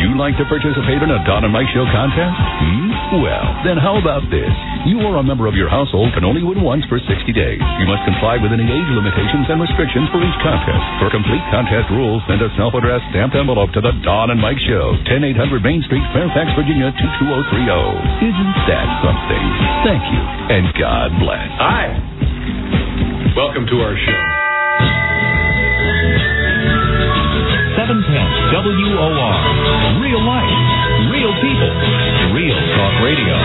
you like to participate in a Don and Mike Show contest? Well, then how about this? You or a member of your household can only win once for 60 days. You must comply with any age limitations and restrictions for each contest. For complete contest rules, send a self-addressed stamped envelope to the Don and Mike Show, 10800 Main Street, Fairfax, Virginia, 22030. Isn't that something? Thank you, and God bless. Hi. Welcome to our show. 710 WOR. Real life, real people, real talk radio.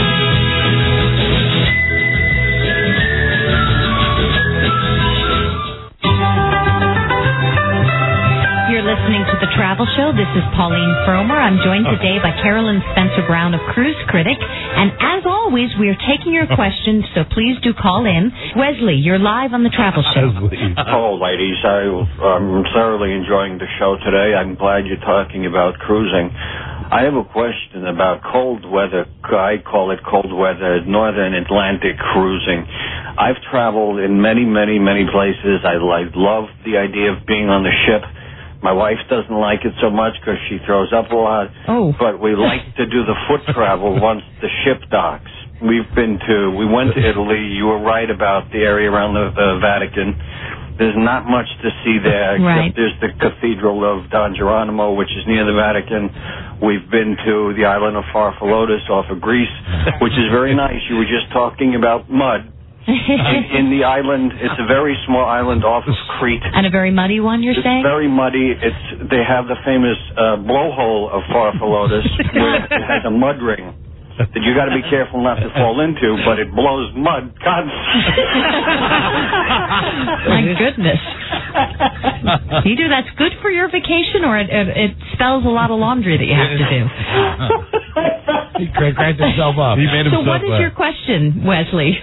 You're listening to The Travel Show. This is Pauline Fromer. I'm joined today by Carolyn Spencer Brown of Cruise Critic. And as always, we are taking your questions, so please do call in. Wesley, you're live on The Travel Show. Hello, ladies. I'm thoroughly enjoying the show today. I'm glad you're talking about cruising. I have a question about cold weather. I call it cold weather, Northern Atlantic cruising. I've traveled in many, many, many places. I love the idea of being on the ship. My wife doesn't like it so much because she throws up a lot. Oh. But we like to do the foot travel once the ship docks. We went to Italy. You were right about the area around the Vatican. There's not much to see there. Right. Except there's the Cathedral of Don Geronimo, which is near the Vatican. We've been to the island of Farfalotus off of Greece, which is very nice. You were just talking about mud. In the island, it's a very small island off of Crete. And a very muddy one, you're saying? It's very muddy. They have the famous blowhole of Farfalotus, where it has a mud ring that you got to be careful not to fall into, but it blows mud constantly. My goodness. Either that's good for your vacation or it spells a lot of laundry that you have to do. He cracked himself up. He made himself. So what is your question, Wesley?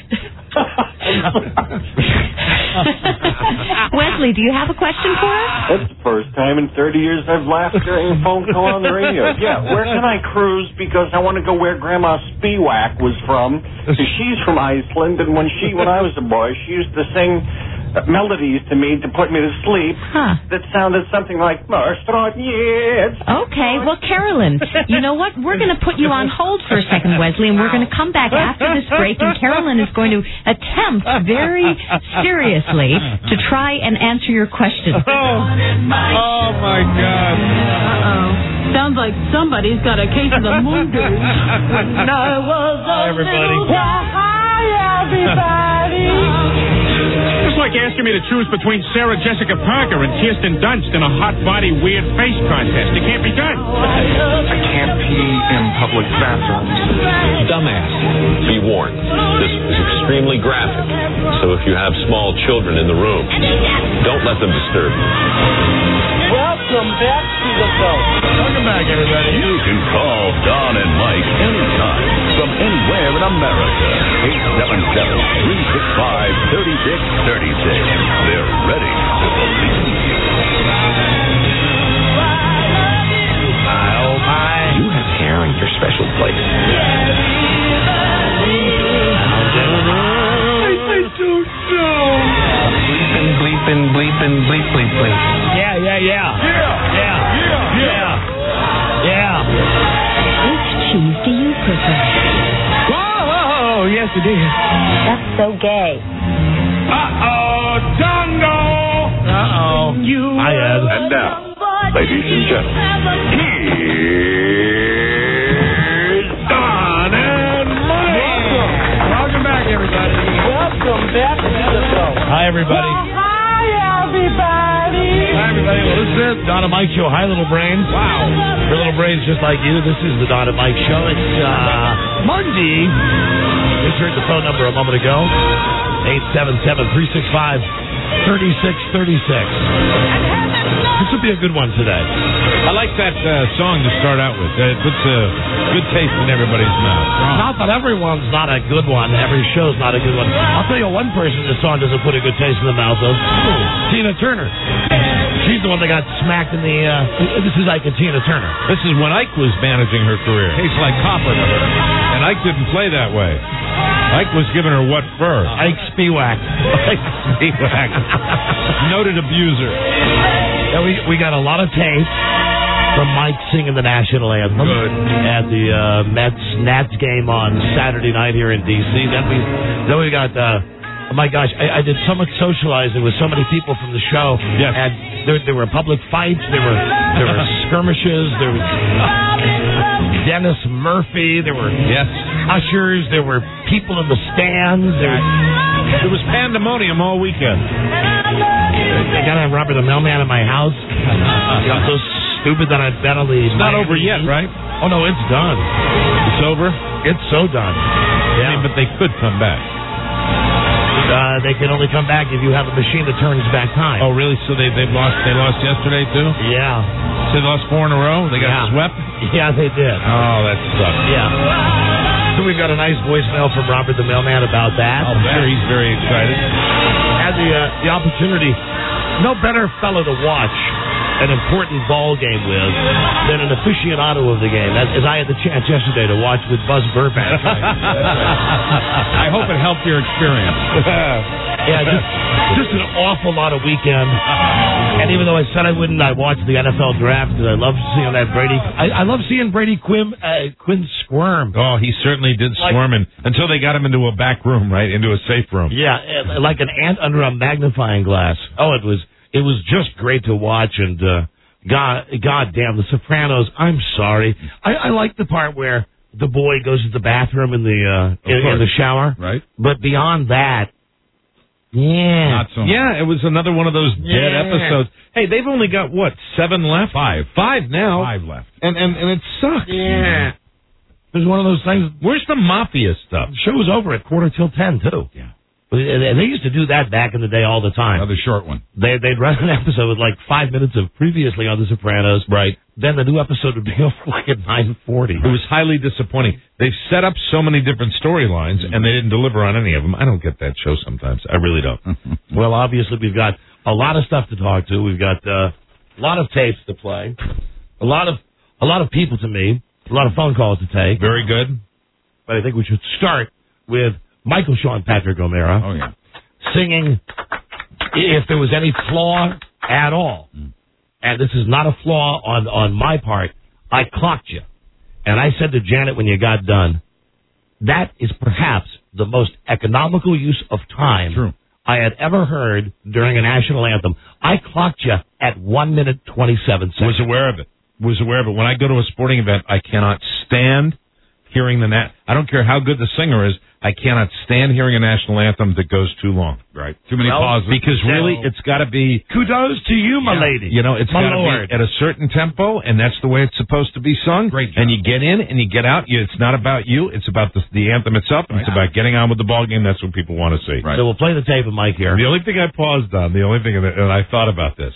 Wesley, do you have a question for us? That's the first time in 30 years I've laughed during a phone call on the radio. Yeah, where can I cruise? Because I want to go where Grandma Spiewak was from. She's from Iceland, and when I was a boy, she used to sing melodies to me to put me to sleep that sounded something like Okay, well, Carolyn, you know what? We're going to put you on hold for a second, Wesley, and we're going to come back after this break, and Carolyn is going to attempt very seriously to try and answer your question. Oh my God. Uh-oh. Sounds like somebody's got a case of the moon dude. Hi, everybody. Hi, everybody. It's like asking me to choose between Sarah Jessica Parker and Kirsten Dunst in a hot body weird face contest. It can't be done. I can't pee in public bathrooms. Dumbass. Be warned. This is extremely graphic. So if you have small children in the room, don't let them disturb you. Welcome back to the show. Welcome back, everybody. You can call Don and Mike anytime from anywhere in America. 877-365-3636. They're ready to believe you. Oh, my. You have hair in your special place. I don't know. Bleeping, bleep, bleep. Yeah. Which cheese do you prefer? Whoa, yes it is. That's so gay. Dongo! Hi, Ed. And now, ladies and gentlemen, Here's Don and Mike. Welcome back, everybody. Welcome back to the show. Hi, everybody. Hi, everybody. Hi, everybody. Well, this is Don and Mike Show. Hi, little brains. Wow. For little brains just like you, this is the Don and Mike Show. It's Monday. Just heard the phone number a moment ago. 877-365-3636. This will be a good one today. I like that song to start out with. It puts a good taste in everybody's mouth. Not that everyone's not a good one. Every show's not a good one. I'll tell you one person this song doesn't put a good taste in the mouth of. Tina Turner. She's the one that got smacked in the... this is Ike and Tina Turner. This is when Ike was managing her career. Tastes like copper to her. And Ike didn't play that way. Ike was giving her what fur? Ike Spiewak. Ike Spiewak. Noted abuser. Yeah, we got a lot of tape. from Mike singing the national anthem at the Mets-Nats game on Saturday night here in D.C. Then we got, oh my gosh, I did so much socializing with so many people from the show. Yes. And there were public fights, there were skirmishes, there was Dennis Murphy, there were ushers, there were people in the stands. There was pandemonium all weekend. I got to have Robert the Mailman at my house. I'm so stupid that I bet on the... It's not over yet, right? Oh, no, it's done. It's over? It's so done. Yeah. I mean, but they could come back. They can only come back if you have a machine that turns back time. Oh, really? So they lost yesterday, too? Yeah. So they lost 4 in a row? They got swept? Yeah, they did. Oh, that sucks. Yeah. So we've got a nice voicemail from Robert the Mailman about that. I'm sure he's very excited. Had the opportunity. No better fellow to watch an important ball game with than an aficionado of the game, as I had the chance yesterday to watch with Buzz Burbank. I hope it helped your experience. Yeah, just an awful lot of weekend. And even though I said I wouldn't, I watched the NFL draft because I love seeing that Brady. I love seeing Brady Quinn squirm. Oh, he certainly did squirm until they got him into a back room, right? Into a safe room. Yeah, like an ant under a magnifying glass. Oh, it was just great to watch, and God damn, The Sopranos. I'm sorry. I like the part where the boy goes to the bathroom in the shower. Right. But beyond that, yeah. Not so much. Yeah, it was another one of those dead episodes. Hey, they've only got, 7 left? 5 now. 5 left. And it sucks. Yeah. It was one of those things. Where's the mafia stuff? The show was over at 10:15, too. Yeah. They used to do that back in the day all the time. Another short one. They'd run an episode with 5 minutes of previously on The Sopranos. Right. Then the new episode would be over at 9:40. It was highly disappointing. They've set up so many different storylines, and they didn't deliver on any of them. I don't get that show sometimes. I really don't. Well, obviously, we've got a lot of stuff to talk to. We've got a lot of tapes to play, a lot of people to meet, a lot of phone calls to take. Very good. But I think we should start with Michael Sean Patrick O'Meara. Oh, yeah. Singing If There Was Any Flaw at All. And this is not a flaw on my part. I clocked you. And I said to Janet when you got done, that is perhaps the most economical use of time I had ever heard during a national anthem. I clocked you at 1 minute 27 seconds. Was aware of it. When I go to a sporting event, I cannot stand hearing I don't care how good the singer is, I cannot stand hearing a national anthem that goes too long. Right. Too many pauses. Because really, it's got to be... Kudos to you, my lady. You know, it's got to be at a certain tempo, and that's the way it's supposed to be sung. Great job. And you get in and you get out. It's not about you. It's about the anthem itself. Right. It's about getting on with the ball game. That's what people want to see. Right. So we'll play the tape of Mike here. The only thing I paused on, and I thought about this,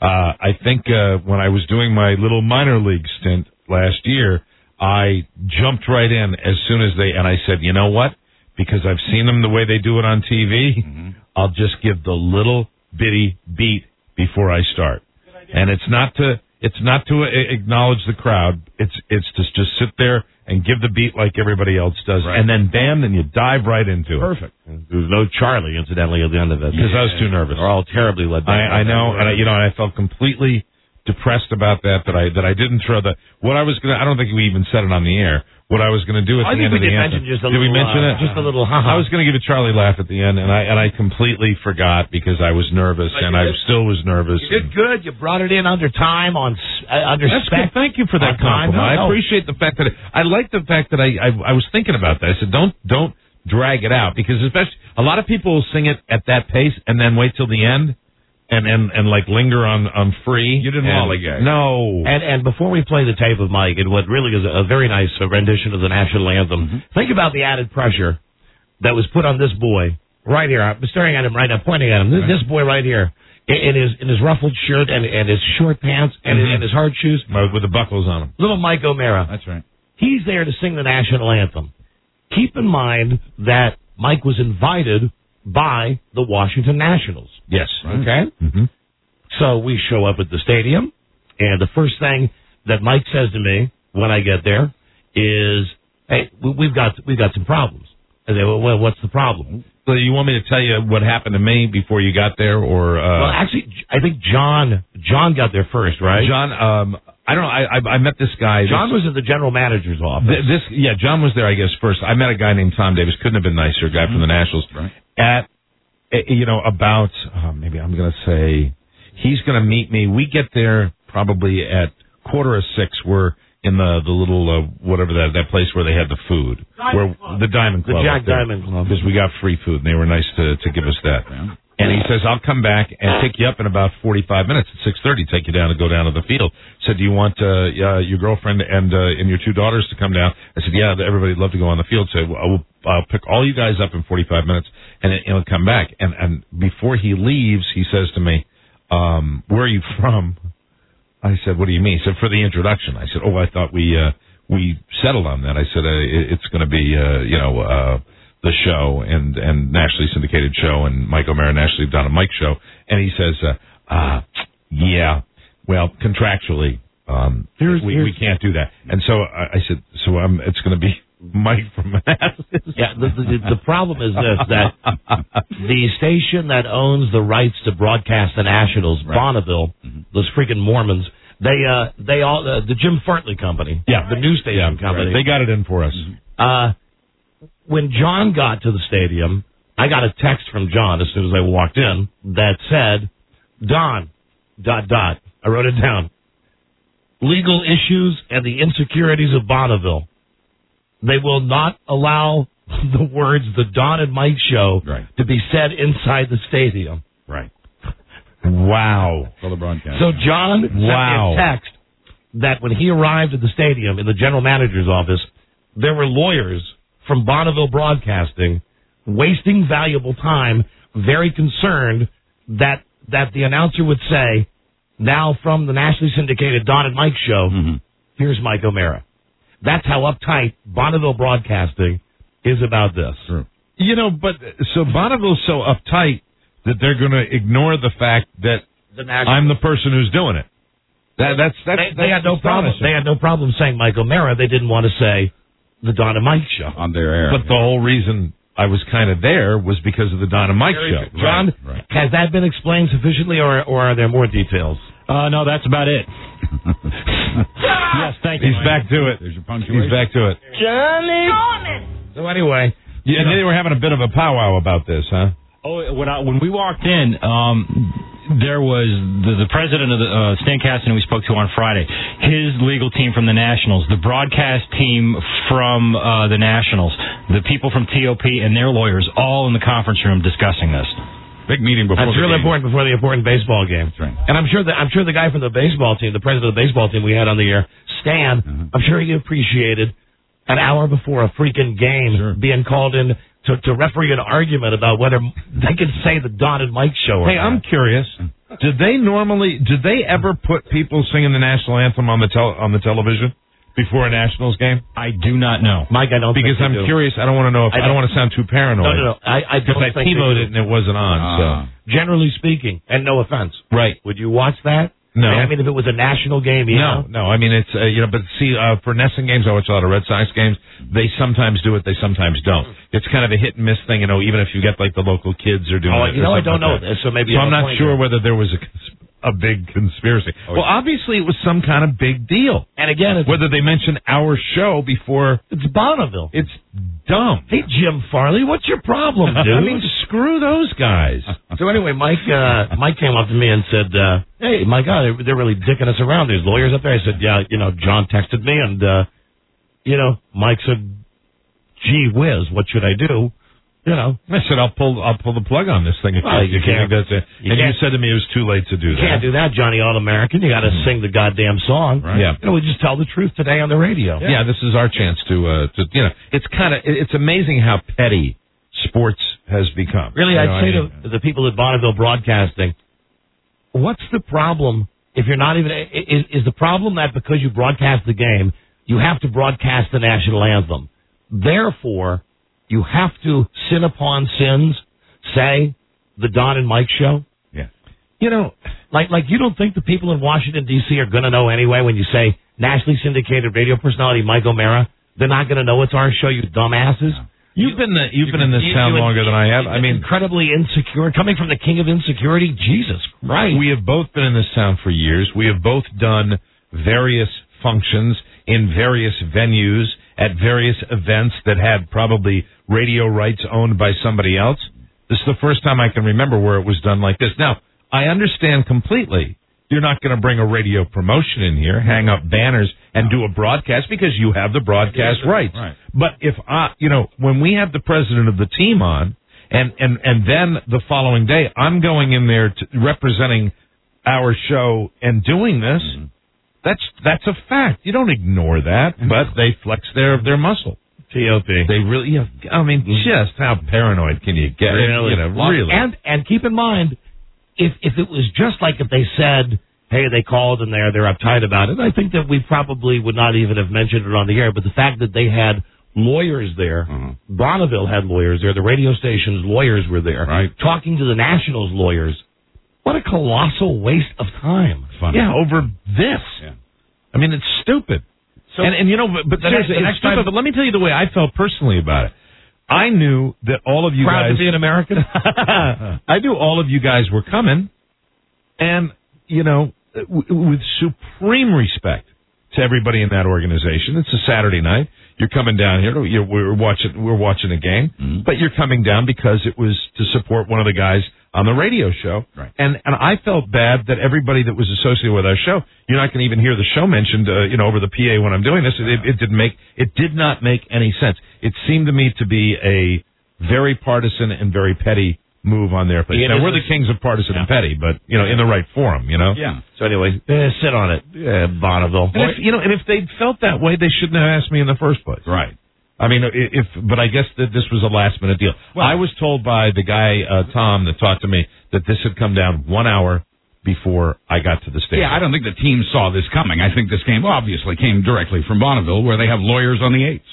I think when I was doing my little minor league stint last year, I jumped right in as soon as and I said, you know what? Because I've seen them the way they do it on TV, I'll just give the little bitty beat before I start. And it's not to acknowledge the crowd. It's to just sit there and give the beat like everybody else does. Right. And then bam, then you dive right into it. Perfect. There was no Charlie, incidentally, at the end of it. Because I was too nervous. They're all terribly led back. I know, and I felt completely depressed about that I didn't throw I don't think we even said it on the air. What I was going to do at the end of the anthem. Did we mention it? Just a little I was going to give a Charlie laugh at the end, and I completely forgot because I was nervous, and I still was nervous. You did good. You brought it in under time, under spec. Thank you for that compliment. I appreciate the fact that I like the fact that I was thinking about that. I said, don't drag it out, because especially a lot of people will sing it at that pace and then wait till the end. And linger on free. You didn't lollygag. No. And before we play the tape of Mike, and what really is a very nice rendition of the national anthem, think about the added pressure that was put on this boy right here. I'm staring at him right now, pointing at him. This boy right here, in his ruffled shirt and his short pants and his hard shoes. With the buckles on them. Little Mike O'Meara. That's right. He's there to sing the national anthem. Keep in mind that Mike was invited by the Washington Nationals. Yes. Okay? Mm-hmm. So we show up at the stadium, and the first thing that Mike says to me when I get there is, hey, we've got some problems. I say, well, what's the problem? So you want me to tell you what happened to me before you got there, or? Well, actually, I think John got there first, right? John, I don't know. I met this guy. John was at the general manager's office. John was there, I guess, first. I met a guy named Tom Davis. Couldn't have been nicer. A guy from the Nationals. Right. About maybe I'm going to say he's going to meet me. We get there probably at 5:45. We're in the little whatever that place where they had the food, the Diamond Club, the Jack Diamond Club, because we got free food and they were nice to give us that. Yeah. And he says, I'll come back and pick you up in about 45 minutes at 6:30. Take you down and go down to the field. Said, do you want your girlfriend and your 2 daughters to come down? I said, yeah, everybody'd love to go on the field. So I'll pick all you guys up in 45 minutes and he'll come back. And before he leaves, he says to me, where are you from? I said, what do you mean? He said, for the introduction. I said, I thought we settled on that. I said, it's going to be, the show and nationally syndicated show and Mike O'Mara nationally done a Mike show. And he says, yeah, well, contractually, we can't do that. And so I said, it's going to be Mike from Manassas. Yeah, the problem is this, that the station that owns the rights to broadcast the Nationals, right. Bonneville, those freaking Mormons, they all, the Jim Fartley company, the news station company. Right. They got it in for us. When John got to the stadium, I got a text from John as soon as I walked in that said, Don, ... I wrote it down. Legal issues and the insecurities of Bonneville. They will not allow the words the Don and Mike show to be said inside the stadium. Right. Wow. For the broadcast. So John sent me a text that when he arrived at the stadium in the general manager's office, there were lawyers from Bonneville Broadcasting wasting valuable time, very concerned that the announcer would say, now from the nationally syndicated Don and Mike show, here's Mike O'Mara. That's how uptight Bonneville Broadcasting is about this. True. But so Bonneville's so uptight that they're going to ignore the fact that I'm the person who's doing it. They had no problem. They had no problem saying Mike O'Mara. They didn't want to say the Don and Mike show on their air. But the whole reason I was kind of there was because of the Don and Mike show. John, has that been explained sufficiently, or are there more details? No, that's about it. Yes, thank you. He's back to it. There's your punctuation. He's back to it. Johnny. So anyway, and they were having a bit of a powwow about this, huh? Oh, when we walked in, there was the president of the Stan Kasten we spoke to on Friday, his legal team from the Nationals, the broadcast team from the Nationals, the people from TOP and their lawyers, all in the conference room discussing this. Big meeting before. That's really important before the important baseball game. That's right. And I'm sure the guy from the baseball team, the president of the baseball team we had on the air, Stan, I'm sure he appreciated an hour before a freaking game being called in to referee an argument about whether they could say the Don and Mike show. Hey, I'm curious. Did they ever put people singing the national anthem on the television before a Nationals game? I do not know, Mike. I don't because I'm curious. I don't want to know if I don't want to sound too paranoid. No. I don't think I TiVo'd it and it wasn't on. So generally speaking, and no offense, right? Would you watch that? No. I mean, if it was a national game, No. I mean, it's but see, for NESN games, I watch a lot of Red Sox games. They sometimes do it, they sometimes don't. It's kind of a hit and miss thing, even if you get like the local kids are doing it. I don't know this, so maybe. So I'm not sure whether there was a big conspiracy. Well, obviously it was some kind of big deal. And again, whether they mentioned our show before, it's Bonneville. It's dumb. Hey, Jim Farley, what's your problem, dude? I mean, screw those guys. So anyway, Mike came up to me and said, "Hey, my God, they're really dicking us around. There's lawyers up there." I said, "Yeah, John texted me, and Mike said, gee whiz, what should I do?" I said, I'll pull the plug on this thing. You can't. You said to me it was too late to do that. You can't do that, Johnny All-American. You got to sing the goddamn song. Right. Yeah. We just tell the truth today on the radio. Yeah, this is our chance to it's amazing how petty sports has become. Really, I'd say to the people at Bonneville Broadcasting, what's the problem if you're not even... Is the problem that because you broadcast the game, you have to broadcast the national anthem? Therefore... you have to sin upon sins, say the Don and Mike show? Yeah. Like you don't think the people in Washington, D.C. are going to know anyway when you say nationally syndicated radio personality Mike O'Mara? They're not going to know it's our show, you dumbasses? No. You've been in this town longer than I have. I mean, incredibly insecure, coming from the king of insecurity. Jesus Christ. We have both been in this town for years. We have both done various functions in various venues at various events that had probably radio rights owned by somebody else. This is the first time I can remember where it was done like this. Now, I understand completely. You're not going to bring a radio promotion in here, hang up banners, and do a broadcast because you have the broadcast rights. Right. But if when we have the president of the team on, and then the following day I'm going in there representing our show and doing this, that's a fact. You don't ignore that, but they flex their muscle. TOP. They really, just how paranoid can you get? Really? Really. And keep in mind, if it was just like if they said, hey, they called and they're uptight about it, I think that we probably would not even have mentioned it on the air. But the fact that they had lawyers there, Bonneville had lawyers there, the radio station's lawyers were there, right, talking to the Nationals lawyers. What a colossal waste of time. Funny. Yeah, over this. Yeah. I mean, it's stupid. So, but seriously, it's stupid. But let me tell you the way I felt personally about it. I knew that all of you proud guys... to be an American? I knew all of you guys were coming, and, with supreme respect to everybody in that organization. It's a Saturday night. You're coming down here. We're watching a game, but you're coming down because it was to support one of the guys on the radio show. Right. And I felt bad that everybody that was associated with our show, you're not going to even hear the show mentioned, over the PA when I'm doing this. It did not make any sense. It seemed to me to be a very partisan and very petty move on their place. Now, we're the kings of partisan and petty, but, in the right forum, Yeah. So anyway, sit on it, Bonneville. And if they'd felt that way, they shouldn't have asked me in the first place. Right. I mean, but I guess that this was a last-minute deal. Well, I was told by the guy, Tom, that talked to me, that this had come down 1 hour before I got to the station. Yeah, I don't think the team saw this coming. I think this game obviously came directly from Bonneville, where they have lawyers on the 8s.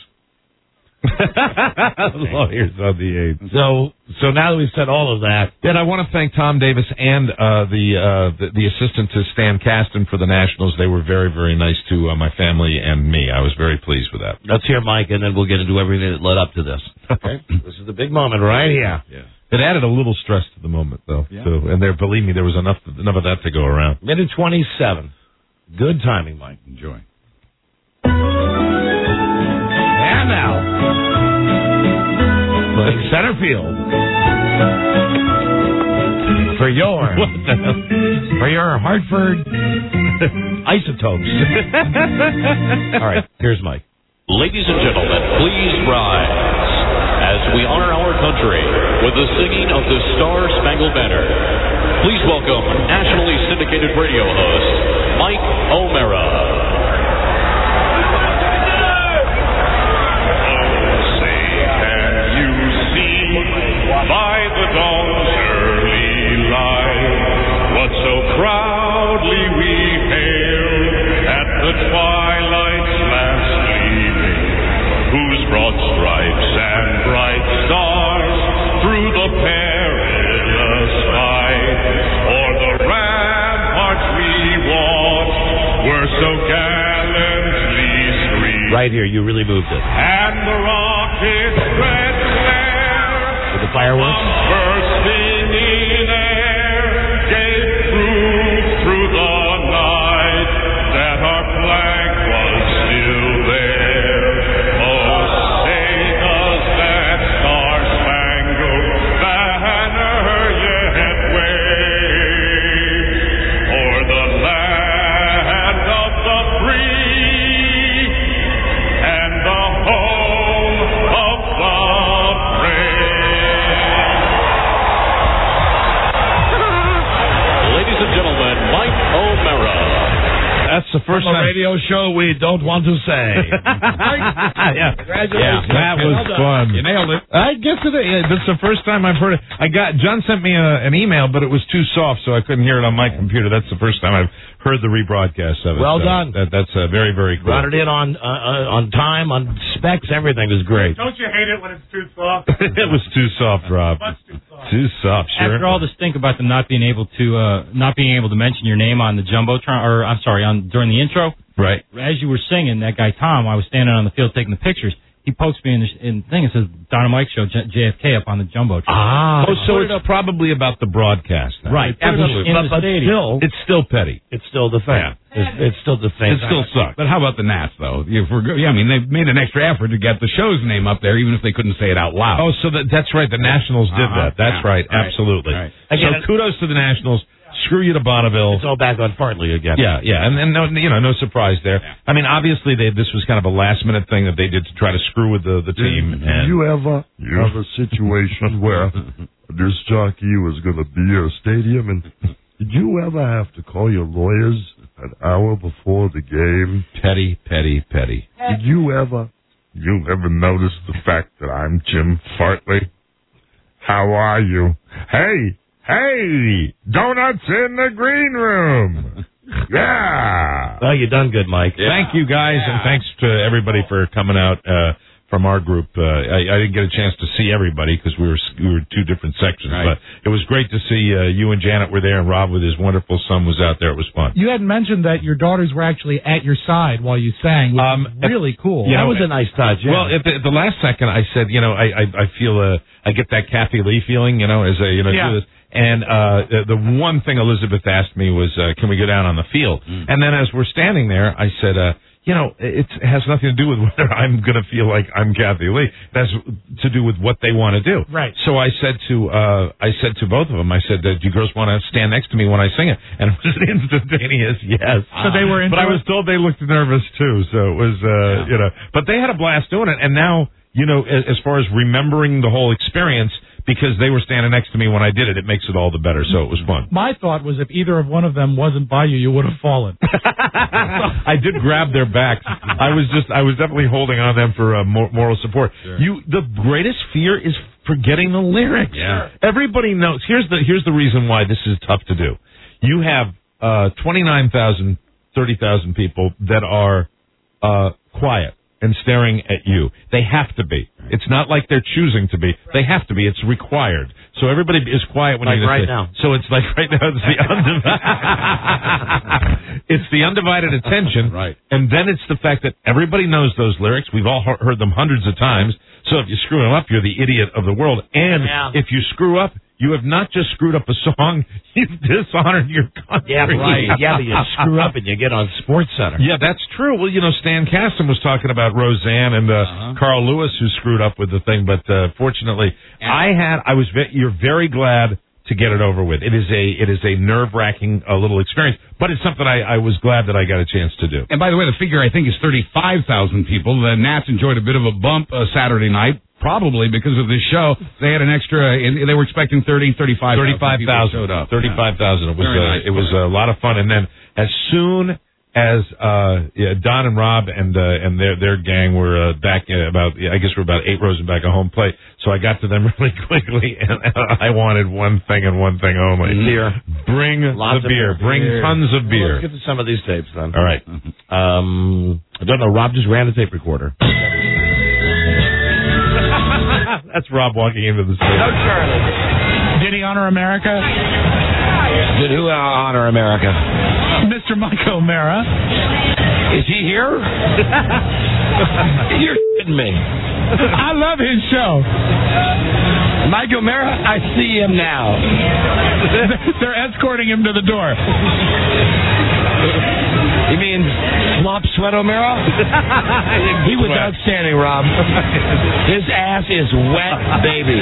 Lawyers on the 8s. So now that we've said all of that, then I want to thank Tom Davis and the assistant to Stan Kasten for the Nationals. They were very, very nice to my family and me. I was very pleased with that. Let's hear Mike, and then we'll get into everything that led up to this. Okay, this is the big moment right here. Yeah. It added a little stress to the moment, though. Yeah. Too. And believe me, there was enough of that to go around. Minute 27. Good timing, Mike. Enjoy. And now, playing center field for your Hartford Isotopes. All right, here's Mike. Ladies and gentlemen, please rise as we honor our country with the singing of the Star-Spangled Banner. Please welcome nationally syndicated radio host Mike O'Mara. By the dawn's early light, what so proudly we hailed at the twilight's last gleaming, whose broad stripes and bright stars through the perilous fight, o'er the ramparts we watched, were so gallantly streamed. Right here, you really moved it. And the rocket's red the fireworks? Bursting in air, gave proof through the night that our flag was still there. Oh, say does that star-spangled banner yet wave o'er the land of the free and the home of the brave. Ladies and gentlemen, Mike O'Mara. That's the first time. Radio show we don't want to say. Yeah. Congratulations. That was fun. You nailed it. I guess that's the first time I've heard it. John sent me an email, but it was too soft, so I couldn't hear it on my computer. That's the first time I've heard the rebroadcast of it. Well done. That's very, very cool. Brought it in on time, on specs, everything was great. Don't you hate it when it's too soft? It was too soft, Rob. Much too soft. Too soft, sure. After all the stink about them not being able to mention your name on the Jumbotron, during the intro. Right. As you were singing, that guy Tom, I was standing on the field taking the pictures. he pokes me in the thing and says, Don and Mike show, JFK up on the Jumbotron. Ah. Oh, so it's probably about the broadcast. Then. Right. Absolutely. But still, it's still petty. It's still the thing. Yeah. It's still the thing. It still sucks. But how about the Nats, though? I mean, they've made an extra effort to get the show's name up there, even if they couldn't say it out loud. Oh, so that's right. The Nationals did that. That's right. Absolutely. Right. So kudos to the Nationals. Screw you to Bonneville. It's all back on Fartley again. Yeah, and no surprise there. Yeah. I mean, obviously this was kind of a last minute thing that they did to try to screw with the team. Did you ever have a situation where this jockey was going to be at a stadium, and did you ever have to call your lawyers an hour before the game? Petty. Did you ever notice the fact that I'm Jim Fartley? How are you? Hey, donuts in the green room. Yeah. Well, you done good, Mike. Yeah. Thank you, guys, and thanks to everybody for coming out from our group. I didn't get a chance to see everybody because we were two different sections, but it was great to see you and Janet were there, and Rob with his wonderful son was out there. It was fun. You hadn't mentioned that your daughters were actually at your side while you sang, which was really cool. That was a nice touch. Yeah. Well, at the last second, I said, I feel I get that Kathy Lee feeling, as a do this. And the one thing Elizabeth asked me was, can we go down on the field? And then as we're standing there, I said, it has nothing to do with whether I'm going to feel like I'm Kathy Lee. It has to do with what they want to do. Right. So I said to both of them, I said, do you girls want to stand next to me when I sing it? And it was an instantaneous yes. So they were into But I was told they looked nervous too. So it was, but they had a blast doing it. And now, as far as remembering the whole experience, because they were standing next to me when I did it, it makes it all the better. So it was fun. My thought was if either of one of them wasn't by you, you would have fallen. I did grab their backs. I was definitely holding on them for moral support. Sure. The greatest fear is forgetting the lyrics. Yeah. Everybody knows. Here's the reason why this is tough to do. You have 29,000, 30,000 people that are quiet and staring at you. They have to be. It's not like they're choosing to be. They have to be. It's required. So everybody is quiet when you're right now. So it's like right now. It's the undivided attention. Right. And then it's the fact that everybody knows those lyrics. We've all heard them hundreds of times. So if you screw them up, you're the idiot of the world. And if you screw up, you have not just screwed up a song, you've dishonored your country. Yeah, right. Yeah, but you screw up and you get on Sports Center. Yeah, that's true. Well, Stan Kasten was talking about Roseanne and Carl Lewis, who screwed up with the thing. But fortunately, you're very glad to get it over with. It is a nerve-wracking little experience, but it's something I was glad that I got a chance to do. And by the way, the figure I think is 35,000 people. The Nats enjoyed a bit of a bump Saturday night. Probably because of this show, they had an extra. They were expecting 35,000 showed up. 35,000. It was a lot of fun. And then as soon as Don and Rob and their gang were back we're about 8 rows back at home plate. So I got to them really quickly, and I wanted one thing and one thing only. Beer. Bring Lots the beer. Bring tons of beer. Let's get to some of these tapes then. All right. I don't know. Rob just ran a tape recorder. That's Rob walking into the studio. No, Charlie. Did he honor America? Did who honor America? Mr. Mike O'Mara. Is he here? You're kidding me. I love his show. Mike O'Mara, I see him now. They're escorting him to the door. You mean Flop Sweat O'Mara? He was outstanding, Rob. His ass is wet, baby.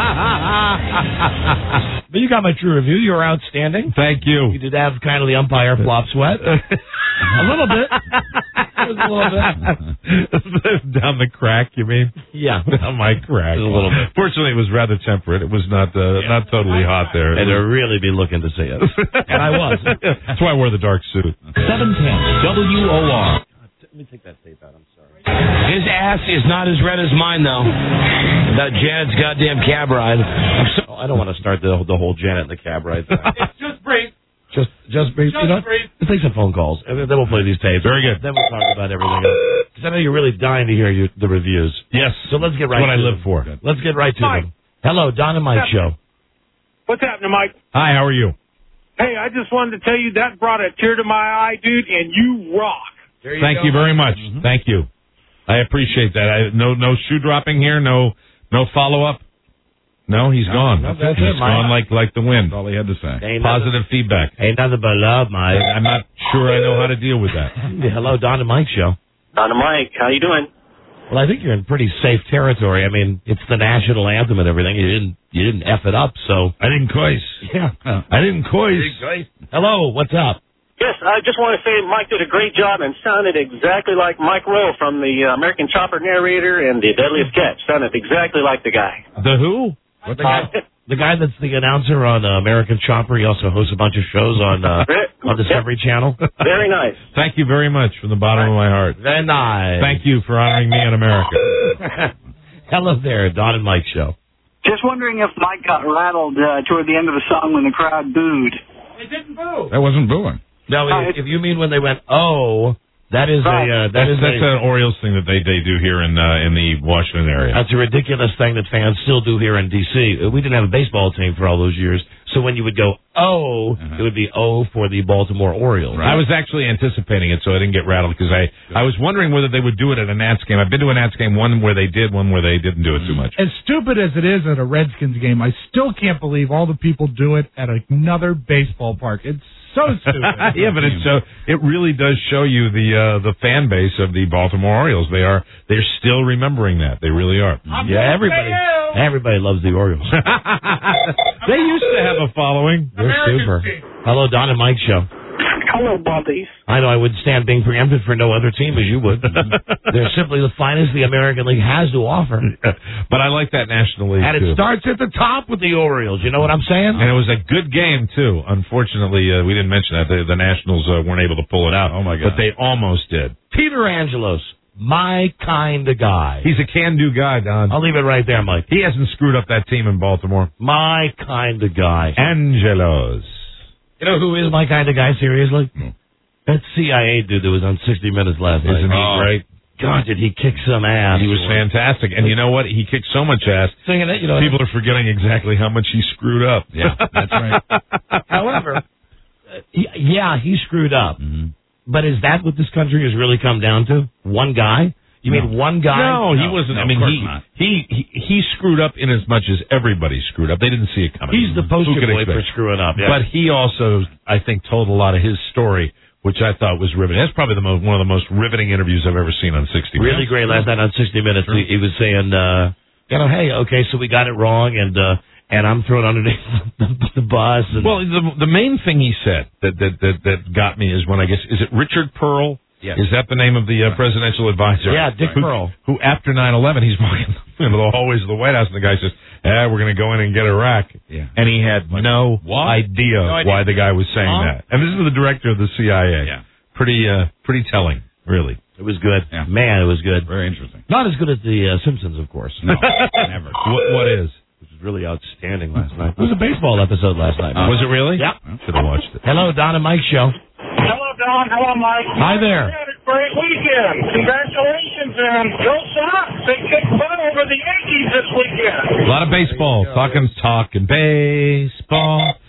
But you got my true review. You were outstanding. Thank you. You did have kind of the umpire Flop Sweat. A little bit. It was a little bit. Down the crack, you mean? Yeah. Down my crack. A little bit. Fortunately, it was rather temperate. It was not totally hot there. And they'd really be looking to see it. And I was. That's why I wore the dark suit. 710 WOR. Let me take that tape out. I'm sorry. His ass is not as red as mine, though. That Janet's goddamn cab ride. I don't want to start the whole Janet and the cab ride thing. Just breathe. Just breathe. Breathe. Let's take some phone calls, and then we'll play these tapes. Very good. Then we'll talk about everything else. Because I know you're really dying to hear the reviews. Yes. So let's get right That's what to I live them. for. Let's get right to them. Hello, Don and Mike Show. What's happening, Mike? Hi, how are you? Hey, I just wanted to tell you that brought a tear to my eye, dude, and you rock. Thank you very much. Mm-hmm. Thank you. I appreciate that. No shoe dropping here. No follow up. No, he's gone. That's He's it, gone like the wind. That's all he had to say. Positive feedback. Ain't nothing but love, Mike. I'm not sure I know how to deal with that. Hello, Don and Mike show. Don and Mike, how you doing? Well, I think you're in pretty safe territory. I mean, it's the national anthem and everything. You didn't F it up, so. I didn't cois. Yeah. I didn't cois. Hello, what's up? Yes, I just want to say Mike did a great job and sounded exactly like Mike Rowe from the American Chopper narrator and the Deadliest Catch. Sounded exactly like the guy. The who? What the guy that's the announcer on American Chopper. He also hosts a bunch of shows on Discovery Channel. Very nice. Thank you very much from the bottom of my heart. Very nice. Thank you for honoring me in America. Hello there, Don and Mike show. Just wondering if Mike got rattled toward the end of the song when the crowd booed. They didn't boo. That wasn't booing. No, if you mean when they went, oh, that is that's an Orioles thing that they do here in the Washington area. That's a ridiculous thing that fans still do here in D.C. We didn't have a baseball team for all those years, so when you would go, oh, it would be oh for the Baltimore Orioles. Right. I was actually anticipating it, so I didn't get rattled because I was wondering whether they would do it at a Nats game. I've been to a Nats game, one where they did, one where they didn't do it too much. As stupid as it is at a Redskins game, I still can't believe all the people do it at another baseball park. It's so stupid. Yeah, but it really does show you the fan base of the Baltimore Orioles. They're still remembering that. They really are. Yeah, everybody loves the Orioles. They used to have a following. They're super. Hello, Don and Mike show. Hello, buddies. I know I wouldn't stand being preempted for no other team as you would. They're simply the finest the American League has to offer. But I like that National League, and it starts at the top with the Orioles. You know what I'm saying? And it was a good game, too. Unfortunately, we didn't mention that. The Nationals weren't able to pull it out. Oh, my God. But they almost did. Peter Angelos, my kind of guy. He's a can-do guy, Don. I'll leave it right there, Mike. He hasn't screwed up that team in Baltimore. My kind of guy. Angelos. You know who is my kind of guy, seriously? That CIA dude that was on 60 Minutes last night. Isn't he great? God, did he kick some ass. He was fantastic. And you know what? He kicked so much ass, people are forgetting exactly how much he screwed up. Yeah, that's right. However, he screwed up. Mm-hmm. But is that what this country has really come down to? One guy? You mean one guy? No, he wasn't. No, I mean, not. he screwed up in as much as everybody screwed up. They didn't see it coming. He's the poster boy for screwing up. Yeah. But he also, I think, told a lot of his story, which I thought was riveting. That's probably one of the most riveting interviews I've ever seen on 60 Minutes. Really great last night on 60 Minutes. Sure. He was saying, hey, okay, so we got it wrong, and I'm thrown underneath the bus. And well, the main thing he said that got me is when is it Richard Pearl? Yes. Is that the name of the presidential advisor? Yeah, Dick Pearl. Who after 9/11, he's walking into the hallways of the White House, and the guy says, we're going to go in and get Iraq. Yeah. And he had no idea why the guy was saying that. And this is the director of the CIA. Yeah. Pretty telling, really. It was good. Yeah. Man, it was good. Very interesting. Not as good as the Simpsons, of course. No, never. What is? Which was really outstanding last night. It was a baseball episode last night. Was it really? Yeah. Should have watched it. Hello, Don and Mike show. Hello, Don. Hello, Mike. Hi there. We had a great weekend. Congratulations, and go Sox. They kicked butt over the Yankees this weekend. A lot of baseball. Talking baseball.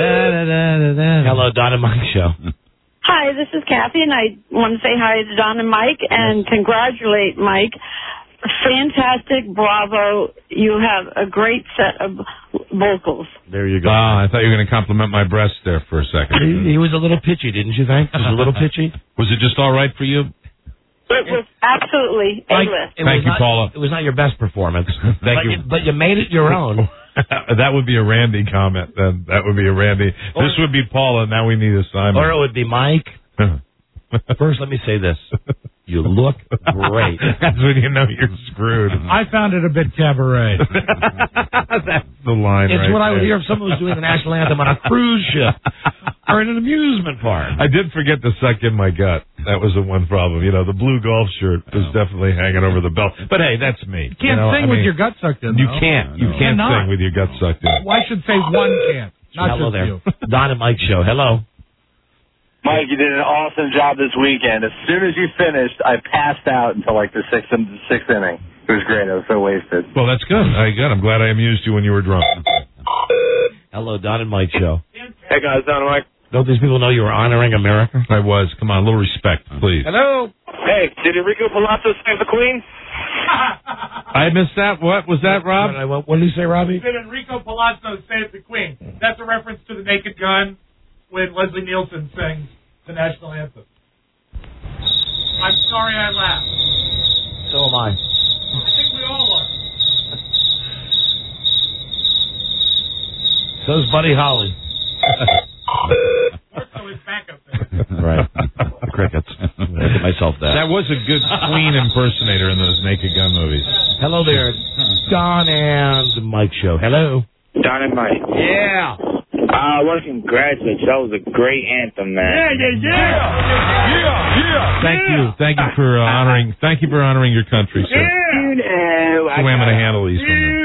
Hello, Don and Mike show. Hi, this is Kathy, and I want to say hi to Don and Mike and congratulate Mike. Fantastic, bravo. You have a great set of vocals. There you go. I thought you were going to compliment my breast there for a second. He was a little pitchy, didn't you think? Just a little pitchy? Was it just all right for you? It was absolutely A-list. Thank you, Paula. It was not your best performance. Thank you. But you made it your own. That would be a Randy comment, then. That would be a Randy. This would be Paula, now we need a Simon. Or it would be Mike. First, let me say this. You look great. That's when you know you're screwed. I found it a bit cabaret. That's the line. It's what I would hear if someone was doing the national anthem on a cruise ship or in an amusement park. I did forget to suck in my gut. That was the one problem. You know, the blue golf shirt was definitely hanging over the belt. But hey, that's me. You can't sing with your gut sucked in. You can't. You can't sing with your gut sucked in. Well, I should say one can't. Not Hello just there. you. Don and Mike show. Hello. Mike, you did an awesome job this weekend. As soon as you finished, I passed out until like the sixth inning. It was great. I was so wasted. Well, that's good. I'm glad I amused you when you were drunk. Hello, Don and Mike show. Hey, guys, Don and Mike. Don't these people know you were honoring America? I was. Come on, a little respect, please. Hello. Hey, did Enrico Palazzo save the Queen? I missed that. What was that, Rob? What did he say, Robbie? Did Enrico Palazzo save the Queen? That's a reference to The Naked Gun when Leslie Nielsen sings the national anthem. I'm sorry I laughed. So am I. I think we all are. So's Buddy Holly. So his backup there. Right. Crickets. Look at myself that. That was a good Queen impersonator in those Naked Gun movies. Hello there, Don and Mike Show. Hello. Don and Mike. Yeah. I want to congratulate you. That was a great anthem, man. Thank you for honoring. Thank you for honoring your country, sir. You know. That's the way I'm going to handle these.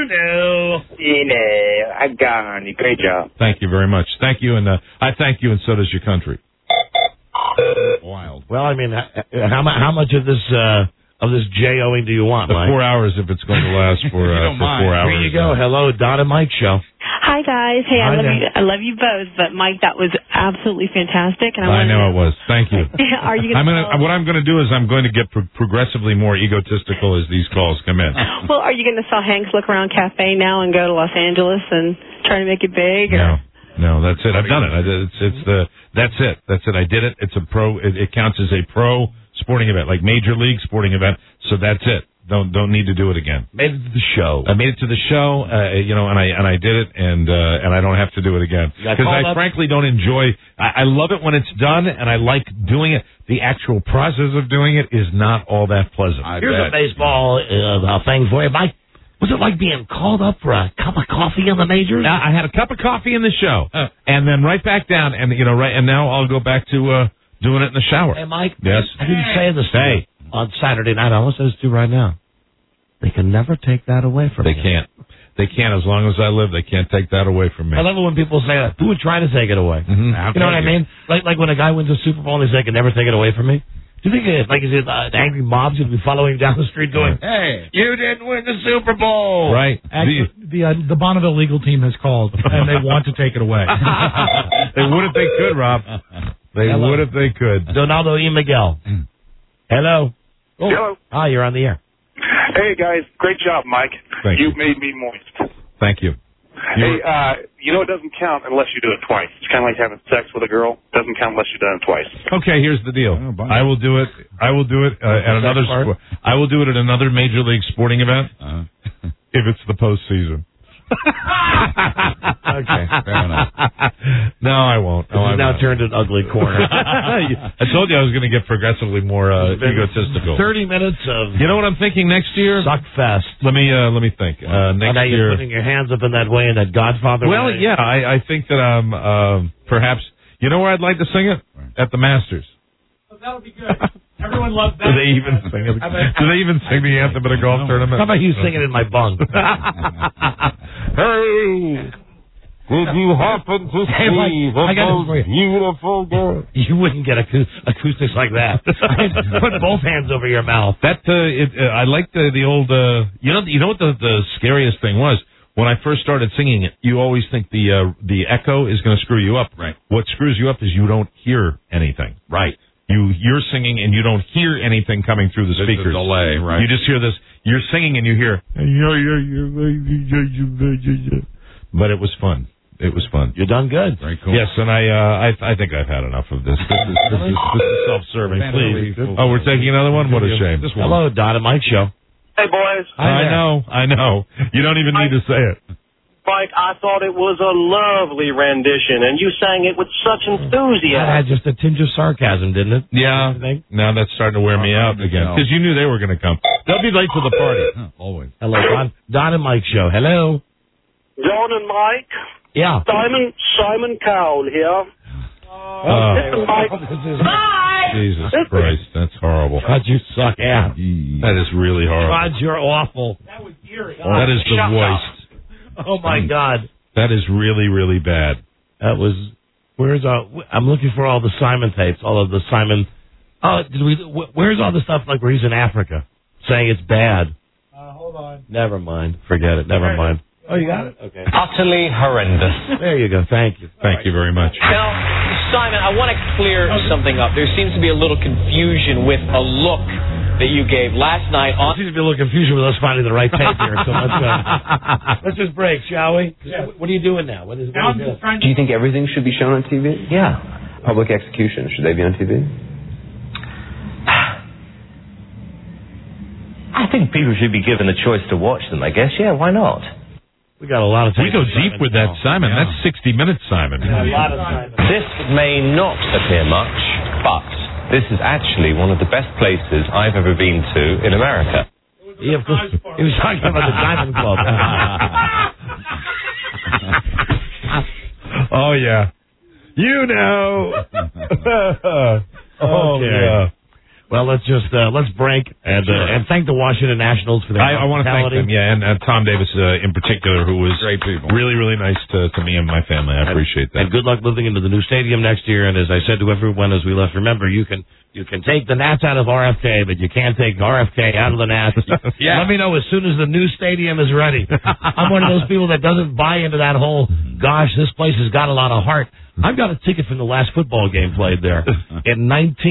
I got on you. Great job. Thank you very much. Thank you, and I thank you, and so does your country. Wild. Well, I mean, how much of this J-O-ing do you want, Mike? 4 hours if it's going to last for 4 hours. Here you go. Hello, Don and Mike Show. Hi guys. Hey, Hi I love you both, but Mike, that was absolutely fantastic. And I know it was. Thank you. Are you going to? What I'm going to do is I'm going to get progressively more egotistical as these calls come in. Well, are you going to sell Hank's Look Around Cafe now and go to Los Angeles and try to make it big? Or? No, that's it. I've done it. That's it. I did it. It's a pro. It counts as a pro sporting event, like major league sporting event. So that's it. Don't need to do it again. Made it to the show. I made it to the show, and I did it, and I don't have to do it again because I frankly don't enjoy. I love it when it's done, and I like doing it. The actual process of doing it is not all that pleasant. Here's a baseball thing for you, Mike. Was it like being called up for a cup of coffee in the majors? I had a cup of coffee in the show, and then right back down, and and now I'll go back to doing it in the shower. Hey, Mike. Yes. I didn't say this today. On Saturday night, I almost said this to you right now. They can never take that away from me. They can't. They can't. As long as I live, they can't take that away from me. I love it when people say that. Who would try to take it away? Mm-hmm. You know what I mean? Like when a guy wins a Super Bowl and they say, they can never take it away from me. Do you think the angry mobs would be following him down the street going, "Hey, you didn't win the Super Bowl"? Right. Actually, the Bonneville legal team has called, and they want to take it away. They would if they could, Rob. They would if they could. Donaldo E. Miguel. Hello. Oh. Hello. Ah, you're on the air. Hey, guys. Great job, Mike. Thank you. You made me moist. Thank you. Hey, it doesn't count unless you do it twice. It's kind of like having sex with a girl. It doesn't count unless you've done it twice. Okay, here's the deal. I will do it. I will do it at another. I will do it at another major league sporting event if it's the postseason. Okay, fair enough. No, I won't. No, You've now turned an ugly corner. I told you I was going to get progressively more egotistical. 30 minutes of. You know what I'm thinking next year? Suck fest. Let me think. Next year, you're putting your hands up in that way, in that Godfather way. Well, yeah, I think that perhaps. You know where I'd like to sing it? At the Masters. Oh, that would be good. Everyone loves that. Do they even sing it? Do they even sing the anthem at a golf tournament? How about you singing in my bunk? Hey, did you happen to see the most beautiful girl? You wouldn't get acoustics like that. Put both hands over your mouth. That I like the old. You know what the scariest thing was? When I first started singing it, you always think the echo is going to screw you up. Right. What screws you up is you don't hear anything. Right. You're singing and you don't hear anything coming through the speakers. There's a delay, right? You just hear this. You're singing and you hear. But it was fun. It was fun. You're done good. Very cool. Yes, and I think I've had enough of this. This is self-serving. Please. Oh, we're taking another one? What a shame. Hello, Don and Mike Show. Hey, boys. I know. You don't even need to say it. Mike, I thought it was a lovely rendition, and you sang it with such enthusiasm. That had just a tinge of sarcasm, didn't it? Yeah. Now that's starting to wear me out again, because you knew they were going to come. They'll be late to the party. Always. Hello, Don and Mike Show. Hello. Don and Mike. Yeah. Simon Cowell here. Listen, Mike. Bye! Jesus Christ, that's horrible. God, you suck ass. That is really horrible. God, you're awful. That was eerie. That is the worst. Oh, my God. That is really, really bad. That was... I'm looking for all the Simon tapes, all of the Simon... Oh, where's all the stuff like where he's in Africa saying it's bad? Hold on. Never mind. Forget it. Never mind. Oh, you got it? Okay. Utterly horrendous. There you go. Thank you. Thank you very much. Now, Simon, I want to clear something up. There seems to be a little confusion with a look that you gave last night. There seems to be a little confusion with us finding the right tape here. So let's just break, shall we? Yeah. What are you doing now? What is Do you think everything should be shown on TV? Yeah. Public execution, should they be on TV? I think people should be given the choice to watch them, I guess. Yeah, why not? We got a lot of time. We go deep with that, Simon. Yeah. That's 60 minutes, Simon. A lot of time. This may not appear much, but this is actually one of the best places I've ever been to in America. Yeah, of course. He was talking about the Diamond Club. Oh, yeah. You know. Okay. Yeah. Well, let's break and thank the Washington Nationals for their I want to thank them, yeah, and Tom Davis in particular, who was great people. Really, really nice to me and my family. I appreciate that. And good luck moving into the new stadium next year. And as I said to everyone as we left, remember, you can take the Nats out of RFK, but you can't take RFK out of the Nats. Yeah. Let me know as soon as the new stadium is ready. I'm one of those people that doesn't buy into that whole, gosh, this place has got a lot of heart. I've got a ticket from the last football game played there in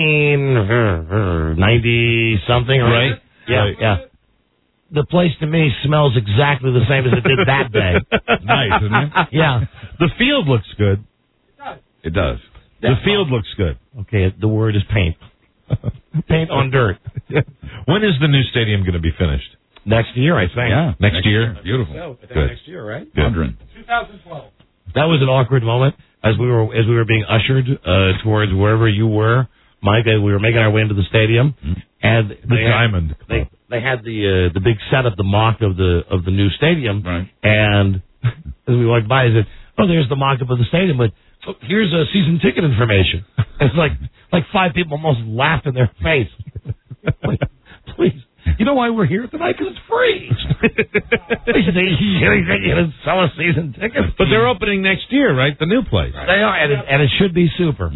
1990-something, right? Yeah, right. yeah. The place to me smells exactly the same as it did that day. Nice, isn't it? Yeah. The field looks good. It does. The field looks good. Okay, the word is paint. Paint on dirt. When is the new stadium going to be finished? Next year, I think. Yeah. Next year? Beautiful. So, Good. next year, right? Wondering. 2012. That was an awkward moment as we were being ushered towards wherever you were, Mike. We were making our way into the stadium, and Diamond. They had the big setup, the mock of the new stadium, right. And as we walked by, I said, "Oh, there's the mock-up of the stadium, but here's season ticket information." It's like five people almost laughed in their face. Please. You know why we're here tonight? Because it's free. You can sell a season ticket. But they're opening next year, right? The new place. They are, and it should be super.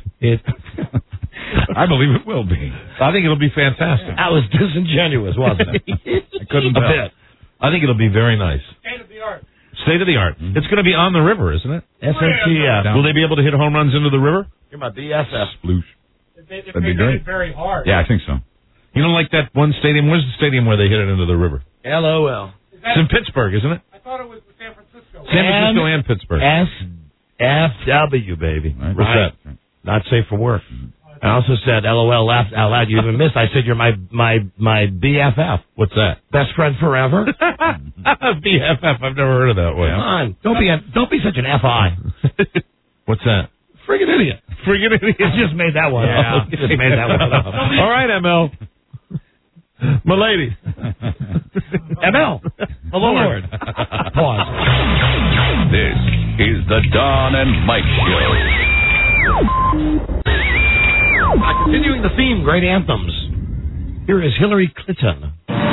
I believe it will be. I think it'll be fantastic. That was disingenuous, wasn't it? I couldn't tell. I think it'll be very nice. State of the art. State of the art. It's going to be on the river, isn't it? SNCF. Will they be able to hit home runs into the river? You're my BFF. Sploosh. That'd be great. Very hard. Yeah, I think so. You know, like that one stadium. Where's the stadium where they hit it into the river? LOL. It's in Pittsburgh, isn't it? I thought it was San Francisco. San Francisco and Pittsburgh. SFW, baby. Right. What's that? Not safe for work. I also said LOL, laughed out loud. You even missed. I said you're my BFF. What's that? Best friend forever. BFF. I've never heard of that one. Come on. Don't be such an FI. What's that? Friggin' idiot. Friggin' idiot. You just made that one up. You just made that one up. All right, ML. My lady. ML. My Lord. Pause. This is the Don and Mike Show. Continuing the theme, great anthems. Here is Hillary Clinton.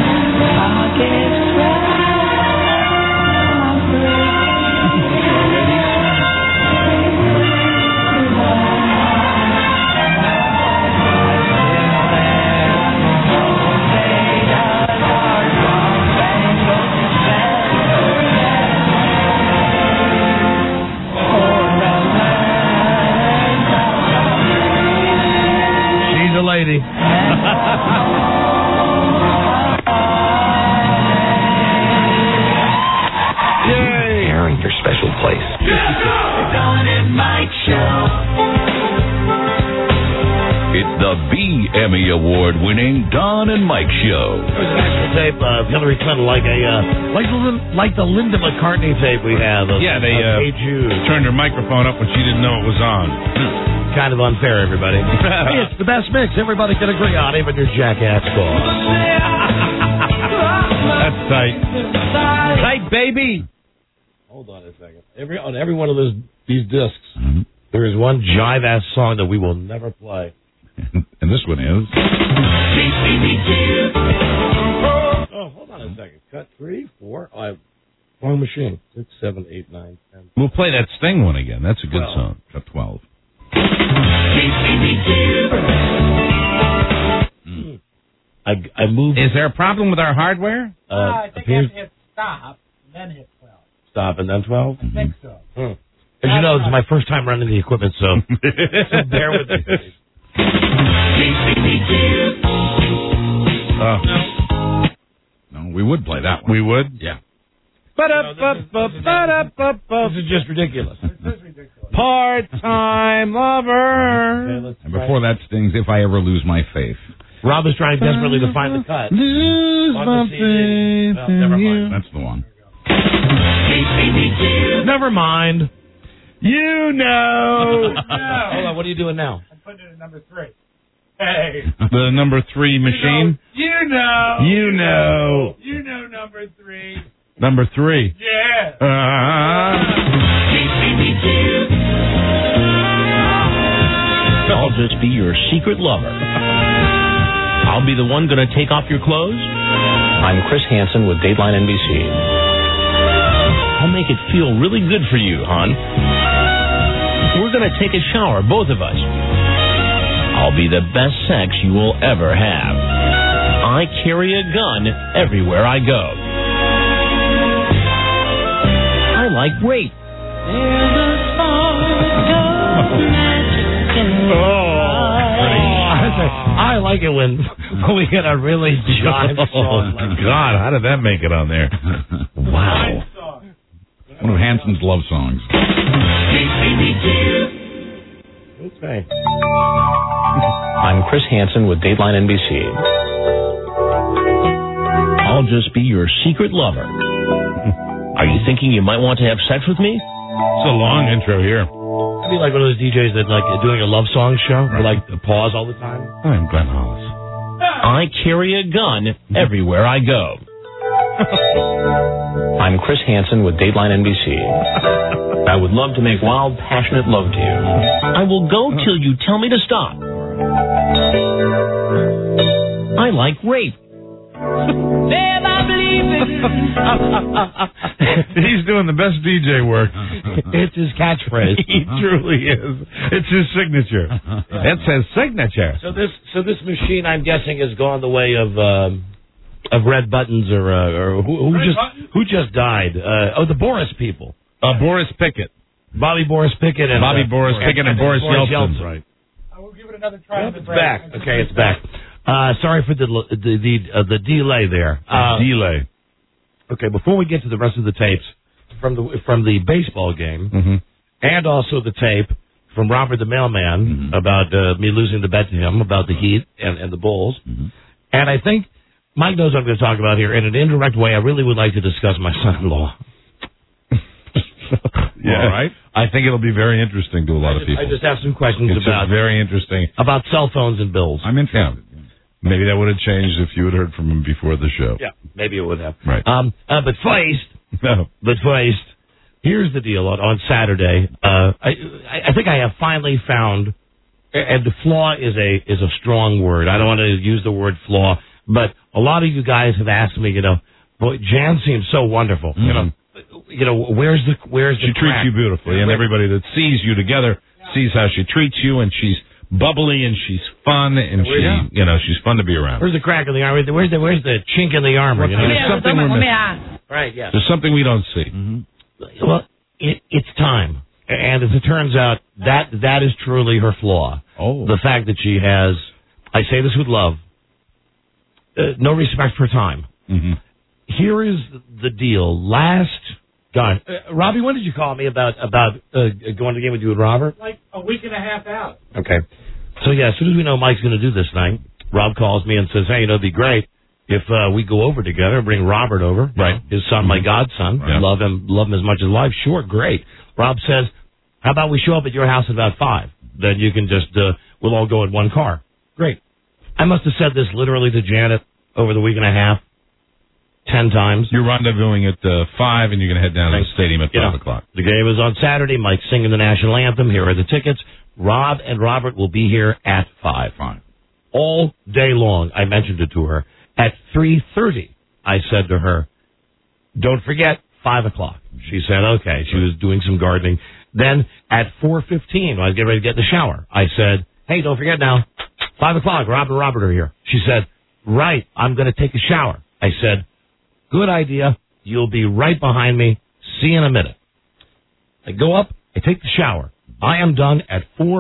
Lady. Yay! Earning your special place. Don and Mike Show. It's the B-Emmy Award-winning Don and Mike Show. There's an extra tape of Hillary Clinton, like the Linda McCartney tape we have. Yeah, they Hey Jude. turned her microphone up when she didn't know it was on. Kind of unfair, everybody. Hey, it's the best mix. Everybody can agree on, even your jackass boss. That's tight. Tight, baby. Hold on a second. On every one of these discs, there is one jive-ass song that we will never play. And this one is... Oh, hold on a second. Cut 3, 4. Wrong machine. 6, 7, 8, 9, 10. We'll play that Sting one again. That's a good 12. song. Cut 12. I moved. Is there a problem with our hardware? I think I have to hit stop, then hit 12. Stop and then 12? I think so. As you know, this is my first time running the equipment, so bear with me. No, we would play that one. We would? Yeah. This is just ridiculous. Part-time lover. And before that stings, If I Ever Lose My Faith. Rob is trying desperately to find the cut. Lose my faith. Oh, never mind. That's the one. Never mind. You know. Hold on, what are you doing now? I'm putting it at number 3. Hey. The number 3 machine. You know. You know. You know number 3. Number 3. Yeah. I'll just be your secret lover. I'll be the one going to take off your clothes. I'm Chris Hansen with Dateline NBC. I'll make it feel really good for you, hon. We're going to take a shower, both of us. I'll be the best sex you will ever have. I carry a gun everywhere I go. I like rape. I like it when we get a really jive song. Oh, God, how did that make it on there? Wow. One of Hansen's love songs. Okay. I'm Chris Hansen with Dateline NBC. I'll just be your secret lover. Are you thinking you might want to have sex with me? It's a long intro here. I'd be like one of those DJs that like doing a love song show, or like pause all the time. I'm Glenn Hollis. I carry a gun everywhere I go. I'm Chris Hansen with Dateline NBC. I would love to make wild, passionate love to you. I will go till you tell me to stop. I like rape. He's doing the best DJ work. It's his catchphrase. He truly is. It's his signature. It's his signature. So this machine, I'm guessing, has gone the way of Red Buttons or who just died? The Boris people. Boris Pickett, Bobby Boris Pickett, and Boris Pickett and Boris Yeltsin. Right. I will give it another try. It's back. Okay, it's back. Sorry for the delay there. Delay. Okay, before we get to the rest of the tapes from the baseball game, and also the tape from Robert the Mailman about me losing the bet to him about the Heat and the Bulls, and I think Mike knows what I'm going to talk about here. In an indirect way, I really would like to discuss my son-in-law. Yeah, all right. I think it'll be very interesting to a lot of people. I just have some questions it's about very interesting about cell phones and bills. I'm interested. Yeah. Maybe that would have changed if you had heard from him before the show. Yeah, maybe it would have. Right. But first, here's the deal. On Saturday, I think I have finally found, and the flaw is a strong word. I don't want to use the word flaw, but a lot of you guys have asked me, boy, Jan seems so wonderful. Where's the She treats you beautifully, and everybody that sees you together sees how she treats you, and she's bubbly and she's fun and she's fun to be around. Where's the crack in the armor? Where's the chink in the armor? There's something we're missing. Right, yeah. There's something we don't see. Well, it's time, and as it turns out, that is truly her flaw. Oh, the fact that she has, I say this with love, no respect for time. Here is the deal. Robbie, when did you call me about going to the game with you and Robert? Like a week and a half out. Okay. So, yeah, as soon as we know Mike's going to do this night, Rob calls me and says, hey, it'd be great if we go over together and bring Robert over. Right. His son, my godson. Right. Love him as much as life. Sure, great. Rob says, how about we show up at your house at about 5? Then you can just, we'll all go in one car. Great. I must have said this literally to Janet over the week and a half. 10 times. You're rendezvousing at 5, and you're going to head down to the stadium at 5 o'clock. The game is on Saturday. Mike's singing the national anthem. Here are the tickets. Rob and Robert will be here at 5. All day long. I mentioned it to her. At 3:30, I said to her, don't forget, 5 o'clock. She said, okay. She was doing some gardening. Then at 4:15, when I was getting ready to get in the shower, I said, hey, don't forget now, 5 o'clock, Rob and Robert are here. She said, right, I'm going to take a shower. I said, good idea. You'll be right behind me. See you in a minute. I go up. I take the shower. I am done at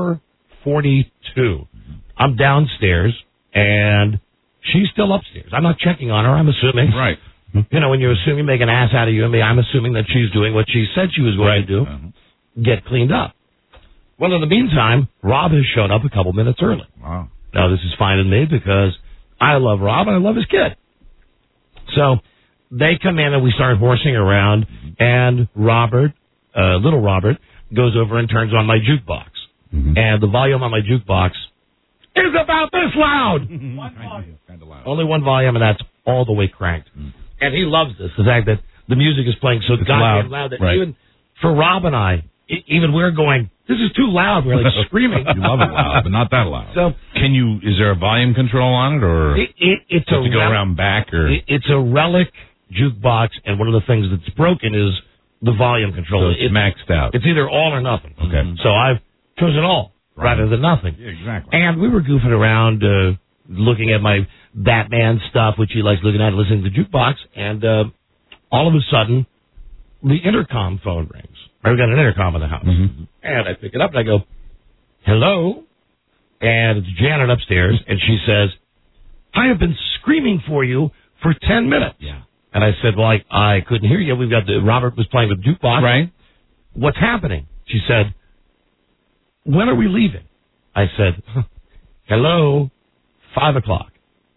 4:42. I'm downstairs, and she's still upstairs. I'm not checking on her. I'm assuming. Right. You know, when you assume you make an ass out of you and me, I'm assuming that she's doing what she said she was going to do, get cleaned up. Well, in the meantime, Rob has shown up a couple minutes early. Wow. Now, this is fine with me because I love Rob and I love his kid. So they come in and we start horsing around, and Robert, little Robert, goes over and turns on my jukebox. And the volume on my jukebox is about this loud. Only one volume, and that's all the way cranked. And he loves this, the fact that the music is playing so goddamn loud that even for Rob and I, even we're going, this is too loud. We're like screaming. You love it loud, but not that loud. So is there a volume control on it, or it's to go around back, or it's a relic jukebox, and one of the things that's broken is the volume control. So it's maxed out. It's either all or nothing. Okay. So I've chosen all rather than nothing. Yeah, exactly. And we were goofing around, looking at my Batman stuff, which he likes looking at, listening to the jukebox, and all of a sudden, the intercom phone rings. I've got an intercom in the house. And I pick it up and I go, hello? And it's Janet upstairs, and she says, I have been screaming for you for 10 minutes. Yeah. And I said, well, I couldn't hear you. Robert was playing the jukebox. Right. What's happening? She said, when are we leaving? I said, hello, 5 o'clock.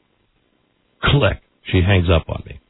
Click. She hangs up on me.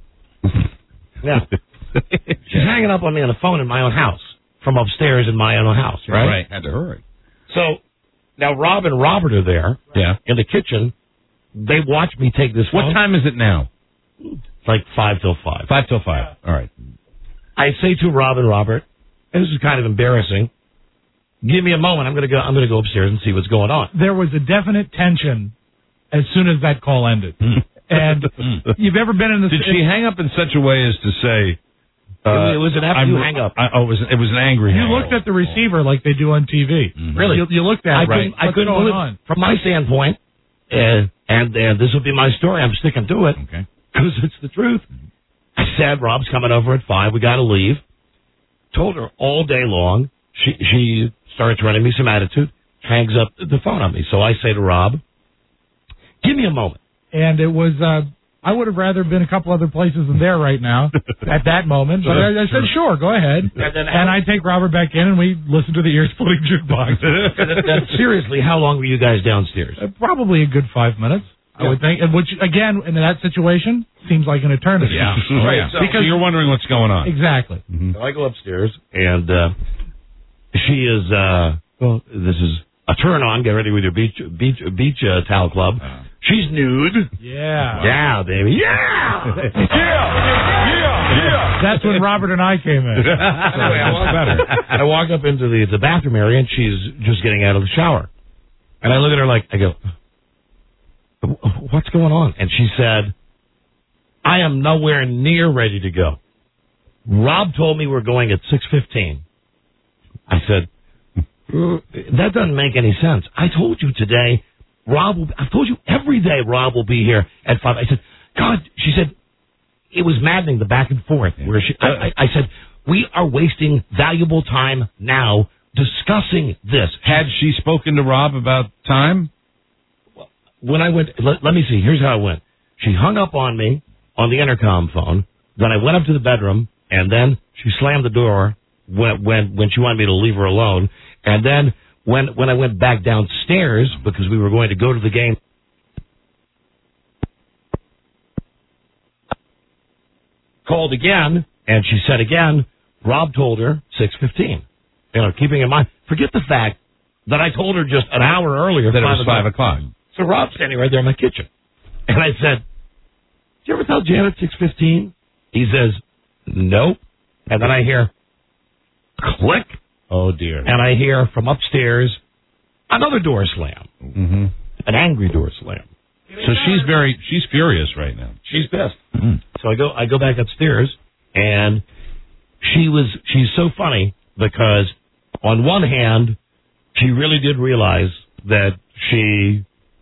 Now, she's hanging up on me on the phone in my own house, from upstairs in my own house, right? Right. Had to hurry. So now Rob and Robert are there in the kitchen. They watch me take this phone. What time is it now? It's like 5 till 5. 5 till 5. All right. I say to Rob and Robert, and this is kind of embarrassing, give me a moment. I'm going to go upstairs and see what's going on. There was a definite tension as soon as that call ended. And you've ever been in this... Did she hang up in such a way as to say... it was an absolute hang-up. It was an angry hang-up. You looked at the receiver like they do on TV. Really? You looked at it. I couldn't believe it. From my standpoint, and this will be my story, I'm sticking to it. Okay. Because it's the truth. I said, Rob's coming over at 5. We got to leave. Told her all day long. She starts running me some attitude, hangs up the phone on me. So I say to Rob, give me a moment. And it was, I would have rather been a couple other places than there right now at that moment. But I said, sure, go ahead. And I take Robert back in, and we listen to the ear-splitting jukebox. Seriously, how long were you guys downstairs? Probably a good 5 minutes, I would think. Which, again, in that situation, seems like an eternity. Yeah. Right. So because you're wondering what's going on. Exactly. So I go upstairs, and she is, this is a turn on. Get ready with your beach towel club. She's nude. Yeah. Yeah, baby. Yeah! That's when Robert and I came in. I walk up into the bathroom area, and she's just getting out of the shower. And I look at her like, I go, what's going on? And she said, I am nowhere near ready to go. Rob told me we're going at 6:15. I said, that doesn't make any sense. I told you today, I've told you every day Rob will be here at 5. I said, God, she said, it was maddening, the back and forth. Where I said, we are wasting valuable time now discussing this. Had she spoken to Rob about time? When I went, let me see, here's how it went. She hung up on me on the intercom phone. Then I went up to the bedroom, and then she slammed the door when she wanted me to leave her alone. And then when I went back downstairs, because we were going to go to the game, called again, and she said again, Rob told her 6:15. You know, keeping in mind, forget the fact that I told her just an hour earlier that it was 5 o'clock. So Rob's standing right there in my kitchen. And I said, did you ever tell Janet 6:15? He says, nope. And then I hear, click. Oh, dear. And I hear from upstairs another door slam. Mm-hmm. An angry door slam. So she's furious right now. She's pissed. Mm-hmm. So I go back upstairs, and she's so funny because on one hand, she really did realize that she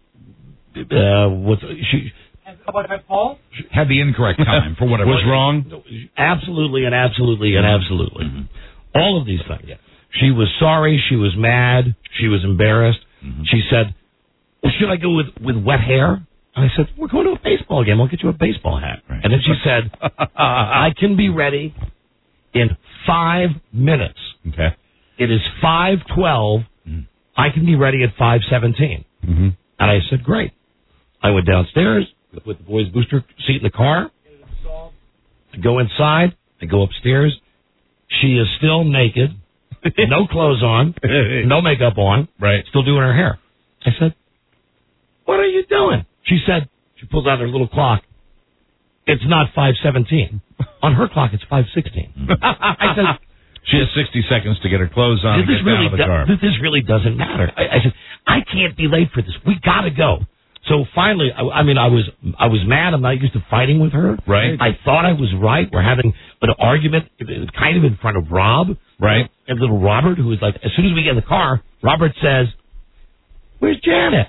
had the incorrect time for whatever was wrong. Absolutely and absolutely and absolutely. Mm-hmm. All of these things. Yeah. She was sorry. She was mad. She was embarrassed. She said, well, should I go with wet hair? And I said, we're going to a baseball game. I'll get you a baseball hat. And then she said, I can be ready in 5 minutes. Okay. It is 5:12. I can be ready at 5:17. And I said, great. I went downstairs, put the boys' booster seat in the car. I go inside. I go upstairs. She is still naked, no clothes on, no makeup on, still doing her hair. I said, what are you doing? She said, she pulls out her little clock. It's not 5:17. On her clock, it's 5:16. I said, she has 60 seconds to get her clothes on and get down to the car. This really doesn't matter. I said, I can't be late for this. We got to go. So finally, I was mad. I'm not used to fighting with her. Right. I thought I was right. We're having an argument kind of in front of Rob. Right. And little Robert, who is like, as soon as we get in the car, Robert says, where's Janet?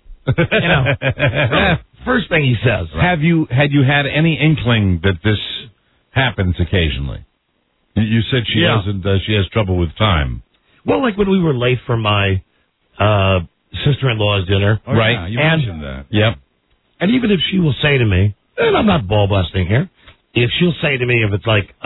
First thing he says. Had you had any inkling that this happens occasionally? You said she has trouble with time. Well, like when we were late for my sister-in-law's dinner. Oh, right. Yeah, you mentioned that. Yep. And even if she will say to me, and I'm not ball-busting here, if she'll say to me if it's like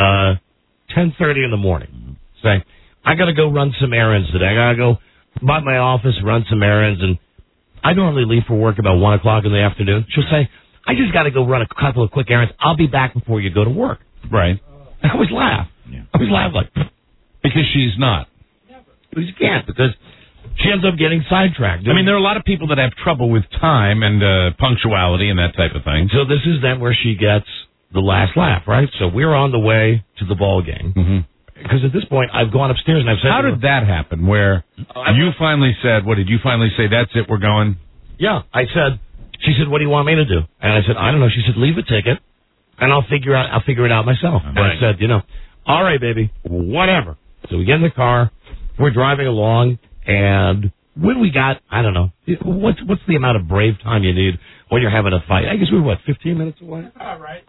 10:30 in the morning, say, I got to go run some errands today. I got to go by my office, run some errands, and I normally leave for work about 1 o'clock in the afternoon. She'll say, I just got to go run a couple of quick errands. I'll be back before you go to work. Right. I always laugh. Yeah. I always laugh like, because she's not. But you can't, because she ends up getting sidetracked. I mean, there are a lot of people that have trouble with time and punctuality and that type of thing. So this is then where she gets the last laugh, right? So we're on the way to the ball game. Because at this point, I've gone upstairs and I've said... How did that happen, where you finally said, what did you finally say, that's it, we're going? Yeah, I said, she said, what do you want me to do? And I said, I don't know. She said, leave a ticket, and I'll figure it out myself. And I said, all right, baby, whatever. So we get in the car, we're driving along, and when we got, I don't know, what's the amount of brave time you need when you're having a fight? I guess we were, 15 minutes away? All right.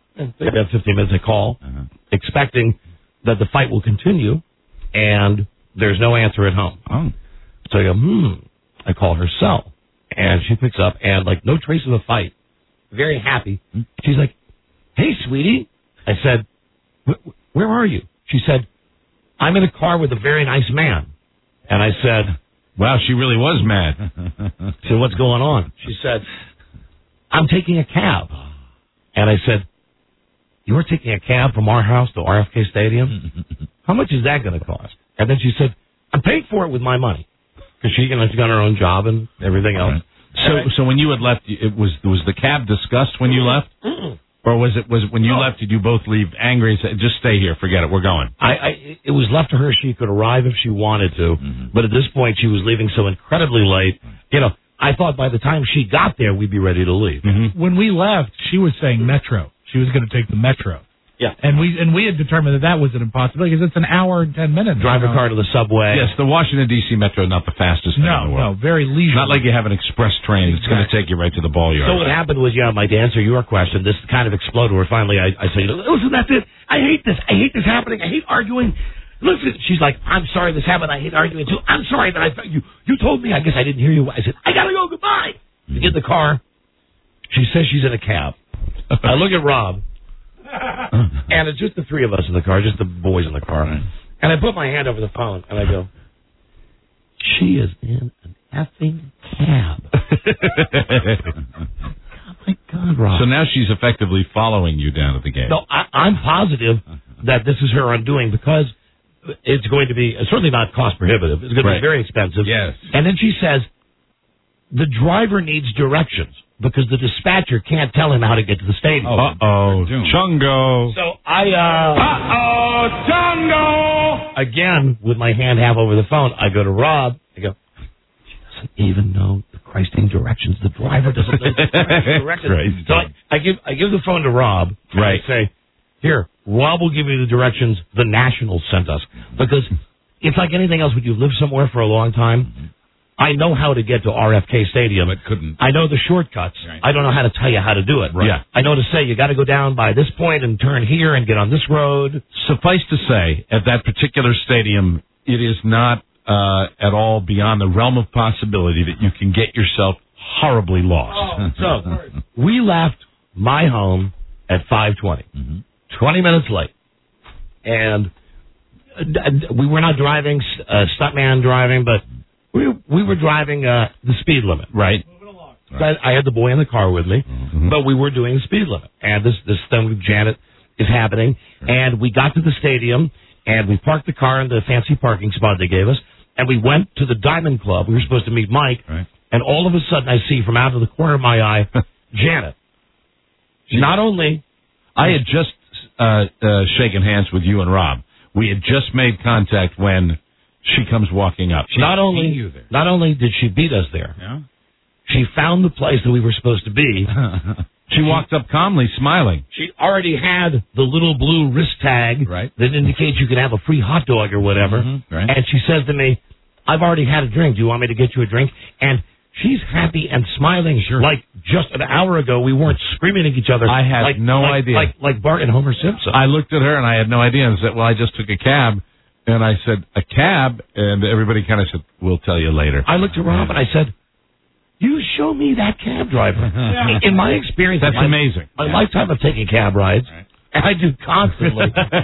About 15 minutes, I call, expecting that the fight will continue, and there's no answer at home. Oh. So I go, I call her cell, and she picks up, and like no trace of a fight. Very happy. She's like, hey, sweetie. I said, where are you? She said, I'm in a car with a very nice man. And I said, wow, she really was mad. So what's going on? She said, I'm taking a cab. And I said, you're taking a cab from our house to RFK Stadium? How much is that going to cost? And then she said, I'm paying for it with my money. Because she's got her own job and everything else. So when you had left, was the cab discussed when you left? Or was it when you left, did you both leave angry and say, just stay here, forget it, we're going? It was left to her. She could arrive if she wanted to. But at this point, she was leaving so incredibly late. I thought by the time she got there, we'd be ready to leave. When we left, she was saying Metro. She was going to take the Metro. Yeah. And we had determined that was an impossibility because it's an hour and 10 minutes. Drive a car to the subway. Yes, the Washington, D.C. Metro, not the fastest thing in the world. No, very leisurely. Not like you have an express train that's going to take you right to the ball yard. So what happened was, Mike, to answer your question, this kind of exploded where finally I said, listen, that's it. I hate this. I hate this happening. I hate arguing. Listen, she's like, I'm sorry this happened. I hate arguing too. I'm sorry that you told me. I guess I didn't hear you. I said, I got to go. Goodbye. We get in the car. She says she's in a cab. I look at Rob. And it's just the three of us in the car, just the boys in the car. And I put my hand over the phone, and I go, she is in an effing cab. Oh, my God, Rob. So now she's effectively following you down at the game. No, I'm positive that this is her undoing because it's going to be certainly not cost prohibitive. It's going to be very expensive. Yes. And then she says, the driver needs directions. Because the dispatcher can't tell him how to get to the stadium. Uh-oh. Chungo. So Chungo! Again, with my hand half over the phone, I go to Rob. I go, she doesn't even know the Christing directions. The driver doesn't know the directions. Right. So I give the phone to Rob. Right. I say, here, Rob will give you the directions the Nationals sent us. Because it's like anything else when you live somewhere for a long time. I know how to get to RFK Stadium. But couldn't. I know the shortcuts. Right. I don't know how to tell you how to do it. Right. Yeah. I know to say you got to go down by this point and turn here and get on this road. Suffice to say, at that particular stadium, it is not at all beyond the realm of possibility that you can get yourself horribly lost. So we left my home at 5:20, 20 minutes late, and we were not driving, stuntman driving, but we were driving the speed limit. Right. I had the boy in the car with me, but we were doing the speed limit, and this thing with Janet is happening, and we got to the stadium, and we parked the car in the fancy parking spot they gave us, and we went to the Diamond Club. We were supposed to meet Mike, and all of a sudden I see from out of the corner of my eye, Janet. Not only... I had just shaken hands with you and Rob. We had just made contact when she comes walking up. Not only did she beat us there, she found the place that we were supposed to be. She walked up calmly, smiling. She already had the little blue wrist tag that indicates you can have a free hot dog or whatever. And she says to me, I've already had a drink. Do you want me to get you a drink? And she's happy and smiling. Like just an hour ago, we weren't screaming at each other. I had no idea. Like Bart and Homer Simpson. I looked at her and I had no idea and said, well, I just took a cab. And I said, a cab? And everybody kind of said, we'll tell you later. I looked at Rob and I said, you show me that cab driver. In my experience, that's amazing. My lifetime of taking cab rides, and I do constantly.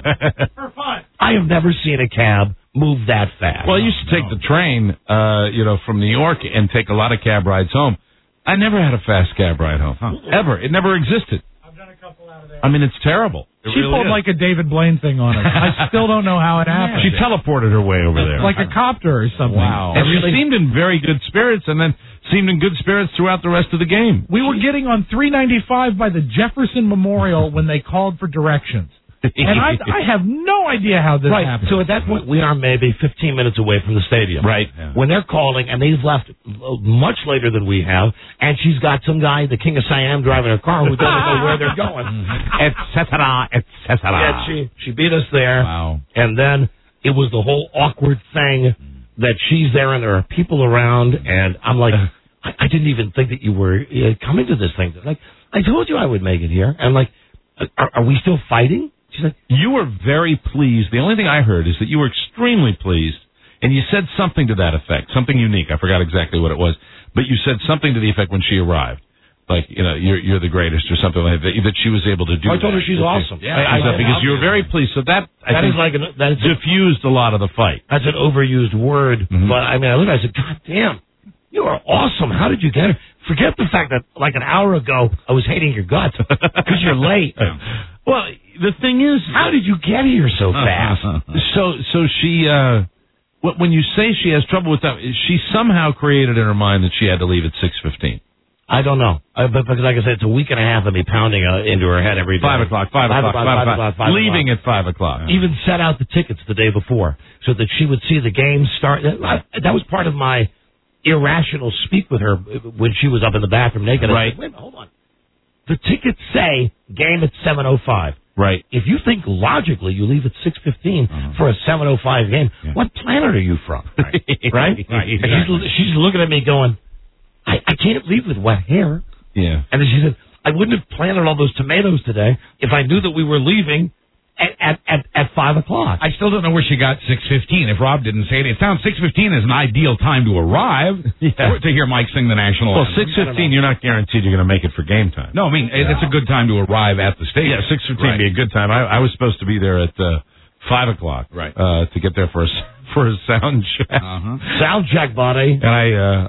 For fun. I have never seen a cab move that fast. Well, I used to take the train, from New York and take a lot of cab rides home. I never had a fast cab ride home. Ever. It never existed. I've done a couple out of there. I mean, it's terrible. She pulled like a David Blaine thing on her. I still don't know how it happened. She teleported her way over there. Like a copter or something. Wow. And she seemed in very good spirits and then seemed in good spirits throughout the rest of the game. We were getting on 395 by the Jefferson Memorial when they called for directions. And I have no idea how this happened. So at that point, we are maybe 15 minutes away from the stadium. Right. When they're calling, and they've left much later than we have, and she's got some guy, the King of Siam, driving her car who doesn't know where they're going, et cetera, et cetera. Yeah, she beat us there. Wow. And then it was the whole awkward thing that she's there and there are people around, and I'm like, I didn't even think that you were coming to this thing. Like, I told you I would make it here. And like, are we still fighting? She's like, you were very pleased. The only thing I heard is that you were extremely pleased, and you said something to that effect, something unique. I forgot exactly what it was, but you said something to the effect when she arrived, like, you're the greatest or something like that she was able to do. I told her she's awesome. Yeah, because you were very pleased. So that diffused a lot of the fight. That's an overused word, but I mean, I looked at it, I said, God damn, you are awesome. How did you get her? Forget the fact that like an hour ago I was hating your guts because you're late. Well, the thing is, how did you get here so fast? So she, when you say she has trouble with that, she somehow created in her mind that she had to leave at 6:15. I don't know, but because like I said, it's a week and a half of me pounding into her head every day. 5 o'clock. Leaving at 5 o'clock. Even set out the tickets the day before so that she would see the game start. That was part of my irrational speak with her when she was up in the bathroom naked. Right. I said, wait a minute, hold on. The tickets say game at 7:05. Right. If you think logically you leave at 6:15 for a 7:05 game, what planet are you from? Right? And she's looking at me going, I can't leave with wet hair. Yeah. And then she said, I wouldn't have planted all those tomatoes today if I knew that we were leaving at 5 o'clock. I still don't know where she got 6:15. If Rob didn't say it, it sounds 6:15 is an ideal time to arrive to hear Mike sing the national anthem. 6:15, you're not guaranteed you're going to make it for game time. No, I mean, it's a good time to arrive at the stadium. Yeah, 6:15 would be a good time. I was supposed to be there at 5 o'clock to get there for a sound check. Sound check, buddy. And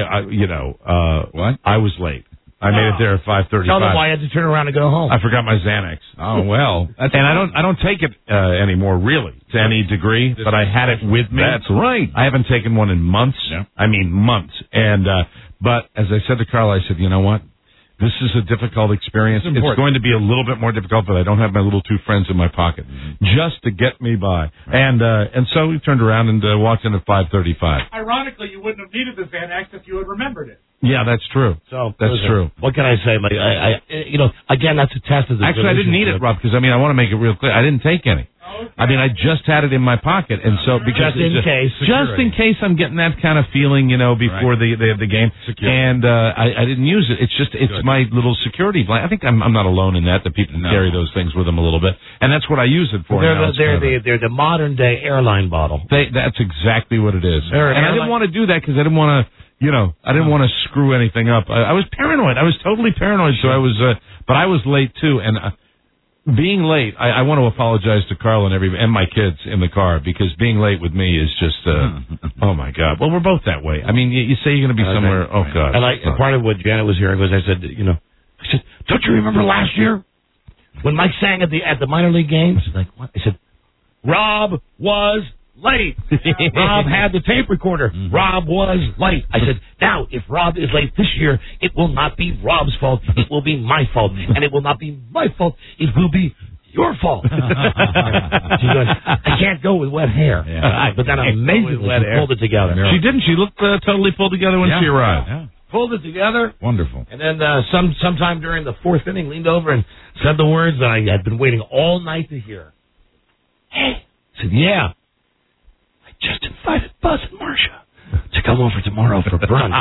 I was late. I made it there at 5:35. Tell them why I had to turn around and go home. I forgot my Xanax. Oh well, and I don't take it anymore really to any degree, but I had it with me. That's right. I haven't taken one in months. Yeah. I mean months. And but as I said to Carl, I said, you know what? This is a difficult experience. It's going to be a little bit more difficult, but I don't have my little two friends in my pocket just to get me by. Right. And so we turned around and walked in at 5:35. Ironically, you wouldn't have needed the Xanax if you had remembered it. Yeah, that's true. So that's true. What can I say? Again, that's a test of the. Actually, I didn't need it, Rob, because I want to make it real clear. I didn't take any. I mean, I just had it in my pocket, and so because just in case I'm getting that kind of feeling, before the game, and I didn't use it. It's my little security blanket. I think I'm not alone in that people carry those things with them a little bit, and that's what I use it for. They're the modern day airline bottle. That's exactly what it is. And I didn't want to do that because I didn't want to. I didn't want to screw anything up. I was paranoid. I was totally paranoid. So I was, but I was late too. And being late, I want to apologize to Carl and my kids in the car because being late with me is just, oh my God. Well, we're both that way. I mean, you say you're going to be somewhere. Oh God. And part of what Janet was hearing was I said, don't you remember last year when Mike sang at the minor league games? Like what? I said, Rob was late. Rob had the tape recorder. Rob was late. I said, now, if Rob is late this year, it will not be Rob's fault. It will be my fault. And it will not be my fault. It will be your fault. She goes, I can't go with wet hair. Yeah. But then amazingly, she pulled it together. She didn't. She looked totally pulled together when she arrived. Yeah. Pulled it together. Wonderful. And then sometime during the fourth inning, leaned over and said the words that I had been waiting all night to hear. Hey. I said, yeah. Just invited Buzz and Marcia to come over tomorrow for brunch.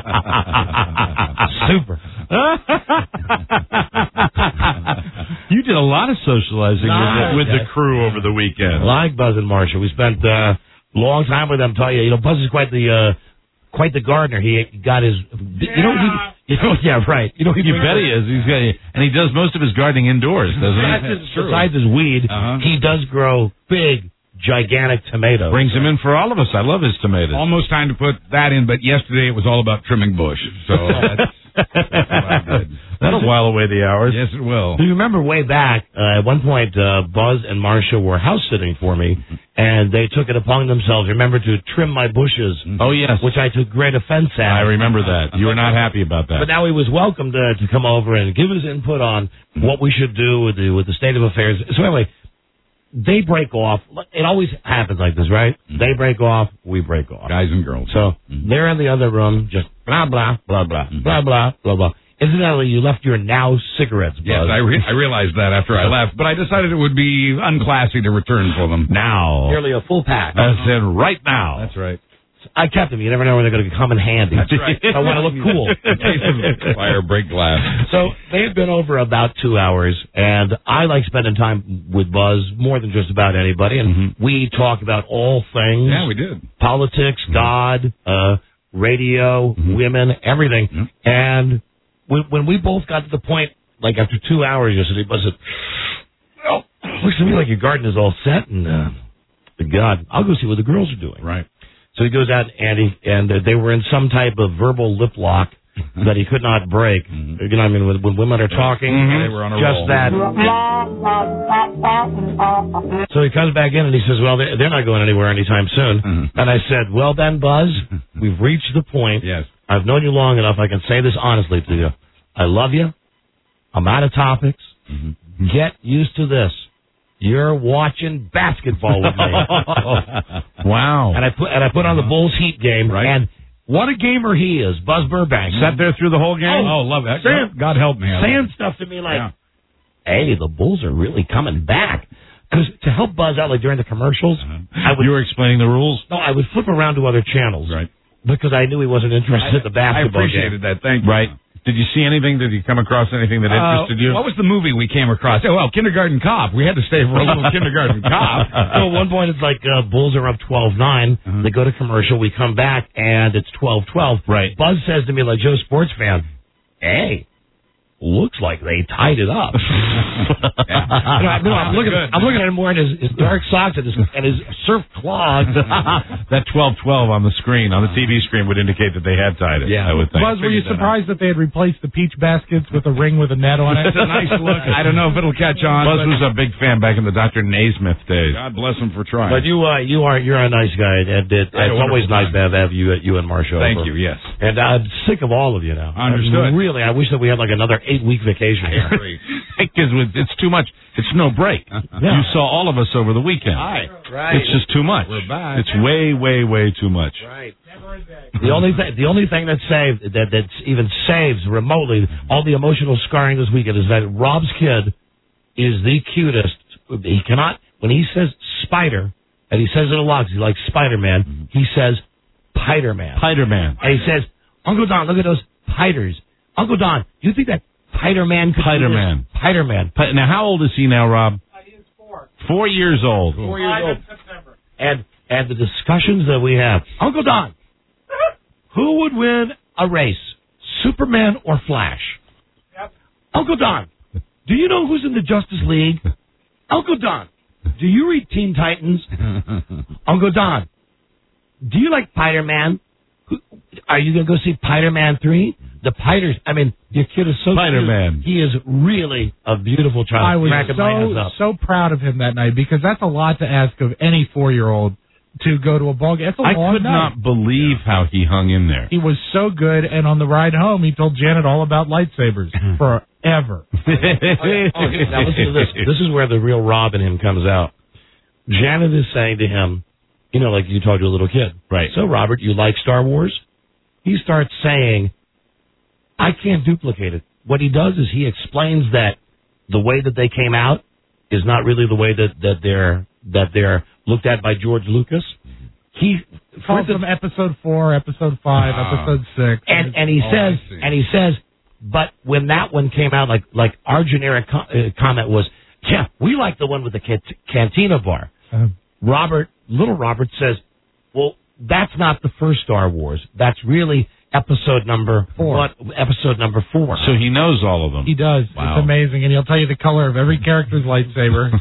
Super. You did a lot of socializing with the crew over the weekend. Like Buzz and Marcia. We spent a long time with them. Tell you, Buzz is quite the gardener. He got his, yeah, right. You bet he is. And he does most of his gardening indoors, doesn't he? Besides his weed, he does grow big, gigantic tomatoes. Brings him in for all of us. I love his tomatoes. Almost time to put that in, but yesterday it was all about trimming bush. So that's what I did. That'll while away the hours. Yes, it will. Do you remember way back, at one point, Buzz and Marcia were house sitting for me, and they took it upon themselves, remember, to trim my bushes. Oh, yes. Which I took great offense at. I remember that. You were not happy about that. But now he was welcome to come over and give his input on what we should do with the state of affairs. So anyway, they break off. It always happens like this, right? They break off, we break off. Guys and girls. So they're in the other room, just blah, blah, blah, blah, blah, blah, blah, blah. Incidentally, you left your Now cigarettes, Buzz. Yes, I realized that after I left, but I decided it would be unclassy to return for them. Now. Nearly a full pack. I said right now. That's right. I kept them. You never know when they're going to come in handy. That's right. I want to look cool. In case of fire, break glass. So they've been over about 2 hours, and I like spending time with Buzz more than just about anybody, and we talk about all things. Yeah, we did. Politics, God, radio, women, everything. And when we both got to the point, like after 2 hours yesterday, Buzz said, well, looks to me like your garden is all set, and God, I'll go see what the girls are doing. Right. So he goes out, and they were in some type of verbal lip lock that he could not break. You know what I mean? When women are talking, they were on a just roll. that. So he comes back in and he says, well, they're not going anywhere anytime soon. And I said, well then, Buzz, we've reached the point. Yes. I've known you long enough. I can say this honestly to you. I love you. I'm out of topics. Get used to this. You're watching basketball with me. Wow. And I put on the Bulls Heat game, and what a gamer he is, Buzz Burbank. Sat there through the whole game? Oh, love that. God help me. Saying stuff to me like, hey, the Bulls are really coming back. Because to help Buzz out, like during the commercials, you were explaining the rules? No, I would flip around to other channels. Right. Because I knew he wasn't interested in the basketball I appreciated that. Thank you. Right. Did you see anything? Did you come across anything that interested you? What was the movie we came across? Oh, well, Kindergarten Cop. We had to stay for a little Kindergarten Cop. So at one point it's like Bulls are up 12-9. They go to commercial. We come back, and it's 12-12. Right. Buzz says to me, like Joe Sports fan, hey, looks like they tied it up. I'm looking at him wearing his dark socks and his surf clogs. That 12-12 on the screen, on the TV screen, would indicate that they had tied it. Yeah. I would think. Buzz, were you surprised that they had replaced the peach baskets with a ring with a net on it? It's a nice look. I don't know if it'll catch on. Buzz was a big fan back in the Dr. Naismith days. God bless him for trying. But you're a nice guy, and it's always nice to have you and Marcia. Thank you. Yes. And I'm sick of all of you now. Understood. Really, I wish that we had like another 8-week vacation here. Because it's too much. It's no break. You saw all of us over the weekend. Right. It's just too much. We're back. It's way, way, way too much. Right. The only thing that even saves remotely all the emotional scarring this weekend is that Rob's kid is the cutest. He cannot when he says spider, and he says it a lot because he likes Spider-Man, he says Pider-Man. Pider-Man. And he says, Uncle Don, look at those piters. Uncle Don, do you think that Pider-Man could Pider-Man. do this? Pider-Man. Now, how old is he now, Rob? He is 4. 4 years old. 4 years old. September. And the discussions that we have. Uncle Don, who would win a race, Superman or Flash? Yep. Uncle Don, do you know who's in the Justice League? Uncle Don, do you read Teen Titans? Uncle Don, do you like Spider-Man? Are you going to go see Spider-Man 3? The Piters, I mean, your kid is so Spider-Man. cute. He is really a beautiful child. I was so proud of him that night because that's a lot to ask of any 4-year-old to go to a ball game. That's a long could night. not believe how he hung in there. He was so good, and on the ride home, he told Janet all about lightsabers forever. Now listen to this. This is where the real Rob in him comes out. Janet is saying to him, you know, like you talk to a little kid. Right. So, Robert, you like Star Wars? He starts saying, I can't duplicate it. What he does is he explains that the way that they came out is not really the way that they're looked at by George Lucas. He Calls them episode 4, episode 5, episode 6. And he says, but when that one came out, like our generic comment was, yeah, we like the one with the cantina bar. Little Robert says, well, that's not the first Star Wars. That's really episode number 4. Episode number 4. So he knows all of them. He does. Wow. It's amazing, and he'll tell you the color of every character's lightsaber.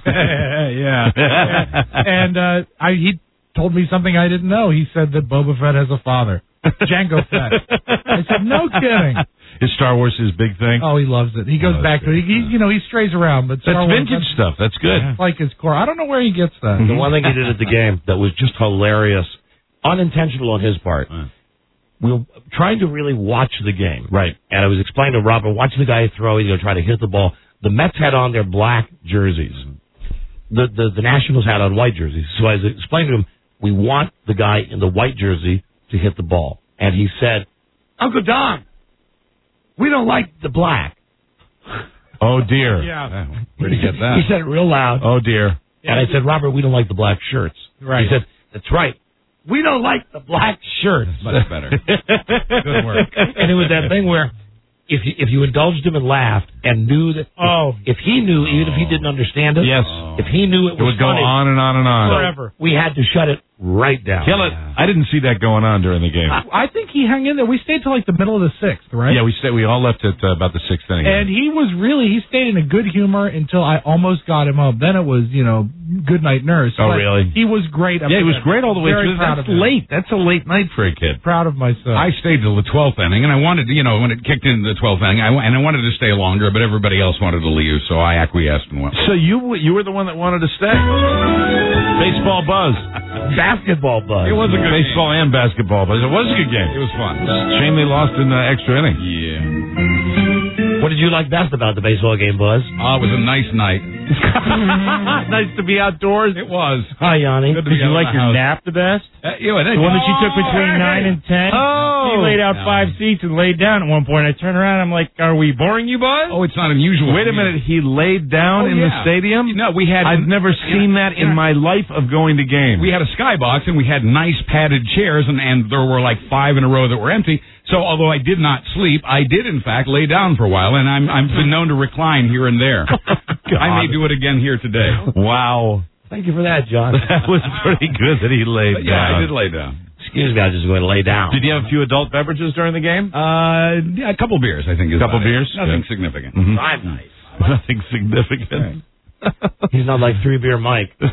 And he told me something I didn't know. He said that Boba Fett has a father, Jango Fett. I said, no kidding. Is Star Wars his big thing? Oh, he loves it. He goes back to it. He strays around, but that's vintage stuff. That's good. It's like his core. I don't know where he gets that. The one thing he did at the game that was just hilarious, unintentional on his part. We were trying to really watch the game. Right. And I was explaining to Robert, watch the guy throw. He's going to try to hit the ball. The Mets had on their black jerseys. The Nationals had on white jerseys. So I was explaining to him, we want the guy in the white jersey to hit the ball. And he said, Uncle Don, we don't like the black. Oh, dear. Yeah. Where'd he get that? He said it real loud. Oh, dear. And I said, Robert, we don't like the black shirts. Right. He said, that's right. We don't like the black shirts. Much better. Good work. And it was that thing where if you indulged him and laughed and knew that if he knew, even if he didn't understand it, if he knew it was would go funny, on and on and on. Forever. We had to shut it right down. Kill it. I didn't see that going on during the game. I think he hung in there. We stayed till like the middle of the 6th, right? Yeah, we all left at about the 6th inning. And he stayed in a good humor until I almost got him home. Then it was, good night nurse. Oh, But really? He was great. Yeah, he was great all the way Very through. proud That's of him. late. That's a late night for a kid. Proud of myself. I stayed till the 12th inning, and I wanted to, when it kicked into the 12th inning, I wanted to stay longer, but everybody else wanted to leave, so I acquiesced and went. So you were the one that wanted to stay. Baseball buzz. Basketball buzz. It was a good baseball game. And basketball buzz. It was a good game. It was fun. Shame they lost in the extra inning. Yeah. What did you like best about the baseball game, Buzz? It was a nice night. Nice to be outdoors. It was. Hi, Yanni. Good to Did be you out like of the your house. nap the best? The The one that you took between 9 and 10? Oh. He laid out 5 seats and laid down at one point. I turned around. I'm like, are we boring you, Buzz? Oh, it's not unusual. Wait a minute. He laid down in the stadium? No, we had. I've never seen that in my life of going to games. We had a skybox and we had nice padded chairs, and there were like 5 in a row that were empty. So although I did not sleep, I did in fact lay down for a while, and I've been known to recline here and there. I may do it again here today. Wow. Thank you for that, John. That was pretty good that he laid But yeah, down. I did lay down. Excuse me, I was just going to lay down. Did you have a few adult beverages during the game? Yeah, a couple beers, I think. A couple about it. beers? Nothing Good. significant. Mhm. I'm nice. Nothing significant. He's not like 3-Beer Mike. Do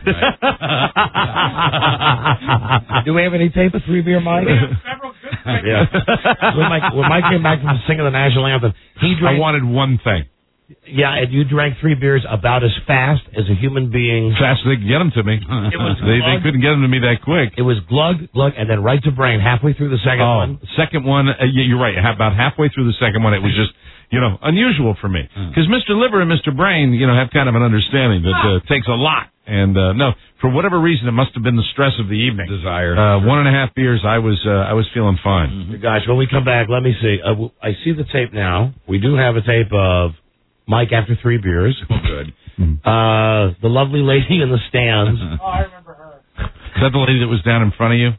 we have any tape of 3-Beer Mike? Yeah. When Mike came back from singing the national anthem, he drank. I wanted one thing. Yeah, and you drank 3 beers about as fast as a human being. Fast as they could get them to me. It was they couldn't get them to me that quick. It was glug, and then right to brain halfway through the second one. Second one, yeah, you're right. About halfway through the second one, it was just, unusual for me. Because Mr. Liver and Mr. Brain, have kind of an understanding that takes a lot. And no, for whatever reason, it must have been the stress of the evening. Desire. 1.5 beers, I was feeling fine. Gosh, when we come back, let me see. I see the tape now. We do have a tape of Mike after 3 beers. Oh, good. The lovely lady in the stands. Oh, I remember her. Is that the lady that was down in front of you?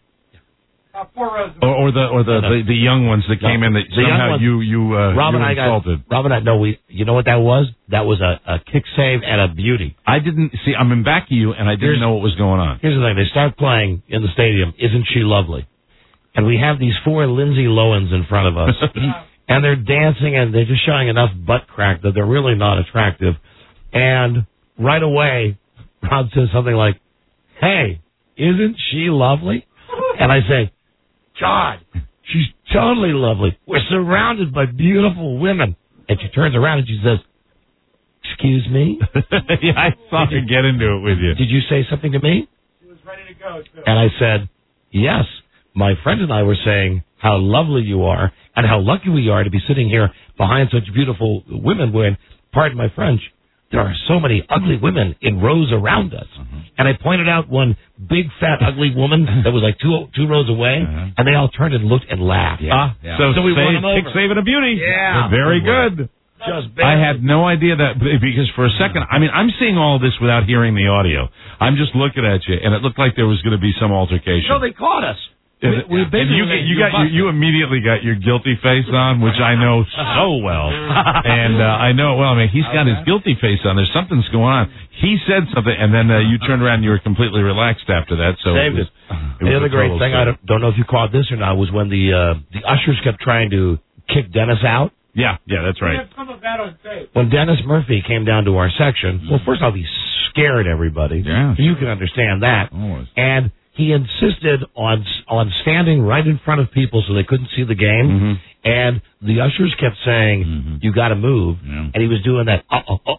4 rows. Or the young ones that came in that somehow you insulted? Rob and I, no, you know what that was? That was a kick save and a beauty. I didn't see. I'm in back of you, and I didn't know what was going on. Here's the thing: they start playing in the stadium. Isn't she lovely? And we have these 4 Lindsay Lohans in front of us, and they're dancing, and they're just showing enough butt crack that they're really not attractive. And right away, Rob says something like, "Hey, isn't she lovely?" And I say, "God, she's totally lovely. We're surrounded by beautiful women." And she turns around and she says, "Excuse me?" Yeah, I saw her get into it with you. Did you say something to me? She was ready to go, too. And I said, "Yes. My friend and I were saying how lovely you are and how lucky we are to be sitting here behind such beautiful women when, pardon my French, there are so many ugly women in rows around us." And I pointed out one big, fat, ugly woman that was like two rows away, and they all turned and looked and laughed. So we won them over. kick, save, and a beauty. Yeah. Very good. Just I had no idea that, because for a second, I mean, I'm seeing all this without hearing the audio. I'm just looking at you, and it looked like there was going to be some altercation. No, they caught us. And you immediately got your guilty face on, which I know so well, and I know well. I mean, he's got his guilty face on. There's something's going on. He said something, and then you turned around and you were completely relaxed after that. So saved it. The other great thing, I don't know if you caught this or not, was when the ushers kept trying to kick Dennis out. Yeah, that's right. When Dennis Murphy came down to our section, well, first off, he scared everybody. Yeah, you can understand that. Always. And he insisted on standing right in front of people so they couldn't see the game. And the ushers kept saying, "You got to move." And he was doing that.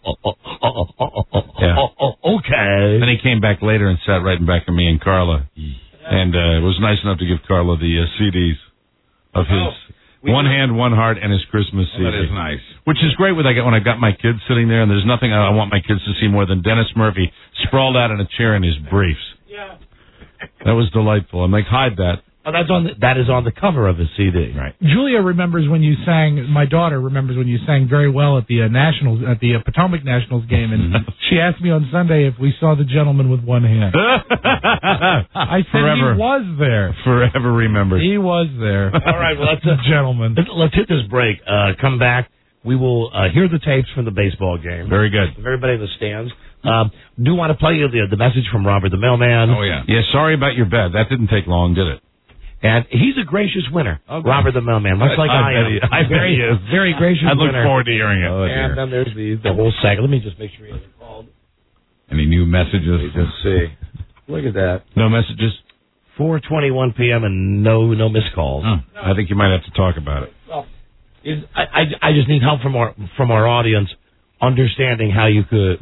Okay. Then he came back later and sat right in back of me and Carla, and was nice enough to give Carla the CDs of his One Hand, One Heart, and his Christmas CD. That is nice. Which is great when I got my kids sitting there, and there's nothing I want my kids to see more than Dennis Murphy sprawled out in a chair in his briefs. Yeah. That was delightful. I'm like, hide that. Oh, that is on the cover of his CD. Right. Julia remembers when you sang. My daughter remembers when you sang very well at the Nationals, at the Potomac Nationals game, and she asked me on Sunday if we saw the gentleman with one hand. I said Forever. he was there. Forever remembered. He was there. All right, well, gentleman. Let's hit this break. Come back. We will hear the tapes from the baseball game. Very good. Everybody in the stands. Do want to play you the message from Robert the Mailman. Oh, yeah. Yeah, sorry about your bet. That didn't take long, did it? And he's a gracious winner, Robert the Mailman, much like I am. I bet he is. Very gracious I look winner. forward to hearing it. And then there's the whole segment. Let me just make sure he hasn't called. Any new messages? Let's see. Look at that. No messages? 4:21 p.m. and no missed calls. I think you might have to talk about it. Well, I just need help from our audience understanding how you could.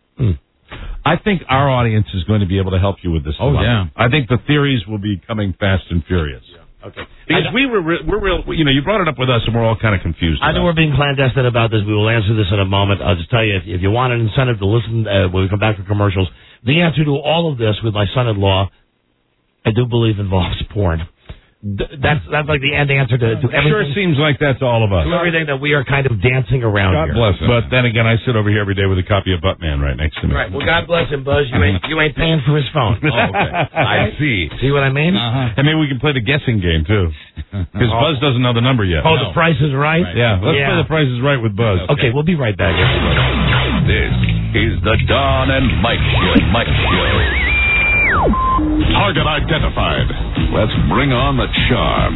I think our audience is going to be able to help you with this. Oh, yeah. I think the theories will be coming fast and furious. Yeah. Okay. Because we're real. You brought it up with us, and we're all kind of confused. I know we're being clandestine about this. We will answer this in a moment. I'll just tell you, if you want an incentive to listen when we come back for commercials, the answer to all of this with my son-in-law, I do believe involves porn. That's like the end answer to everything. Sure seems like that's all of us. To everything that we are kind of dancing around God here. bless him. But then again, I sit over here every day with a copy of Buttman right next to me. Right. Well, God bless him, Buzz. You ain't paying for his phone. Oh, okay. I see. See what I mean? And maybe we can play the guessing game, too. Because Buzz doesn't know the number yet. Oh, The Price is Right? Yeah, let's play The Price is Right with Buzz. Okay, we'll be right back, everybody. This is the Don and Mike Show. Target identified. Let's bring on the charm.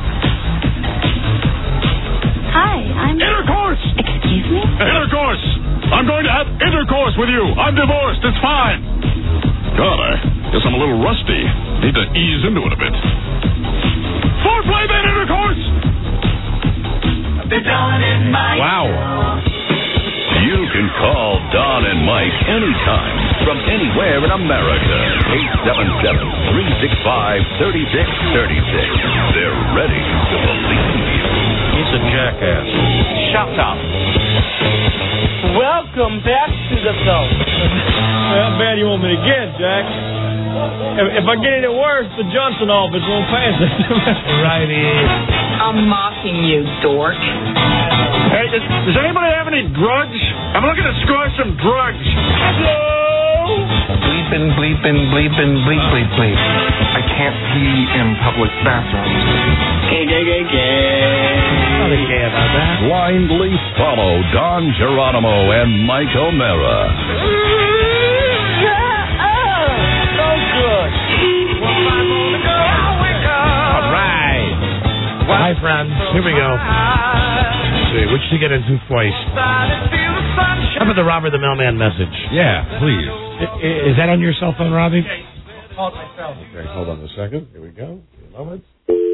Hi, I'm... Intercourse! Excuse me? Intercourse! I'm going to have intercourse with you. I'm divorced. It's fine. God, I guess I'm a little rusty. Need to ease into it a bit. Foreplay, then, intercourse! The Don and Mike. Wow. You can call Don and Mike anytime from anywhere in America. 877-365-3636. They're ready to believe you. He's a jackass. Shut up. Welcome back to the show. How bad you want me to get, Jack? If I get any worse, the Johnson office won't pass it. Righty. I'm mocking you, dork. Hey, does anybody have any drugs? I'm looking to score some drugs. Hello? Bleepin', bleepin', bleepin', bleep, bleep, bleep. I can't pee in public bathrooms. Nothing gay about that. Blindly follow Don Geronimo and Mike O'Mara. So good. All right. Hi, friends. Here we go. Let's see, which to get into first? How about the Robert the Mailman message? Yeah, please. Is that on your cell phone, Robbie? Okay, hold on a second. Here we go. Give me a moment.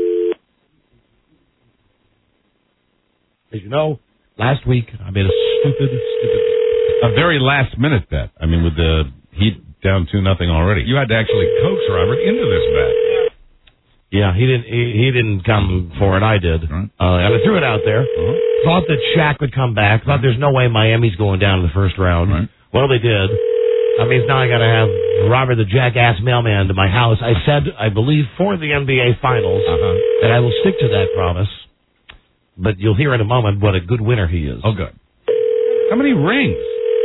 As you know, last week I made a stupid A very last minute bet. I mean, with the Heat down 2-0 already. You had to actually coax Robert into this bet. Yeah, he didn't come for it. I did. And I threw it out there. Thought that Shaq would come back. Thought there's no way Miami's going down in the first round. Well, they did. That means now I got to have Robert the Jackass Mailman to my house. I said, I believe, for the NBA Finals, that I will stick to that promise. But you'll hear in a moment what a good winner he is. Oh, good. How many rings?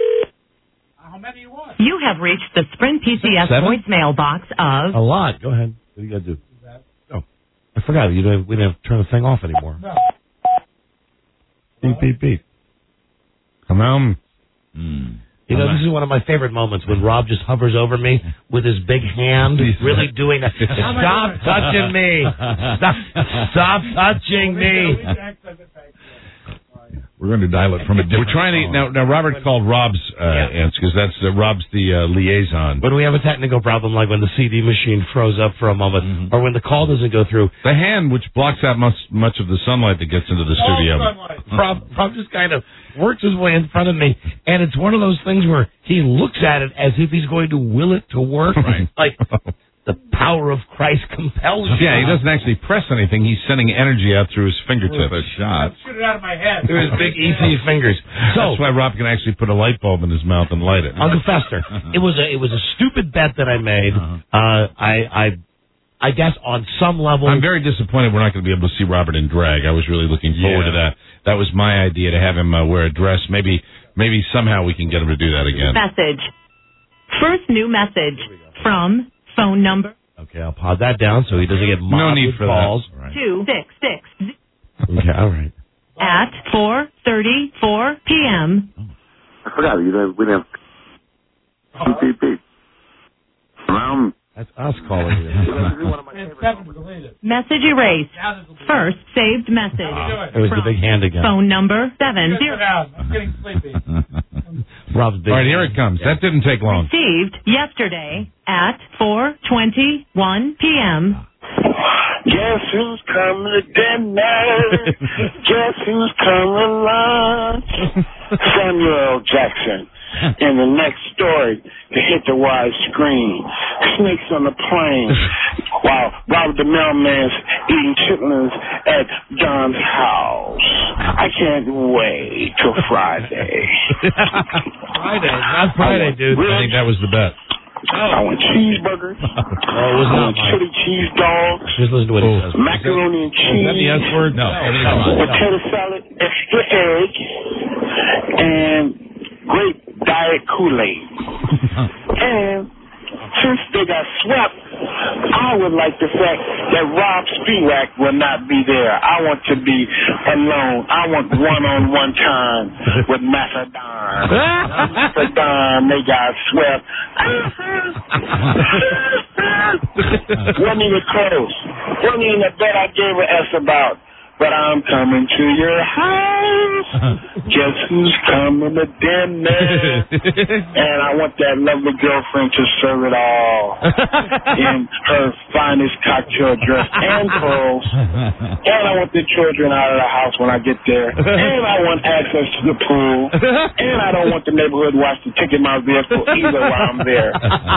You have reached the Sprint PCS voicemail box of... A lot. Go ahead. What do you got to do? Oh, I forgot. We didn't have to turn the thing off anymore. No. Beep, beep, beep. Come on. You know, this is one of my favorite moments when Rob just hovers over me with his big hand, really doing that. Stop touching me. Stop touching me. We're going to dial it from a different. We're trying to now. Robert called Rob's answer because that's Rob's the liaison. When we have a technical problem, like when the CD machine froze up for a moment, or when the call doesn't go through, the hand which blocks out much of the sunlight that gets into the studio. Rob just kind of works his way in front of me, and it's one of those things where he looks at it as if he's going to will it to work, like. The power of Christ compels you. Yeah, he doesn't actually press anything. He's sending energy out through his fingertips. A shot. Shoot it out of my head. Through his big ET fingers. So that's why Rob can actually put a light bulb in his mouth and light it. Uncle Fester, it was a stupid bet that I made. I guess on some level. I'm very disappointed we're not going to be able to see Robert in drag. I was really looking forward to that. That was my idea, to have him wear a dress. Maybe somehow we can get him to do that again. Message. First new message from phone number. Okay, I'll pause that down so he doesn't get mobbed. No need for calls. That. Right. 266. Okay, all right. At 4:34 p.m. I forgot. We didn't have PPP. That's us calling you. Message erased. First saved message. It was the big hand again. Phone number 70. I'm getting sleepy. Rob's big All right, here it comes. That didn't take long. Received yesterday at 4:21 p.m. Guess who's coming to dinner? Guess who's coming to lunch? Samuel L. Jackson in the next story to hit the wide screen. Snakes on the plane while Robert the Mailman's eating chitlins at John's house. I can't wait till Friday. Friday, not Friday, dude. I think that was the bet. I want cheeseburgers. it was not chili cheese dogs. Just listen to what he says. Macaroni and cheese. Is that the S word? No. Potato salad, extra egg, and great diet Kool-Aid. And since they got swept, I would like the fact that Rob Spiewak will not be there. I want to be alone. I want one-on-one time with Macedon. Macedon, they got swept. Wasn't even close. Wasn't even a bet I gave an S about. But I'm coming to your house. Guess who's coming to dinner? And I want that lovely girlfriend to serve it all in her finest cocktail dress and pearls. And I want the children out of the house when I get there. And I want access to the pool. And I don't want the neighborhood watch to ticket my vehicle either while I'm there.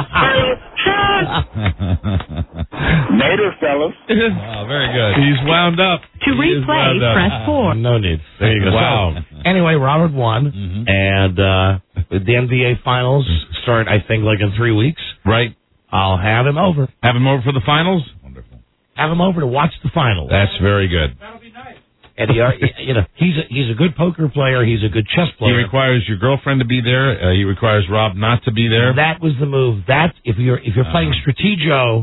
Later, fellas. Oh, very good. He's wound up. To replay, press 4. No need. There you go. Wow. So, anyway, Robert won, and the NBA Finals start, I think, like in 3 weeks. Right. I'll have him over. Have him over for the finals? Wonderful. Have him over to watch the finals. That's very good. And he's a good poker player. He's a good chess He player. requires your girlfriend to be there. He requires Rob not to be there. That was the move. That if you're playing Stratego,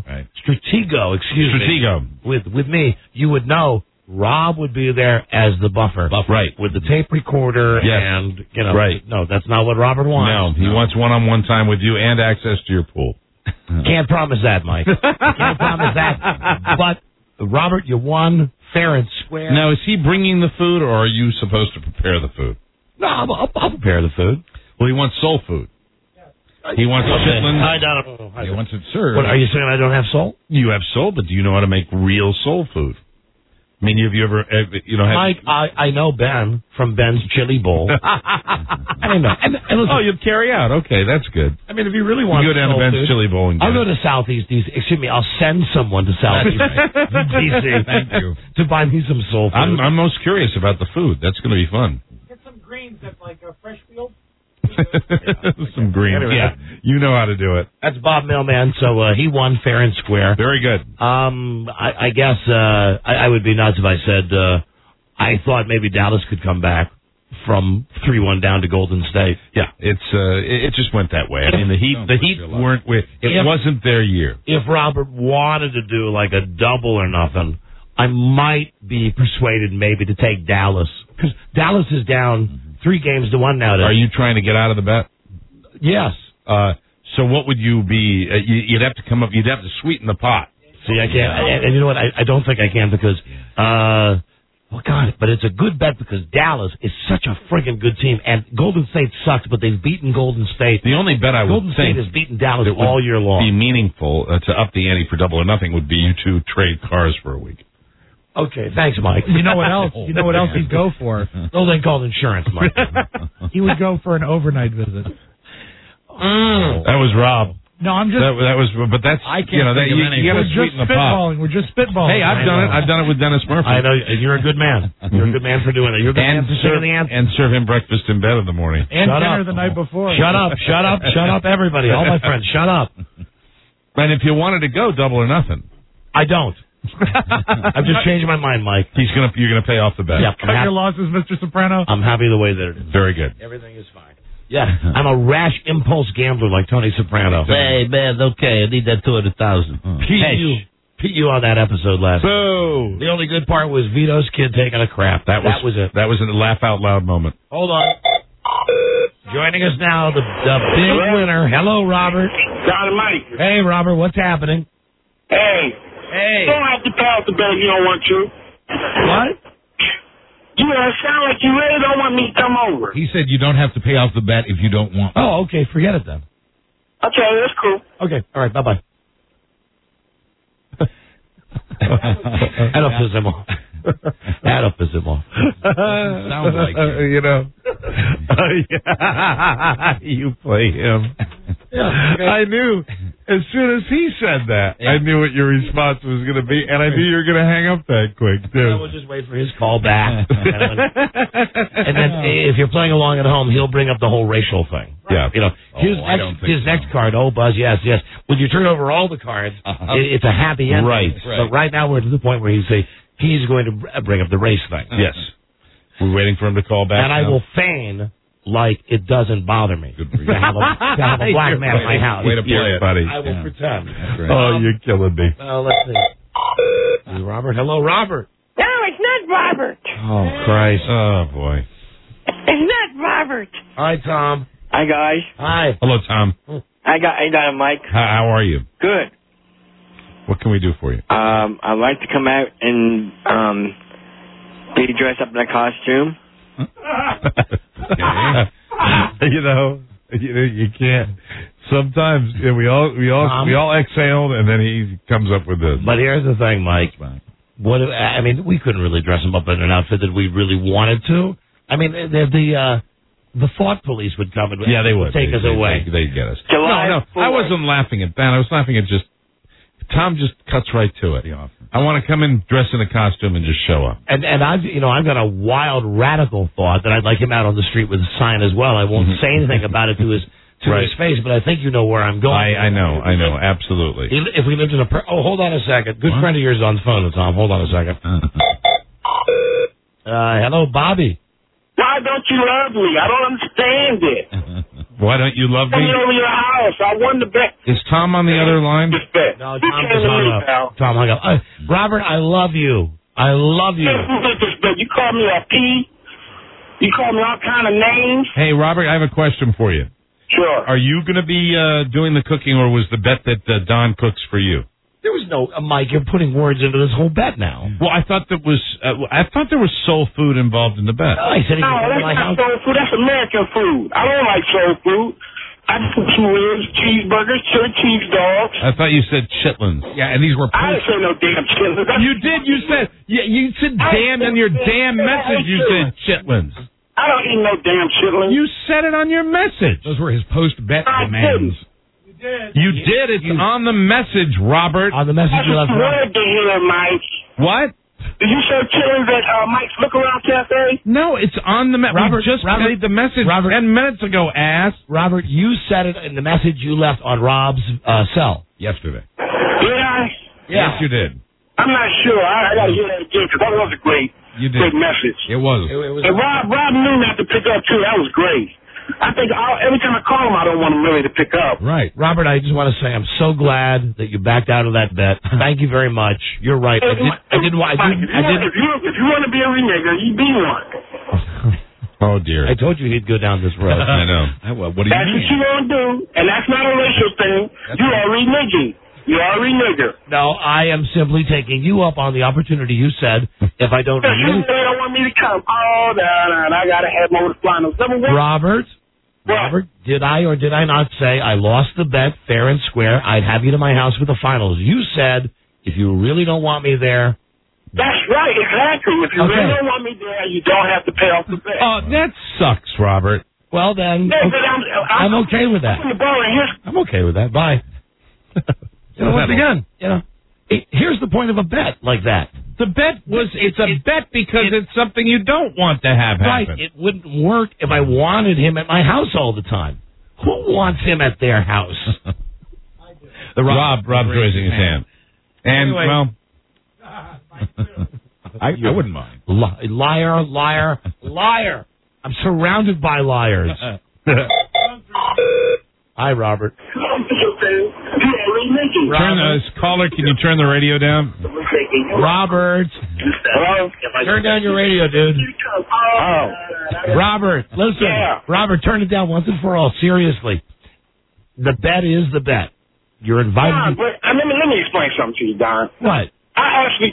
with me, you would know Rob would be there as the buffer, right, with the tape recorder, and right. No, that's not what Robert wants. No, he wants one-on-one time with you and access to your pool. Can't promise that, Mike. Can't promise that. But Robert, you won fair and square. Now, is he bringing the food, or are you supposed to prepare the food? No, I'll prepare the food. Well, he wants soul food. He wants chitlins. He wants it served. What, are you saying I don't have soul? You have soul, but do you know how to make real soul food? I mean, have you ever, Mike, I know Ben from Ben's Chili Bowl. I don't know. And listen, you'd carry out. Okay, that's good. I mean, if you really want to go down to Ben's Chili Bowl and I'll go to Southeast DC. Excuse me, I'll send someone to Southeast DC. Thank you. To buy me some soul food. I'm most curious about the food. That's going to be fun. Get some greens at like a Freshfield. Some greens. Anyway, yeah, you know how to do it. That's Bob Millman, so he won fair and square. Very good. I guess I would be nuts if I said I thought maybe Dallas could come back from 3-1 down to Golden State. Yeah, it just went that way. I mean, the Heat weren't. It wasn't their year. If Robert wanted to do like a double or nothing, I might be persuaded maybe to take Dallas, because Dallas is down 3-1 now. Are you trying to get out of the bet? Yes. So what would you be? You'd have to come up. You'd have to sweeten the pot. See, I can't. And you know what? I don't think I can because, but it's a good bet because Dallas is such a freaking good team, and Golden State sucks, but they've beaten Golden State. The only bet I would Golden State has beaten Dallas all year long. Be meaningful to up the ante for double or nothing would be you two trade cars for a week. Okay, thanks, Mike. You know what else? You know what else he'd go for? Those ain't called insurance, Mike. He would go for an overnight visit. That was Rob. No, I'm just. That was, but that's I can't. You got to sweeten the pot. We're just spitballing. Hey, I've done it. I've done it with Dennis Murphy. I know you're a good man. You're a good man for doing it. You're a good man for singing the anthem. And serve him breakfast in bed in the morning. And dinner the night before. Shut up, everybody. All my friends, shut up. And if you wanted to go, double or nothing. I don't. I've just changed my mind, Mike. You're gonna pay off the bet. Yeah, cut your losses, Mr. Soprano. I'm happy the way that it is. Very good. Everything is fine. Yeah, I'm a rash impulse gambler like Tony Soprano. Hey, man, okay, I need that 200,000. Pete, you on that episode last night. Boo! The only good part was Vito's kid taking a crap. That was it. That was a laugh out loud moment. Hold on. Joining us now, the big winner. Hello, Robert. John and Mike. Hey, Robert, what's happening? Hey. You don't have to pay off the bet if you don't want to. What? Yeah, it sounds like you really don't want me to come over. He said you don't have to pay off the bet if you don't want. Oh, okay. Forget it then. Okay, that's cool. Okay. All right. Bye-bye. That'll piss him off. That'll piss him off. Sounds like you know. You play him. Yeah, okay. I knew as soon as he said that, I knew what your response was going to be, and I knew you were going to hang up that quick too. We'll just wait for his call back, and then if you're playing along at home, he'll bring up the whole racial thing. Yeah, you know, his next card. Oh, Buzz, yes. When you turn over all the cards, it's a happy ending. Right. But right now we're to the point where he's going to bring up the race thing. Yes. We're waiting for him to call back. And I will feign like it doesn't bother me to have a black man in my house. Way to play it, buddy. I will pretend. Oh, you're killing me. Let's see. Robert. Hello, Robert. No, it's not Robert. Oh, Christ. Oh, boy. It's not Robert. Hi, Tom. Hi, guys. Hi. Hello, Tom. I got a Mike. How are you? Good. What can we do for you? I'd like to come out and be dressed up in a costume. You can't. Sometimes we all exhaled, and then he comes up with this. But here's the thing, Mike. We couldn't really dress him up in an outfit that we really wanted to. I mean, the thought police would come and they would take us away. They'd get us. No, I wasn't laughing at that. I was laughing at Tom just cuts right to it. I want to come in dressed in a costume and just show up. And I've got a wild radical thought that I'd like him out on the street with a sign as well. I won't say anything about it to his face, but I think you know where I'm going. I know, absolutely. If we lived in hold on a second. Good friend of yours is on the phone, Tom. Hold on a second. Hello, Bobby. Why don't you love me? I don't understand it. Why don't you love me? Come over your house. I won the bet. Is Tom on the other line? No, Tom just hung up. Tom hung up. Robert, I love you. I love you. You call me a P. You call me all kind of names. Hey, Robert, I have a question for you. Sure. Are you going to be doing the cooking, or was the bet that Don cooks for you? There was no Mike. You're putting words into this whole bet now. Well, I thought there was soul food involved in the bet. No, I said no, that's not soul food. That's American food. I don't like soul food. I put some ribs, cheeseburgers, chili cheese dogs. I thought you said chitlins. Yeah, and these were. I didn't say no damn chitlins. You did. You said damn in your damn message. You said chitlins. I don't eat no damn chitlins. You said it on your message. Those were his post-bet demands. You did. It's on the message, Robert. On the message you left. Word to hear, Mike. What? Did you say chitlins at Mike's Look Around Cafe? No, it's on the message. We just played the message 10 minutes ago, ass. Robert, you said it in the message you left on Rob's cell. Yesterday. Did I? Yes, you did. I'm not sure. I got to hear that again, because that was a great message. It was. And Rob knew not to pick up, too. That was great. I think every time I call him, I don't want him really to pick up. Right. Robert, I just want to say I'm so glad that you backed out of that bet. Thank you very much. You're right. If you want to be a renegger, you be one. Oh, dear. I told you he'd go down this road. I know. Well, what do you That's mean? what you want to do, and that's not a racial thing. You are reneging. You are a renegger. No, I am simply taking you up on the opportunity you said. If I don't You don't want me to come. Oh, no, I got to have my finals. Number one. Robert, did I or did I not say I lost the bet fair and square? I'd have you to my house with the finals. You said if you really don't want me there. That's right, exactly. If you really don't want me there, you don't have to pay off the bet. Oh, that sucks, Robert. Well, then, I'm okay with that. I'm okay with that. Bye. Once again, here's the point of a bet like that. The bet it's a bet because it's something you don't want to have happen. Right. It wouldn't work if I wanted him at my house all the time. Who wants him at their house? Rob's raising his hand. And, anyway, well, I wouldn't mind. Liar, liar, liar. I'm surrounded by liars. Hi, Robert. Caller, can you turn the radio down? Robert. Hello? Turn down your radio, dude. Oh. Robert, listen. Yeah. Robert, turn it down once and for all. Seriously. The bet is the bet. You're invited. Don, but let me explain something to you, Don. What? I actually,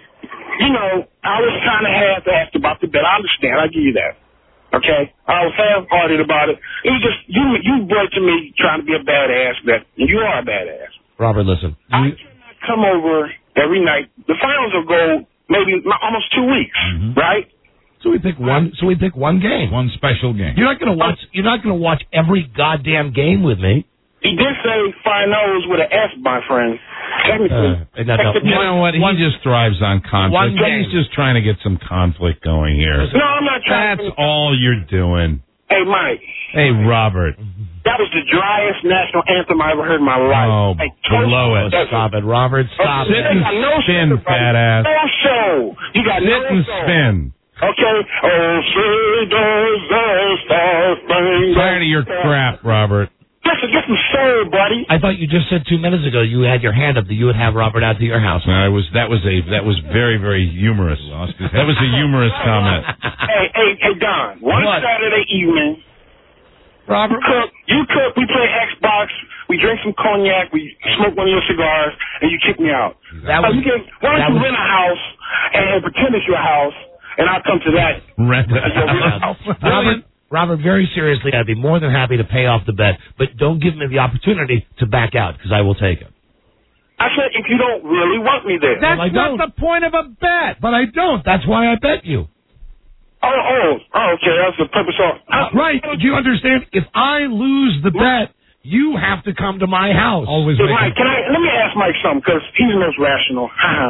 I was kind of half-assed about the bet. I understand. I give you that. Okay? I was half-hearted about it. It was just, you brought to me trying to be a badass bet, and you are a badass. Robert, listen. I cannot come over every night. The finals will go maybe almost 2 weeks, right? So we pick one game. One special game. You're not gonna watch every goddamn game with me. He did say finals with an S, my friend. Technically. You know what? He just thrives on conflict. He's just trying to get some conflict going here. No, I'm not trying. That's all you're doing. Hey, Mike. Hey, Robert. That was the driest national anthem I ever heard in my life. Oh, blow it. Stop it, Robert. Stop Sit and spin, fat ass. No show. You got Sit no and show. spin. Okay. Oh, say does the star spangled Tired of your crap, Robert. Listen, get some soul, buddy. I thought you just said 2 minutes ago you had your hand up that you would have Robert out to your house. No, that was very, very humorous. That was a humorous comment. Hey, Don. One Saturday evening, Robert, you cook. We play Xbox. We drink some cognac. We smoke one of your cigars, and you kick me out. Why don't you rent a house and pretend it's your house, and I'll come to that. Rent a house. Robert, very seriously, I'd be more than happy to pay off the bet, but don't give me the opportunity to back out, because I will take it. I said, if you don't really want me there. That's not the point of a bet. But I don't. That's why I bet you. Oh, okay. That's the purpose of... Right. Do you understand? If I lose the bet, you have to come to my house. Always. Mike, let me ask Mike something, because he's the most rational.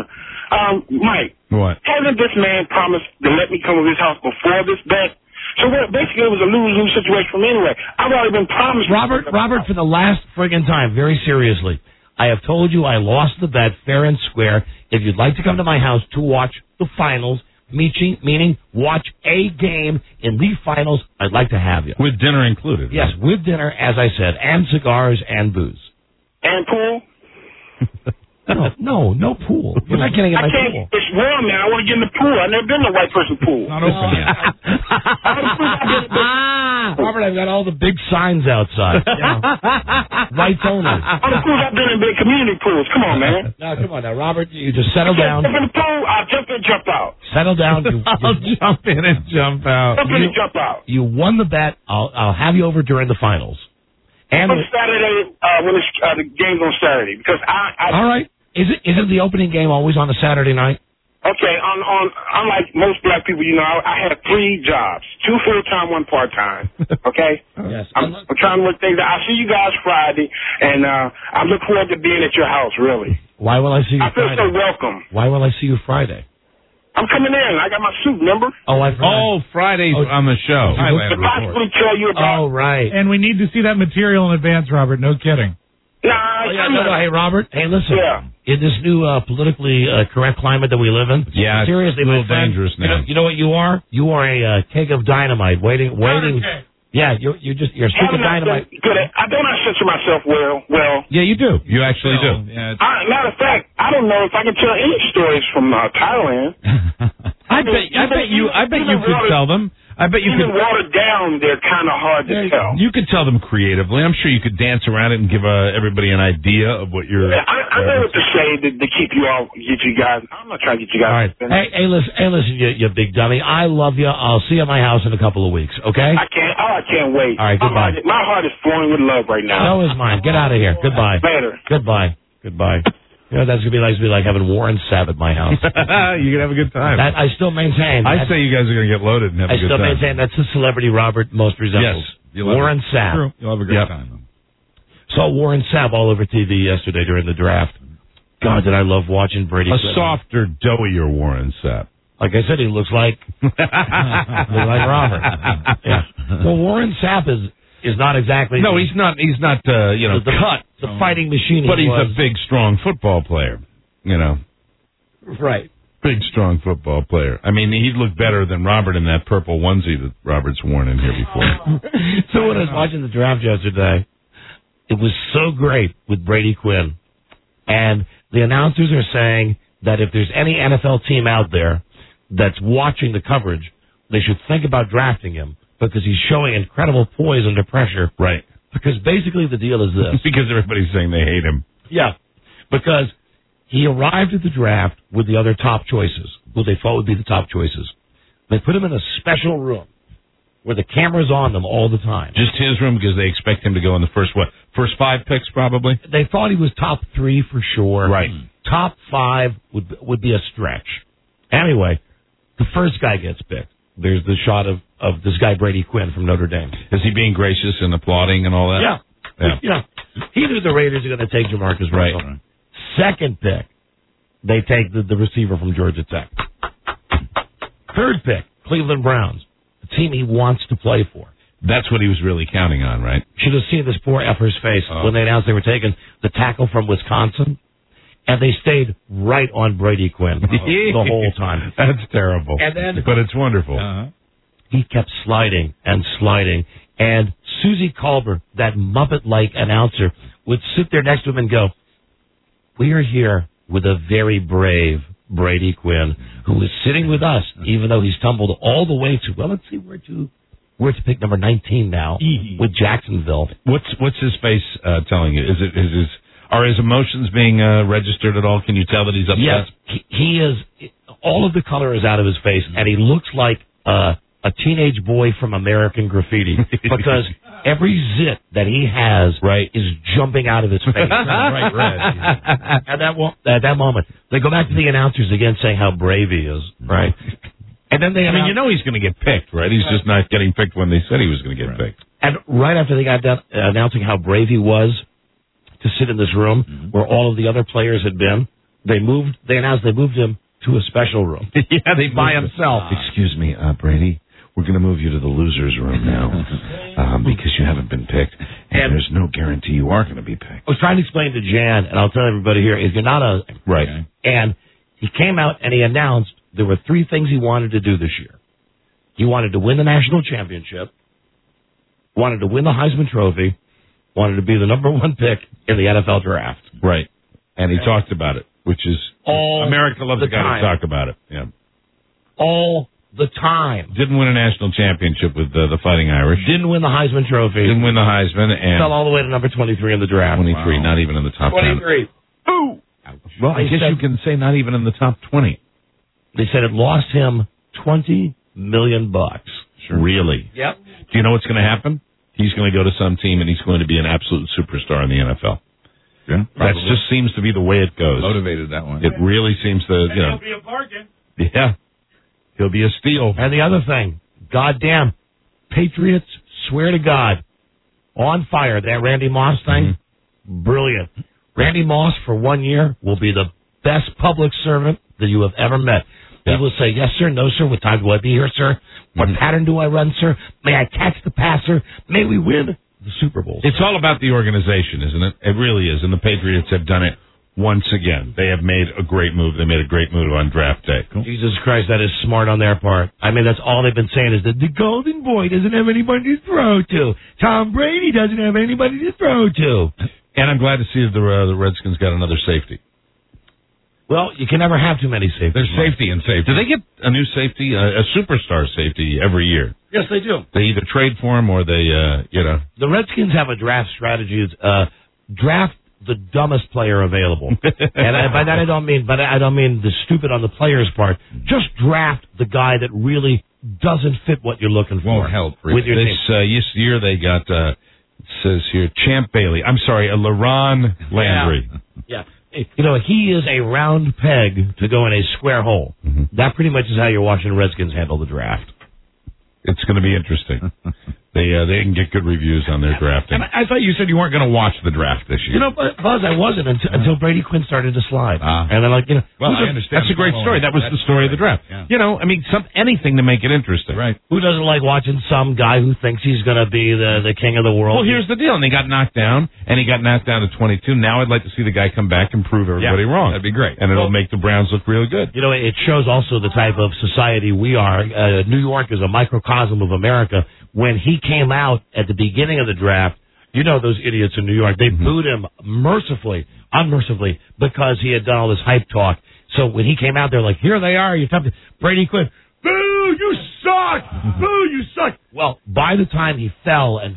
Mike. What? Hasn't this man promised to let me come to his house before this bet? So basically, it was a lose-lose situation for me anyway. I've already been promised. Robert, for the last friggin' time, very seriously, I have told you I lost the bet fair and square. If you'd like to come to my house to watch the finals, meaning watch a game in the finals, I'd like to have you. With dinner included. Yes, with dinner, as I said, and cigars and booze. And pool? No pool. You're not getting in my pool. It's warm now. I want to get in the pool. I've never been in a white person pool. Not open yet. Robert, I've got all the big signs outside. Whites only. All the pools I've been in big community pools. Come on, man. No, come on now, Robert. You just settle down. Jump in the pool. I'll jump in and jump out. Settle down. I'll jump in and jump out. Jump in and jump out. You won the bet. I'll have you over during the finals. And on Saturday, when the game's on Saturday, because all right. Isn't the opening game always on a Saturday night? Okay, unlike most black people, I have 3 jobs, 2 full-time, 1 part-time. Okay? Yes. I'm trying to work things out. I'll see you guys Friday, and I look forward to being at your house, really. Why will I see you Friday? I feel so welcome. Why will I see you Friday? I'm coming in. I got my suit, remember? Friday's on the show. To possibly tell you about... Oh, right. And we need to see that material in advance, Robert. No kidding. Nah, no. Hey, Robert. Hey, listen. Yeah. In this new politically correct climate that we live in, seriously, it's a little dangerous now. You know what you are? You are a keg of dynamite waiting. Yeah, you're a stick of dynamite. Good. I don't censor myself well. Yeah, you do. You actually do. Yeah, matter of fact, I don't know if I can tell any stories from Thailand. I bet you could tell them. I bet you even could. Watered down, they're kind of hard to tell. You could tell them creatively. I'm sure you could dance around it and give everybody an idea of what you're. Yeah, I know what to say to keep you all, get you guys. I'm not trying to get you guys. All right. Hey, listen, you big dummy. I love you. I'll see you at my house in a couple of weeks. Okay? I can't wait. All right. Goodbye. My heart is flowing with love right now. So is mine. Get out of here. Goodbye. Later. Goodbye. That's gonna be like having Warren Sapp at my house. You can have a good time. I still maintain. I say you guys are gonna get loaded and have a good time. I still maintain that's the celebrity Robert most resembles. Yes, Warren Sapp. True. You'll have a great time. Saw Warren Sapp all over TV yesterday during the draft. God, did I love watching Brady. Softer, doughier Warren Sapp. Like I said, he looks like Robert. Yeah. Well, Warren Sapp is not exactly. No, he's not. He's not. Cut. The fighting machine. But he's a big, strong football player. Right. Big, strong football player. I mean, he'd look better than Robert in that purple onesie that Robert's worn in here before. So when I was watching the draft yesterday, it was so great with Brady Quinn, and the announcers are saying that if there's any NFL team out there that's watching the coverage, they should think about drafting him because he's showing incredible poise under pressure. Right. Because basically the deal is this. Because everybody's saying they hate him. Yeah. Because he arrived at the draft with the other top choices, who they thought would be the top choices. They put him in a special room where the camera's on them all the time. Just his room because they expect him to go in the first 5 picks probably? They thought he was top 3 for sure. Right. Top 5 would be a stretch. Anyway, the first guy gets picked. There's the shot of this guy Brady Quinn from Notre Dame. Is he being gracious and applauding and all that? Yeah. He knew the Raiders are going to take Jamarcus Russell. Right. Second pick, they take the receiver from Georgia Tech. Third pick, Cleveland Browns, the team he wants to play for. That's what he was really counting on, right? Should have seen this poor effer's face when they announced they were taking the tackle from Wisconsin. And they stayed right on Brady Quinn the whole time. That's terrible. And then, but it's wonderful. He kept sliding and sliding. And Susie Colbert, that Muppet-like announcer, would sit there next to him and go, "We are here with a very brave Brady Quinn, who is sitting with us, even though he's tumbled all the way to, let's see where to pick number 19 now with Jacksonville." What's his face telling you? Are his emotions being registered at all? Can you tell that he's upset? Yes, he is. All of the color is out of his face, and he looks like a teenage boy from American Graffiti because every zit that he has is jumping out of his face. Right, red. At that moment, they go back to the announcers again saying how brave he is. Right. And then they he's going to get picked, right? He's just not getting picked when they said he was going to get picked. And right after they got done announcing how brave he was to sit in this room where all of the other players had been, they announced they moved him to a special room. By himself. Excuse me, Brady. We're going to move you to the loser's room now because you haven't been picked, and there's no guarantee you are going to be picked. I was trying to explain to Jan, and I'll tell everybody here, if you're not a... Right. And he came out and he announced there were three things he wanted to do this year. He wanted to win the national championship, wanted to win the Heisman Trophy, wanted to be the number one pick in the NFL draft. Right. And he talked about it, which is all America loves the a guy time. to talk about it. Yeah. All the time. Didn't win a national championship with the Fighting Irish. Didn't win the Heisman Trophy. Didn't win the Heisman. And fell all the way to number 23 in the draft. 23, not even in the top 10. 23. Ooh. Well, I guess you can say not even in the top 20. They said it lost him $20 million. Sure. Really? Yep. Do you know what's going to happen? He's going to go to some team and he's going to be an absolute superstar in the NFL. Yeah, that just seems to be the way it goes. Motivated that one. It really seems to, you know. He'll be a bargain. Yeah. He'll be a steal. And the other thing, goddamn, Patriots, swear to God, on fire. That Randy Moss thing, brilliant. Randy Moss for 1 year will be the best public servant that you have ever met. He will say, yes, sir, no, sir. What time do I be here, sir? What pattern do I run, sir? May I catch the passer? May we win the Super Bowl? It's all about the organization, isn't it? It really is. And the Patriots have done it once again. They have made a great move. They made a great move on draft day. Jesus Christ, that is smart on their part. I mean, that's all they've been saying is that the Golden Boy doesn't have anybody to throw to. Tom Brady doesn't have anybody to throw to. And I'm glad to see that the Redskins got another safety. Well, you can never have too many safeties. There's safety and safety. Do they get a new safety, a superstar safety every year? Yes, they do. They either trade for him or they, The Redskins have a draft strategy. Draft the dumbest player available. And by that I don't mean the stupid on the player's part. Just draft the guy that really doesn't fit what you're looking for. Won't help. With your team. This year they got, it says here, Champ Bailey. I'm sorry, LaRon Landry. Yeah. You know, he is a round peg to go in a square hole. That pretty much is how your Washington Redskins handle the draft. It's going to be interesting. They can get good reviews on their drafting. And I thought you said you weren't going to watch the draft this year. You know, Buzz, I wasn't until Brady Quinn started to slide. And then, well, I understand. That's a great story. That was the story of the draft. Yeah. You know, I mean, anything to make it interesting. Right. Who doesn't like watching some guy who thinks he's going to be the king of the world? Well, here's the deal. And he got knocked down, and he got knocked down to 22. Now I'd like to see the guy come back and prove everybody wrong. That'd be great. And it'll make the Browns look really good. You know, it shows also the type of society we are. New York is a microcosm of America. When he came out at the beginning of the draft, you know those idiots in New York, they booed him unmercifully, because he had done all this hype talk. So when he came out, they're like, here they are, you're tough. Brady Quinn, boo, you suck! Boo, you suck! Well, by the time he fell and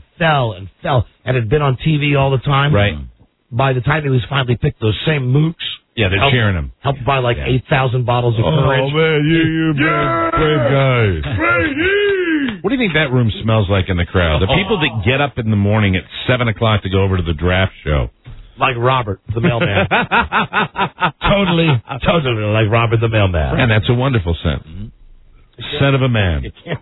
had been on TV all the time, right? By the time he was finally picked, those same mooks, they're cheering him. Helped buy like 8,000 bottles of courage. Oh, man, you brave guy. Brady! What do you think that room smells like in the crowd? The people that get up in the morning at 7 o'clock to go over to the draft show. Like Robert, the mailman. Totally like Robert, the mailman. And that's a wonderful scent. Scent of a man.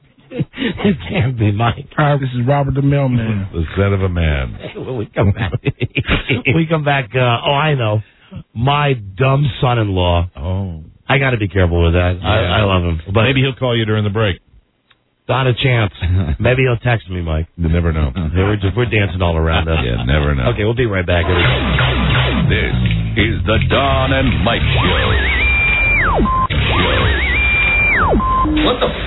It can't be Mike. This is Robert the mailman. The scent of a man. When we come back, I know. My dumb son-in-law. Oh. I got to be careful with that. Yeah. I love him. But maybe he'll call you during the break. Not a chance. Maybe he'll text me, Mike. You never know. We're dancing all around us. Yeah, never know. Okay, we'll be right back. Here we go. This is the Don and Mike Show. What the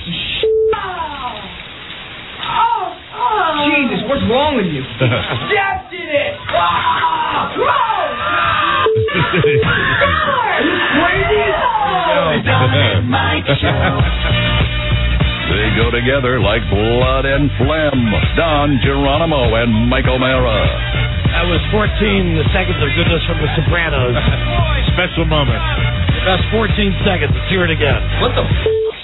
Jesus, what's wrong with you? Jeff did it! Are you crazy? The Don and Mike Show. They go together like blood and phlegm. Don Geronimo and Mike O'Mara. That was 14 seconds of goodness from The Sopranos. Special moment. That's 14 seconds. Let's hear it again. What the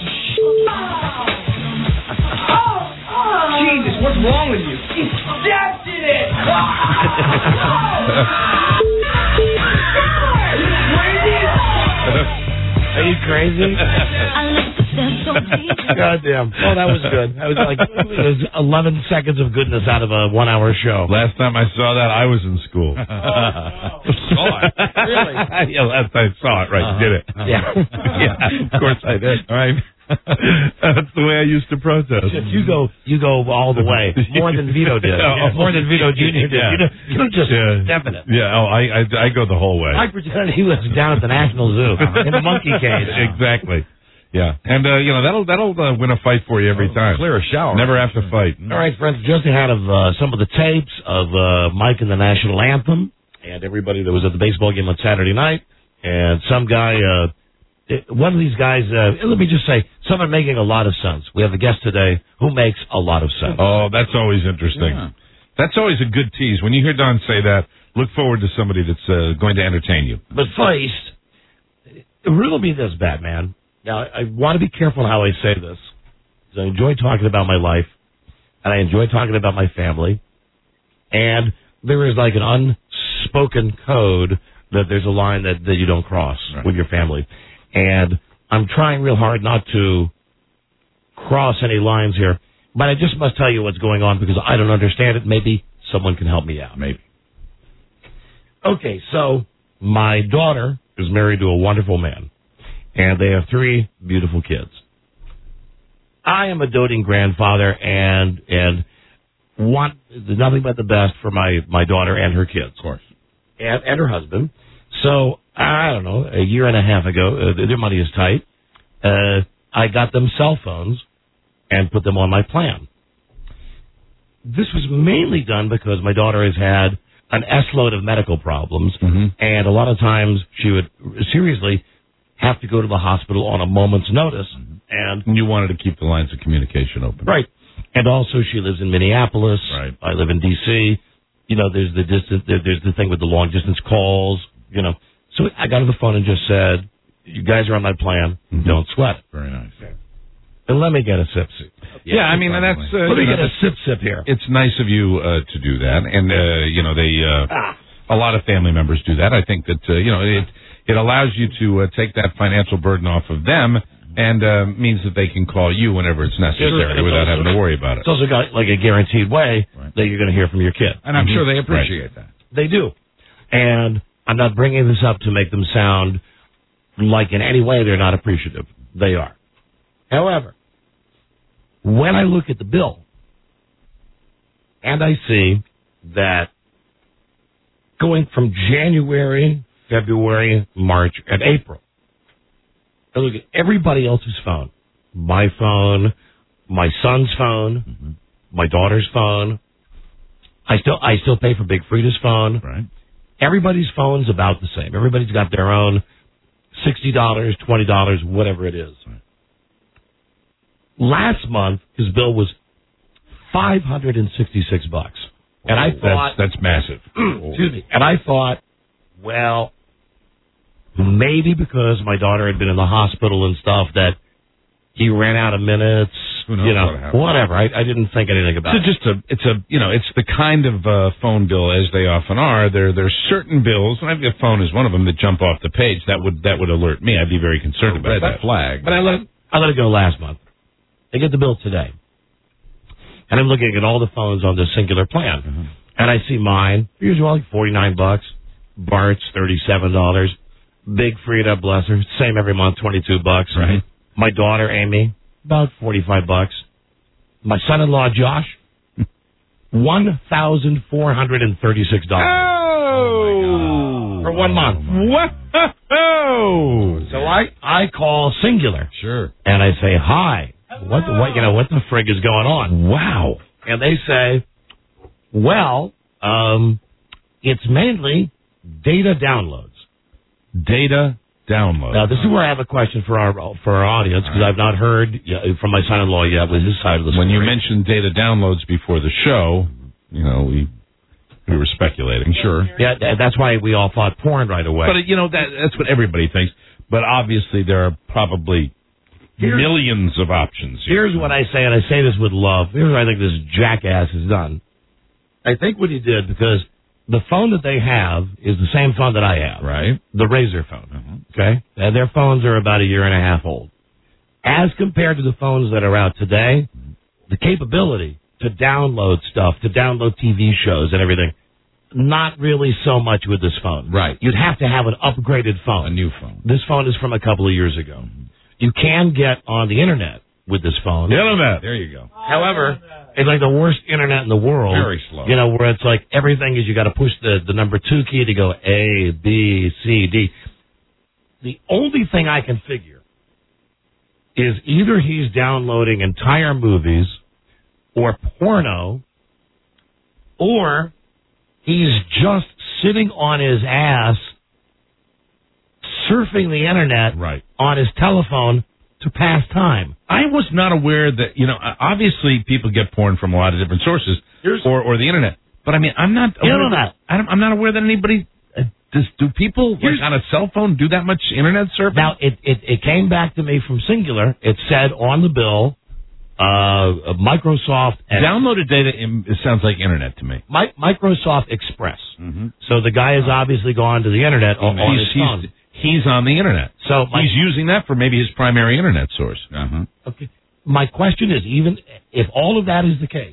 Jesus, what's wrong with you? Jeff did it! Are you crazy? Goddamn. Oh, that was good. That was like 11 seconds of goodness out of a 1 hour show. Last time I saw that, I was in school. Saw it? Really? Yeah, last time I saw it, right. Did it. Yeah. Yeah, of course I did. All right. That's the way I used to protest. You go all the way. More than Vito did. More than Vito Jr. did. Yeah. You don't just step in it. Yeah, I go the whole way. I pretended he was down at the National Zoo in the monkey cage. Exactly. Yeah, and that'll win a fight for you every time. Clear a shower. Never have to fight. All right, friends, just ahead of some of the tapes of Mike and the national anthem and everybody that was at the baseball game on Saturday night, and some guy, one of these guys, let me just say, someone making a lot of sense. We have a guest today who makes a lot of sense. Oh, that's always interesting. Yeah. That's always a good tease. When you hear Don say that, look forward to somebody that's going to entertain you. But first, riddle me this, Batman. Now, I want to be careful how I say this, because I enjoy talking about my life, and I enjoy talking about my family, and there is like an unspoken code that there's a line that you don't cross with your family. And I'm trying real hard not to cross any lines here, but I just must tell you what's going on because I don't understand it. Maybe someone can help me out. Maybe. Okay, so my daughter is married to a wonderful man, and they have 3 beautiful kids. I am a doting grandfather and want nothing but the best for my daughter and her kids. Of course. And her husband. So, I don't know, a year and a half ago, their money is tight. I got them cell phones and put them on my plan. This was mainly done because my daughter has had an S-load of medical problems, and a lot of times she would seriously have to go to the hospital on a moment's notice. And you wanted to keep the lines of communication open. Right. And also she lives in Minneapolis. Right. I live in D.C. You know, there's the distance, there's the thing with the long distance calls, you know. So I got on the phone and just said, you guys are on my plan. Don't sweat it. Very nice. And let me get a sip. Yeah, I mean, that's... let me get a sip here. It's nice of you to do that. And, a lot of family members do that. I think that, it allows you to take that financial burden off of them and means that they can call you whenever it's necessary without having to worry about it. It's also got like a guaranteed way that you're going to hear from your kid. And I'm sure they appreciate that. They do. And I'm not bringing this up to make them sound like in any way they're not appreciative. They are. However, when I look at the bill and I see that going from January, February, March, and April, I look at everybody else's phone, my phone, my son's phone, my daughter's phone. I still pay for Big Frida's phone. Right. Everybody's phone's about the same. Everybody's got their own $60, $20, whatever it is. Right. Last month, his bill was $566, and I thought that's massive. Excuse me. And I thought, well, maybe because my daughter had been in the hospital and stuff that he ran out of minutes. Who knows whatever. I didn't think anything about it. It's the kind of phone bill as they often are. There's certain bills, and a phone is one of them that jump off the page. That would alert me. I'd be very concerned about that flag. But I let it go last month. I get the bill today, and I'm looking at all the phones on this singular plan, and I see mine. Usually like $49. Bart's $37. Big Frida, bless her, same every month, $22. Right. My daughter Amy, about $45. My son-in-law Josh, $1,436. Oh, for 1 month. Whoa! So I call Singular. Sure. And I say, hi. What the frig is going on? Wow. And they say, well, it's mainly data downloads. Data downloads. Now, this is where I have a question for our audience, because I've not heard from my son-in-law yet with his side of the story. When you mentioned data downloads before the show, we were speculating. Sure. Yeah, that's why we all thought porn right away. But, that's what everybody thinks. But obviously there are probably millions of options here. Here's what I say, and I say this with love. Here's what I think this jackass has done. I think what he did, because the phone that they have is the same phone that I have. Right. The Razr phone. Okay? And their phones are about a year and a half old. As compared to the phones that are out today, the capability to download stuff, to download TV shows and everything, not really so much with this phone. Right. You'd have to have an upgraded phone. A new phone. This phone is from a couple of years ago. You can get on the internet with this phone. The internet. There you go. However, it's like the worst internet in the world. Very slow. Where it's like everything is you got to push the number 2 key to go A, B, C, D. The only thing I can figure is either he's downloading entire movies or porno, or he's just sitting on his ass surfing the internet on his telephone to pass time. I was not aware that, obviously people get porn from a lot of different sources or the internet. But I mean, I'm not aware I'm not aware that anybody do people on a cell phone do that much internet surfing? Now it came back to me from Singular. It said on the bill, Microsoft downloaded data. It sounds like internet to me. Microsoft Express. So the guy has obviously gone to the internet on his phone. He's on the internet. So he's using that for maybe his primary internet source. Okay. My question is, even if all of that is the case,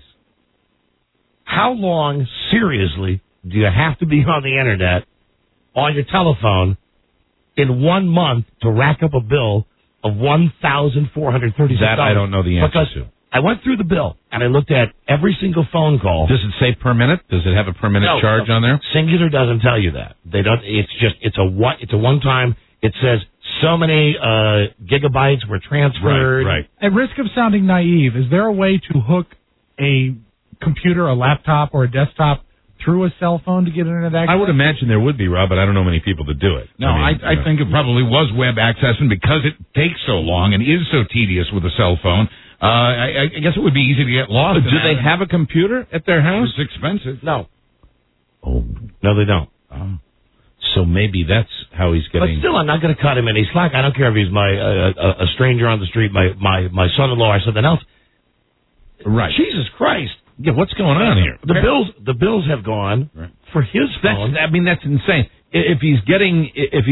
how long, seriously, do you have to be on the internet, on your telephone, in 1 month to rack up a bill of $1,436? That I don't know the answer to. I went through the bill, and I looked at every single phone call. Does it say per minute? Does it have a per minute charge on there? Singular doesn't tell you that. They don't. It's a one time. It says so many gigabytes were transferred. Right. At risk of sounding naive, is there a way to hook a computer, a laptop, or a desktop through a cell phone to get internet access? I would imagine there would be, Rob, but I don't know many people that do it. No, I think it probably was web access, and because it takes so long and is so tedious with a cell phone, I guess it would be easy to get lost. Do they have a computer at their house? It's expensive. No. Oh. No, they don't. So maybe that's how he's getting... But still, I'm not going to cut him any slack. I don't care if he's a stranger on the street, my son-in-law, or something else. Right. Jesus Christ. Yeah, what's going on here? The bills have gone for his phone. That's insane. If he's getting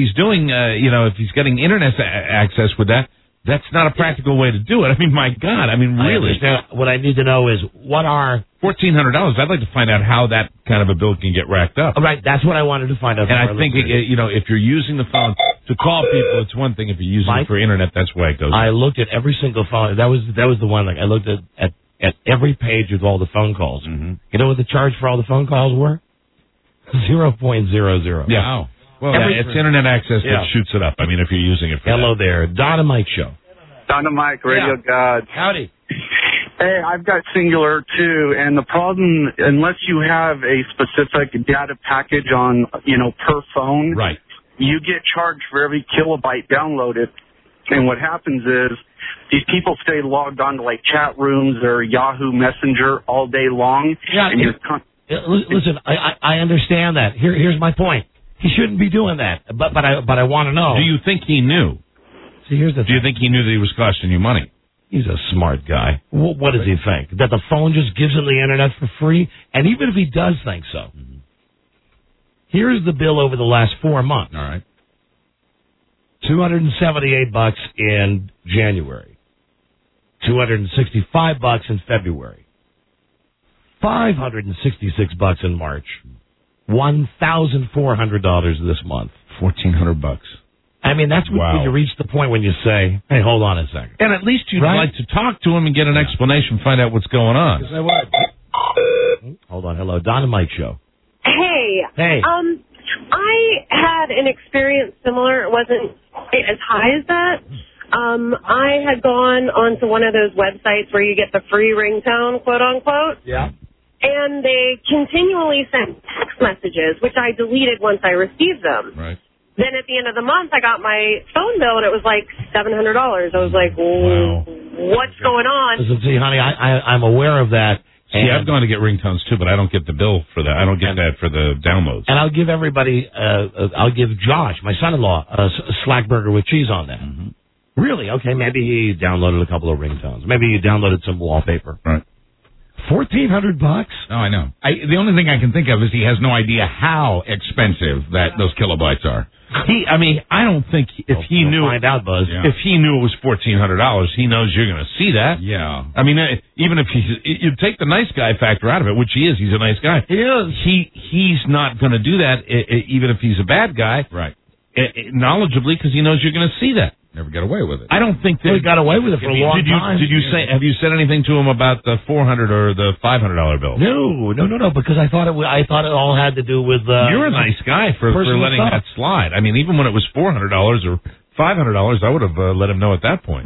internet access with that, that's not a practical way to do it. I mean, my God. I mean, really. What I need to know is what are $1,400. I'd like to find out how that kind of a bill can get racked up. Right. That's what I wanted to find out. And I think if you're using the phone to call people, it's one thing. If you're using it for internet, that's why it goes. I looked at every single phone. That was the one. Like I looked at every page with all the phone calls. Mm-hmm. You know what the charge for all the phone calls were? 0.00. Yeah. Wow. Well, it's internet access that shoots it up. I mean, if you're using it for Hello there. Don and Mike Show. Don and Mike, Radio Gods. Howdy. Hey, I've got Singular, too, and the problem, unless you have a specific data package on, per phone, right, you get charged for every kilobyte downloaded. And what happens is these people stay logged on to, like, chat rooms or Yahoo Messenger all day long. Yeah, and listen, I understand that. Here's my point. He shouldn't be doing that, but I want to know. Do you think he knew? See, here's the thing. Do you think he knew that he was costing you money? He's a smart guy. What does he think? That the phone just gives him the internet for free? And even if he does think so, here's the bill over the last 4 months. All right. $278 in January. $265 in February. $566 in March. $1,400 this month. $1,400. I mean, that's when you reach the point when you say, hey, hold on a second. And at least you'd like to talk to him and get an explanation, find out what's going on. Yes, I would. Hold on. Hello. Don and Mike Show. Hey. Hey. I had an experience similar. It wasn't quite as high as that. I had gone onto one of those websites where you get the free ringtone, quote unquote. Yeah. And they continually sent text messages, which I deleted once I received them. Right. Then at the end of the month, I got my phone bill, and it was like $700. I was like, what's going on? Listen, see, honey, I'm aware of that. See, I've gone to get ringtones, too, but I don't get the bill for that. I don't get that for the downloads. And I'll give everybody, I'll give Josh, my son-in-law, a slack burger with cheese on that. Mm-hmm. Really? Okay, maybe he downloaded a couple of ringtones. Maybe he downloaded some wallpaper. Right. $1,400? Oh, I know. The only thing I can think of is he has no idea how expensive those kilobytes are. I don't think if he knew. Find out, Buzz. Yeah. If he knew it was $1,400, he knows you're going to see that. Yeah. I mean, even if you take the nice guy factor out of it, which he is, he's a nice guy. He is. He's not going to do that, even if he's a bad guy. Right. Knowledgeably, because he knows you're going to see that. Never get away with it. I don't think that he got away with it for a long time. Have you said anything to him about the $400 or the $500 bill? No, because I thought it all had to do with. You're a nice guy for letting that slide. I mean, even when it was $400 or $500, I would have let him know at that point. Right.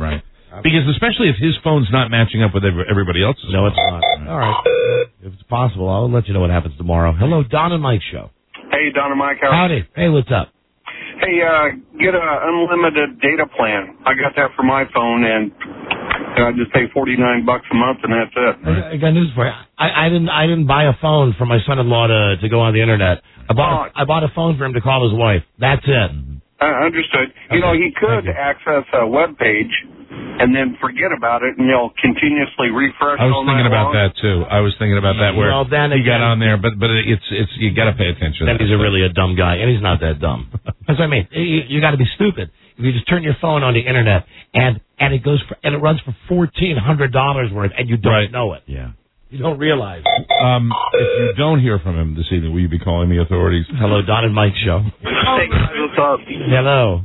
Because especially if his phone's not matching up with everybody else's. No, it's not. All right. If it's possible, I'll let you know what happens tomorrow. Hello, Don and Mike Show. Hey, Don and Mike. Howdy. Hey, what's up? Hey, get an unlimited data plan. I got that for my phone, and I just pay $49 a month, and that's it. I got news for you. I didn't buy a phone for my son-in-law to go on the internet. I bought a phone for him to call his wife. That's it. Understood. You know, he could access a web page and then forget about it, and they'll continuously refresh. I was thinking about that too. I was thinking about that where he got on there, but it's you got to pay attention. Then he's really a dumb guy, and he's not that dumb. That's what I mean. You got to be stupid if you just turn your phone on the internet and it goes for and it runs for $1,400 worth, and you don't know it. Yeah. You don't realize. If you don't hear from him this evening, will you be calling the authorities? Hello, Don and Mike Show. Hey guys, what's up? Hello.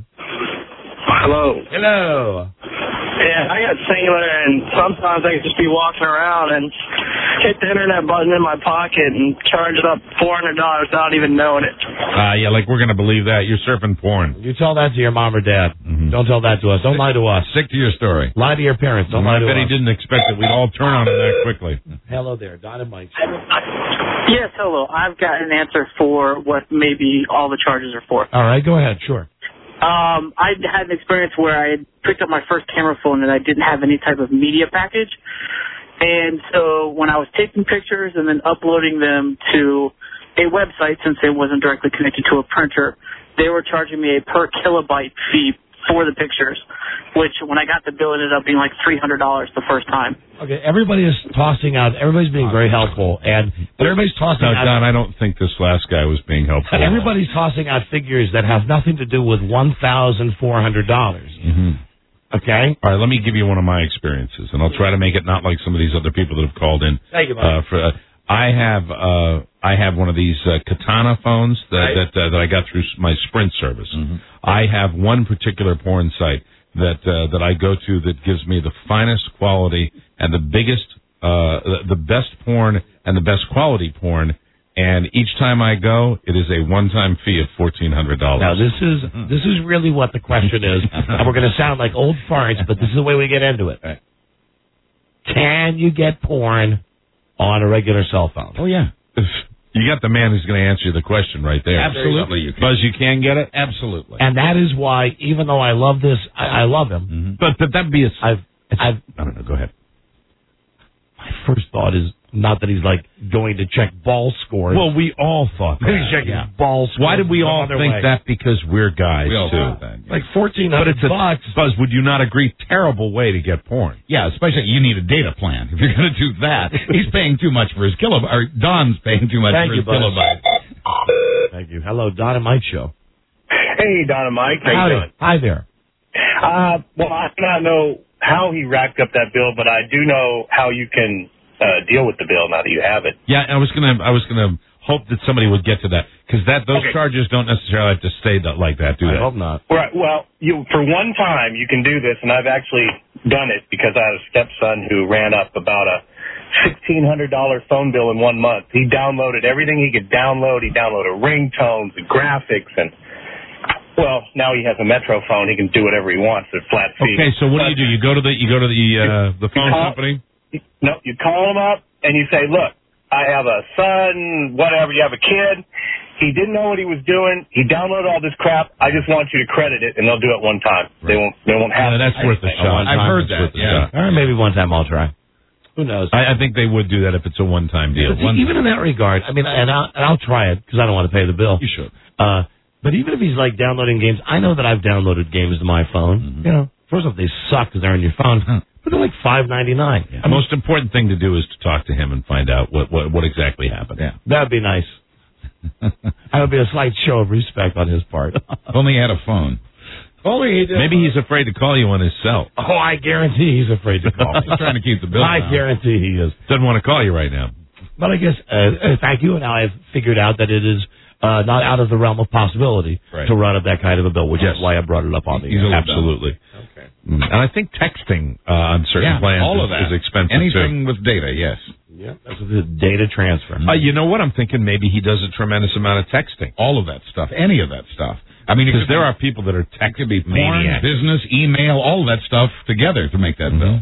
Hello. Hello. Yeah, I got Cingular, and sometimes I can just be walking around and hit the internet button in my pocket and charge it up $400 without even knowing it. Yeah, like we're going to believe that. You're surfing porn. You tell that to your mom or dad. Mm-hmm. Don't tell that to us. Don't lie to us. Stick to your story. Lie to your parents. Don't lie to us. I bet he didn't expect that we'd all turn on him that quickly. Hello there, Don and Mike. Yes, hello. I've got an answer for what maybe all the charges are for. All right, go ahead. Sure. I had an experience where I had picked up my first camera phone and I didn't have any type of media package. And so when I was taking pictures and then uploading them to a website, since it wasn't directly connected to a printer, they were charging me a per kilobyte fee for the pictures, which when I got the bill, it ended up being like $300 the first time. Okay, everybody is tossing out, everybody's being very helpful, but everybody's tossing out... Don, I don't think this last guy was being helpful. Everybody's tossing out figures that have nothing to do with $1,400. Mm-hmm. Okay? All right, let me give you one of my experiences, and I'll try to make it not like some of these other people that have called in. Thank you, Mike. I have one of these Katana phones that I got through my Sprint service. Mm-hmm. I have one particular porn site that I go to that gives me the finest quality and the best porn and the best quality porn. And each time I go, it is a one-time fee of $1,400. Now this is really what the question is, and we're going to sound like old farts, but this is the way we get into it. Right. Can you get porn on a regular cell phone? Oh yeah. You got the man who's going to answer the question right there. Absolutely, you can. Buzz, you can get it? Absolutely. And that is why, even though I love this, I love him. Mm-hmm. But that'd be I don't know. Go ahead. My first thought is not that he's like going to check ball scores. Well, we all thought that. He's checking ball scores. Why did we all think that? Because we're guys we all too. That, yeah. Like $1,400 bucks. Buzz, would you not agree? Terrible way to get porn. Yeah, especially you need a data plan if you're going to do that. He's paying too much for his kilobyte. Or Don's paying too much for his kilobyte. Thank you. Hello, Don and Mike Show. Hey, Don and Mike. How you doing? Hi there. Well, I do not know how he racked up that bill, but I do know how you can deal with the bill now that you have it. Yeah, I was gonna hope that somebody would get to that because those charges don't necessarily have to stay like that, do they? I hope not. Right. Well, for one time you can do this, and I've actually done it because I had a stepson who ran up about a $1,600 phone bill in 1 month. He downloaded everything he could download. He downloaded ringtones, and graphics, and well, now he has a Metro phone. He can do whatever he wants at flat fee. Okay, so what do? You go to the phone company? No, you call him up and you say, look, I have a son, whatever, you have a kid. He didn't know what he was doing. He downloaded all this crap. I just want you to credit it, and they'll do it one time. Right. They won't have that's worth a shot. I've heard that, yeah. Or maybe one time I'll try. Who knows? I think they would do that if it's a one-time deal. Even in that regard, I mean, and I'll try it because I don't want to pay the bill. You should. But even if he's like downloading games, I know that I've downloaded games to my phone. Mm-hmm. You know, first off, they suck because they're on your phone. But they're like $5.99. Yeah. The most important thing to do is to talk to him and find out what exactly happened. Yeah, that'd be nice. That would be a slight show of respect on his part. If only he had a phone. Only he did. Maybe he's afraid to call you on his cell. Oh, I guarantee he's afraid to call. He's trying to keep the bill. I guarantee he is. Doesn't want to call you right now. But I guess thank you, and now I've figured out that it is not out of the realm of possibility to run up that kind of a bill, which is why I brought it up on the absolutely. Okay. And I think texting on certain plans all of that is expensive Anything too. with data, yes. Yeah, that's the data transfer. You know what? I'm thinking maybe he does a tremendous amount of texting. All of that stuff. Any of that stuff. I mean, because there are people that are tech porn, maniacs. business, email, all that stuff together to make that bill.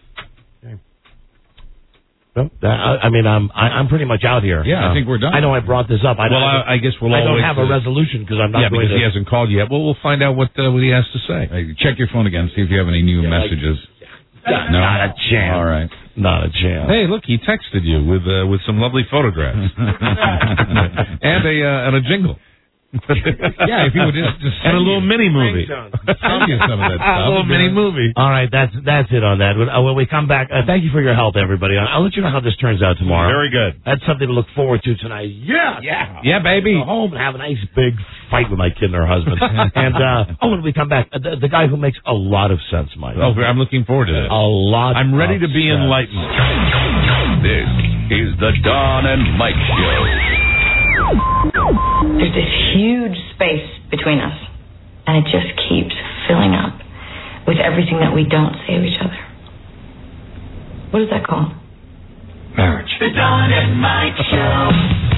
Well, I'm pretty much out here. Yeah, I think we're done. I know I brought this up. I guess we'll I always... don't have a resolution because I'm not Yeah, going because to... he hasn't called yet. Well, we'll find out what he has to say. Check your phone again, see if you have any new messages. No, not a chance. All right. Not a chance. Hey, look, he texted you with some lovely photographs and a jingle. Yeah, if you would just and a little mini movie. Send you some of that stuff. A little mini movie. All right, that's it on that. When we come back, thank you for your help, everybody. I'll let you know how this turns out tomorrow. Very good. That's something to look forward to tonight. Yeah, baby. Go home and have a nice big fight with my kid and her husband. And when we come back, the guy who makes a lot of sense, Mike. Oh, I'm looking forward to that. A lot. I'm ready to be enlightened. This is the Don and Mike Show. There's this huge space between us, and it just keeps filling up with everything that we don't say to each other. What is that called? Marriage. The Don and Mike Show.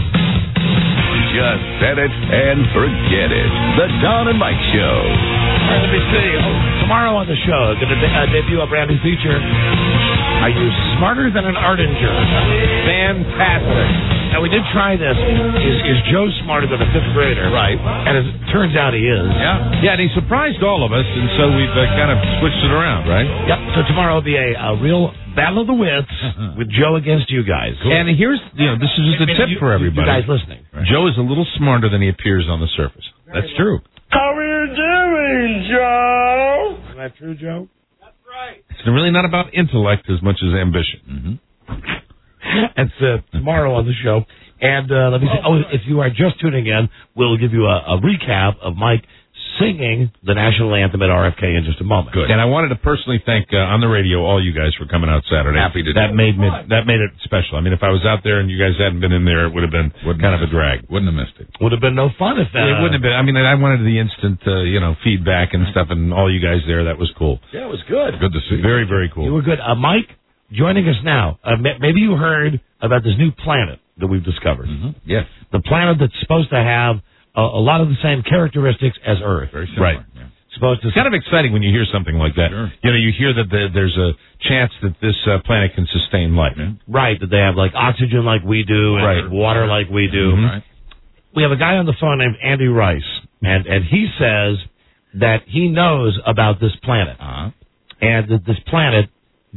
Just set it and forget it. The Don and Mike Show. All right, let me see. Tomorrow on the show, going to debut a brand new feature. Are you smarter than an Ardinger? Fantastic. Now, we did try this. Is Joe smarter than a fifth grader? Right. And it turns out he is. Yeah, and he surprised all of us, and so we've kind of switched it around, right? Yep. So tomorrow will be a real battle of the wits with Joe against you guys. Cool. And here's, this is just a tip for everybody. You guys listening. Right. Joe is a little smarter than he appears on the surface. That's true. How are you doing, Joe? Is that true, Joe? It's really not about intellect as much as ambition. Mm-hmm. That's tomorrow on the show. And let me say, if you are just tuning in, we'll give you a recap of Mike singing the national anthem at RFK in just a moment. Good. And I wanted to personally thank on the radio all you guys for coming out Saturday. Happy to. That made it special. I mean, if I was out there and you guys hadn't been in there, it would have been kind of a drag. Wouldn't have missed it. Would have been no fun if that. It wouldn't have been. I mean, I wanted the instant, feedback and stuff, and all you guys there. That was cool. Yeah, it was good. Good to see. Very, very cool. You were good. Mike, joining us now. Maybe you heard about this new planet that we've discovered. Mm-hmm. Yes. The planet that's supposed to have a lot of the same characteristics as Earth. Very similar. Right. Yeah. It's kind of exciting when you hear something like that. Sure. You hear that there's a chance that this planet can sustain life. Yeah. Right, that they have like oxygen like we do and water like we do. Mm-hmm. Right. We have a guy on the phone named Andy Rice, and he says that he knows about this planet. Uh-huh. And that this planet,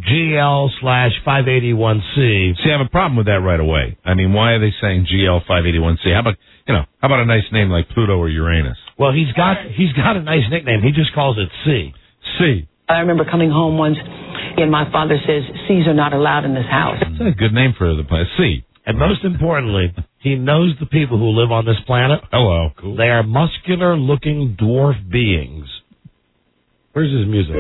GL/581c. See, I have a problem with that right away. I mean, why are they saying GL581c? How about a nice name like Pluto or Uranus? Well, he's got a nice nickname. He just calls it C. C. I remember coming home once, and my father says, C's are not allowed in this house. That's a good name for the planet. C. And most importantly, he knows the people who live on this planet. Hello. Cool. They are muscular-looking dwarf beings. Where's his music?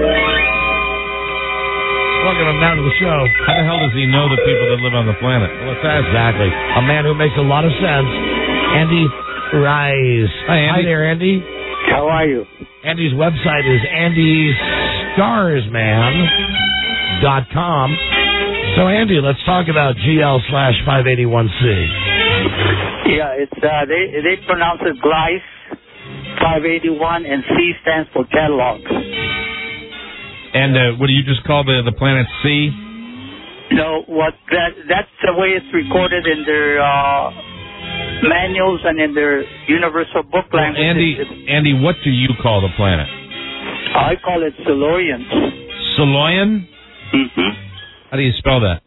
Welcome him down to the show. How the hell does he know the people that live on the planet? Well, exactly. A man who makes a lot of sense. Andy Rice. Hi, Andy. Hi there, Andy. How are you? Andy's website is andystarsman.com. So, Andy, let's talk about GL/581c. Yeah, it's they pronounce it Glice 581, and C stands for catalog. And what do you just call the planet C? No, that's the way it's recorded in their manuals and in their universal book language. Andy, what do you call the planet? I call it Silurian. Silurian? Mm-hmm. How do you spell that?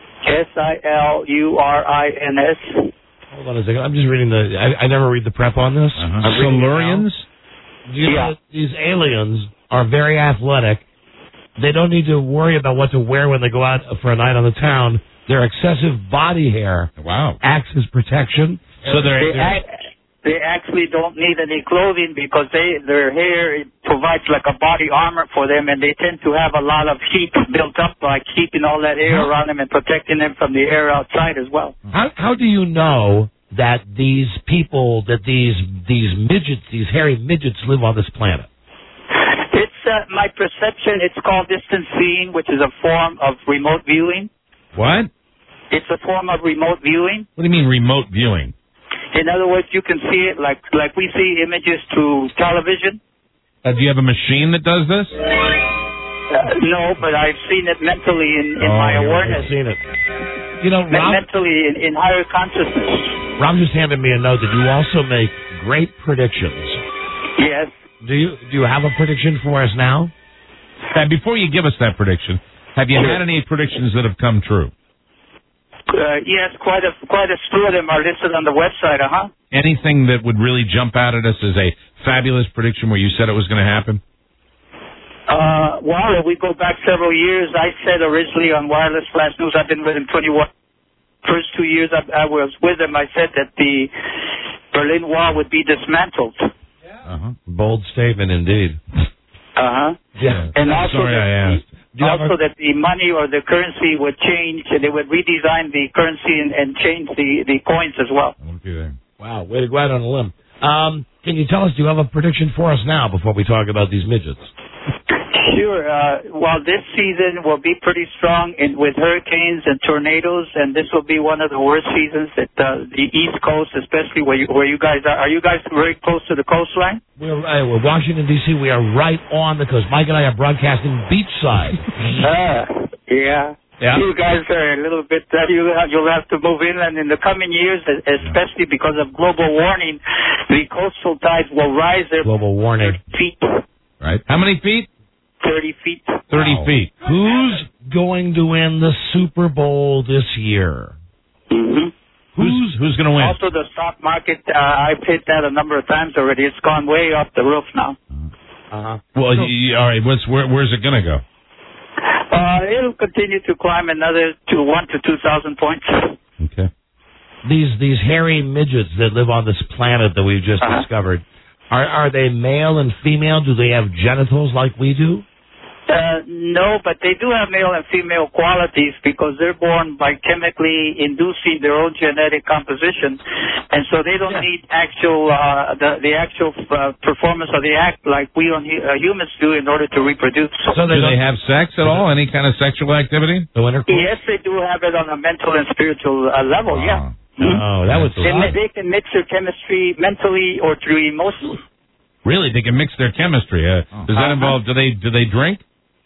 Silurins. Hold on a second. I'm just reading I never read the prep on this. Silurians? You know, these aliens are very athletic. They don't need to worry about what to wear when they go out for a night on the town. Their excessive body hair acts as protection. So they actually don't need any clothing because their hair provides like a body armor for them, and they tend to have a lot of heat built up by keeping all that air around them and protecting them from the air outside as well. How do you know that these people, that these midgets, these hairy midgets, live on this planet? It's my perception. It's called distance seeing, which is a form of remote viewing. What? It's a form of remote viewing. What do you mean remote viewing? In other words, you can see it like we see images through television. Do you have a machine that does this? No, but I've seen it mentally in my awareness. I've seen it. You know, Rob, mentally in higher consciousness. Rob just handed me a note that you also make great predictions. Yes. Do you have a prediction for us now? Before you give us that prediction, have you had any predictions that have come true? Yes, quite a slew of them are listed on the website. Anything that would really jump out at us as a fabulous prediction where you said it was going to happen? Well, if we go back several years, I said originally on Wireless Flash News, I've been with them 21. First 2 years I was with them, I said that the Berlin Wall would be dismantled. Bold statement indeed. Yeah. And also Sorry I asked. That the money or the currency would change, and they would redesign the currency and change the coins as well. Wow, way to go out on a limb. Can you tell us, do you have a prediction for us now before we talk about these midgets? Sure. Well, this season will be pretty strong with hurricanes and tornadoes, and this will be one of the worst seasons at the East Coast, especially where you guys are. Are you guys very close to the coastline? We're Washington, D.C. We are right on the coast. Mike and I are broadcasting beachside. Yeah. You guys are a little bit, you'll have to move inland in the coming years, especially because of global warming. The coastal tides will rise there. Global warning. 30 feet. Right. How many feet? 30 feet. 30 feet. Who's going to win the Super Bowl this year? Mm-hmm. Who's going to win? Also, the stock market, I've hit that a number of times already. It's gone way off the roof now. Well, all right. Where's it going to go? It'll continue to climb another 1,000 to 2,000 points. Okay. These hairy midgets that live on this planet that we've just discovered, are they male and female? Do they have genitals like we do? No, but they do have male and female qualities because they're born by chemically inducing their own genetic composition, and so they don't need actual the actual performance of the act like we humans do in order to reproduce. So do they have sex at all? Any kind of sexual activity? Yes, they do have it on a mental and spiritual level. Yeah. Oh, that was they can mix their chemistry mentally or through emotions. Really, they can mix their chemistry. Does that involve? Do they drink?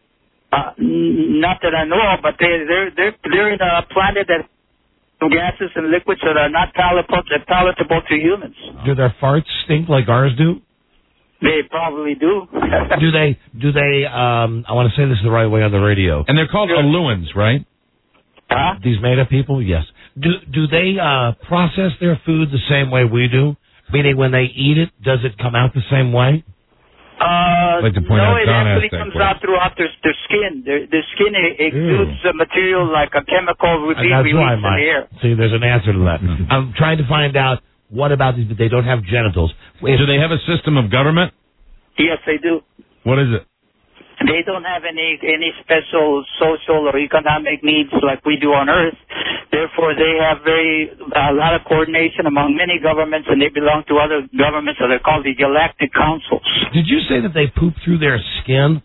Not that I know of, but they're in a planet that gases and liquids that are not palatable to humans. Do their farts stink like ours do? They probably do. Do they? I want to say this the right way on the radio. And they're called Aluans, right? These made-up people, yes. Do they process their food the same way we do? Meaning, when they eat it, does it come out the same way? Like to point no, out it actually comes out throughout their skin. Their skin exudes a material like a chemical being released in the air. See, there's an answer to that. I'm trying to find out what about these, but they don't have genitals. Do they have a system of government? Yes, they do. What is it? They don't have any special social or economic needs like we do on Earth. Therefore, they have a lot of coordination among many governments, and they belong to other governments, so they're called the Galactic Councils. Did you say that they poop through their skin?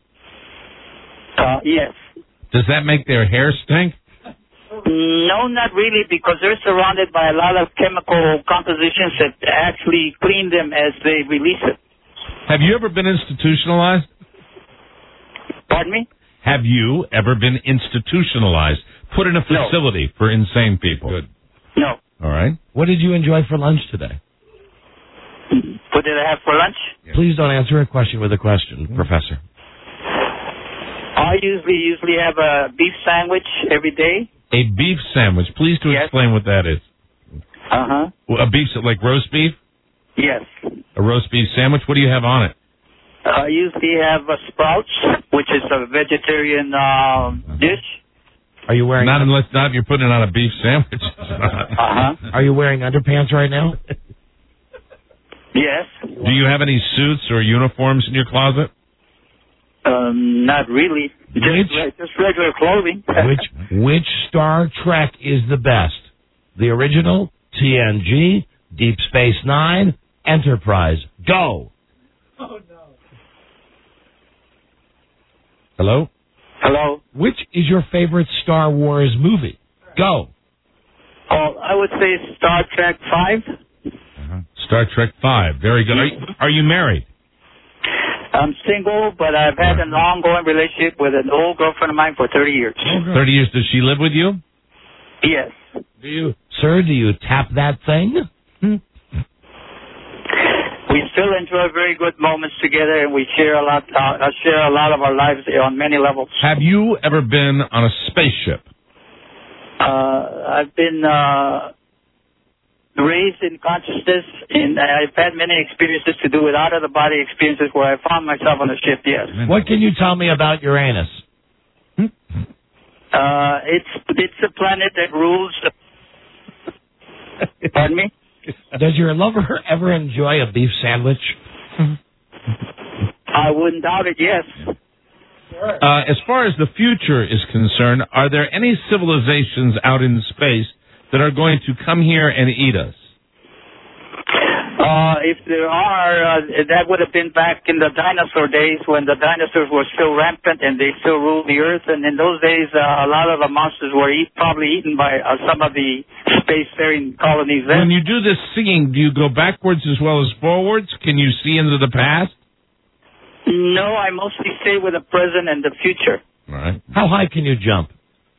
Yes. Does that make their hair stink? No, not really, because they're surrounded by a lot of chemical compositions that actually clean them as they release it. Have you ever been institutionalized? Pardon me? Have you ever been institutionalized? Put in a facility for insane people? Good. No. All right. What did you enjoy for lunch today? What did I have for lunch? Please don't answer a question with a question, Professor. I usually have a beef sandwich every day. A beef sandwich. Please to explain what that is. A beef, like roast beef? Yes. A roast beef sandwich. What do you have on it? I usually have sprouts, which is a vegetarian dish. Are you wearing? Not if you're putting it on a beef sandwich. Are you wearing underpants right now? Yes. Do you have any suits or uniforms in your closet? Not really. Just regular clothing. Which Star Trek is the best? The original, TNG, Deep Space Nine, Enterprise. Go. Oh no. Hello? Hello? Which is your favorite Star Wars movie? Go. Oh, I would say Star Trek 5. Star Trek 5. Very good. Are you married? I'm single, but I've had an ongoing relationship with an old girlfriend of mine for 30 years. 30 years. Does she live with you? Yes. Do you tap that thing? We still enjoy very good moments together, and we share a lot of our lives on many levels. Have you ever been on a spaceship? I've been raised in consciousness, and I've had many experiences to do with out-of-the-body experiences where I found myself on a ship, yes. What can you tell me about Uranus? It's a planet that rules. Pardon me? Does your lover ever enjoy a beef sandwich? I wouldn't doubt it, yes. As far as the future is concerned, are there any civilizations out in space that are going to come here and eat us? If there are, that would have been back in the dinosaur days when the dinosaurs were still rampant and they still ruled the earth. And in those days, a lot of the monsters were probably eaten by some of the spacefaring colonies then. When you do this seeing, do you go backwards as well as forwards? Can you see into the past? No, I mostly stay with the present and the future. All right. How high can you jump?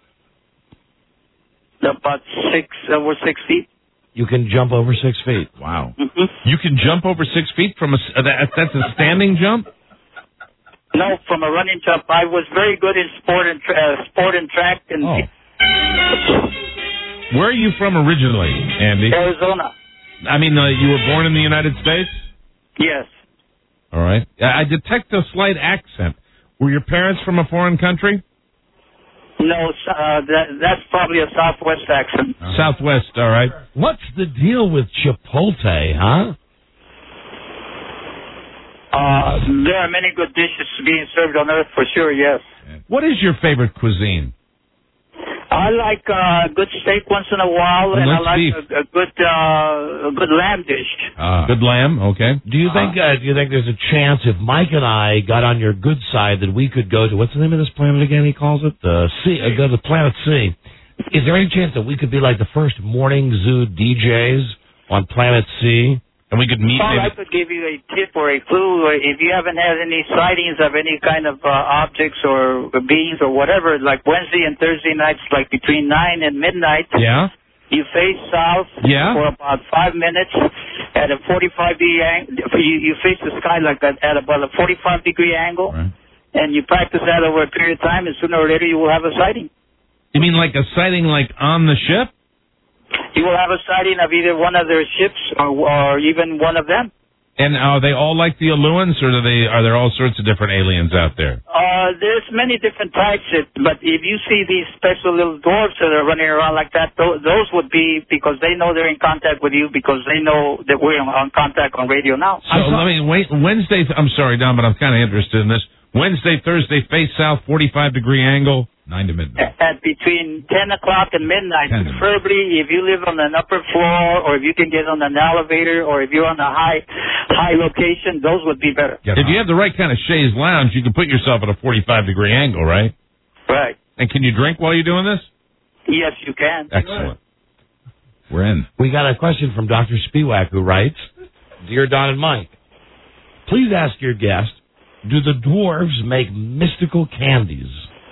About over 6 feet. You can jump over 6 feet. Wow. Mm-hmm. You can jump over 6 feet from that's a standing jump? No, from a running jump. I was very good in sport and track. And Where are you from originally, Andy? Arizona. I mean, you were born in the United States? Yes. All right. I detect a slight accent. Were your parents from a foreign country? No, that's probably a Southwest accent. Southwest, all right. What's the deal with Chipotle, huh? There are many good dishes being served on Earth for sure, yes. What is your favorite cuisine? I like good steak once in a while, and I like a good lamb dish. Good lamb, okay. Do you think there's a chance if Mike and I got on your good side that we could go to, what's the name of this planet again? He calls it the go to planet C. Is there any chance that we could be like the first morning zoo DJs on planet C? And we could meet. I could give you a tip or a clue. If you haven't had any sightings of any kind of objects or beings or whatever, like Wednesday and Thursday nights, like between 9 and midnight. Yeah. You face south for about 5 minutes at a 45-degree angle. You face the sky like that at about a 45-degree angle, and you practice that over a period of time, and sooner or later you will have a sighting. You mean like a sighting like on the ship? You will have a sighting of either one of their ships or even one of them. And are they all like the Aluans, or are there all sorts of different aliens out there? There's many different types, but if you see these special little dwarfs that are running around like that, those would be because they know they're in contact with you because they know that we're on contact on radio now. So let me wait. Wednesday, I'm sorry, Don, but I'm kind of interested in this. Wednesday, Thursday, face south, 45-degree angle. 9 to midnight. At between 10 o'clock and midnight, preferably if you live on an upper floor or if you can get on an elevator or if you're on a high location, those would be better. If you have the right kind of chaise lounge, you can put yourself at a 45-degree angle, right? Right. And can you drink while you're doing this? Yes, you can. Excellent. We're in. We got a question from Dr. Spiewak who writes, Dear Don and Mike, please ask your guest, do the dwarves make mystical candies?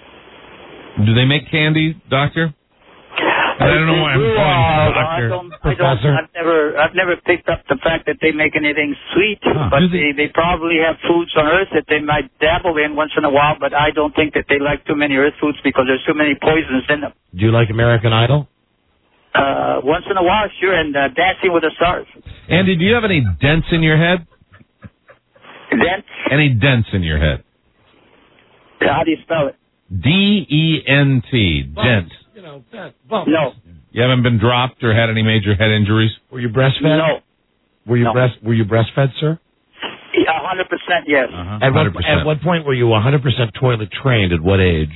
Do they make candy, Doctor? I don't know why I'm calling Doctor. I've never picked up the fact that they make anything sweet, but they probably have foods on Earth that they might dabble in once in a while, but I don't think that they like too many Earth foods because there's too many poisons in them. Do you like American Idol? Once in a while, sure, and Dancing with the Stars. Andy, do you have any dents in your head? Dents? Any dents in your head? How do you spell it? D-E-N-T, dent. You know, bumps. No. You haven't been dropped or had any major head injuries? Were you breastfed? No. Were you breastfed, sir? 100%, yes. At what point were you 100% toilet trained? At what age?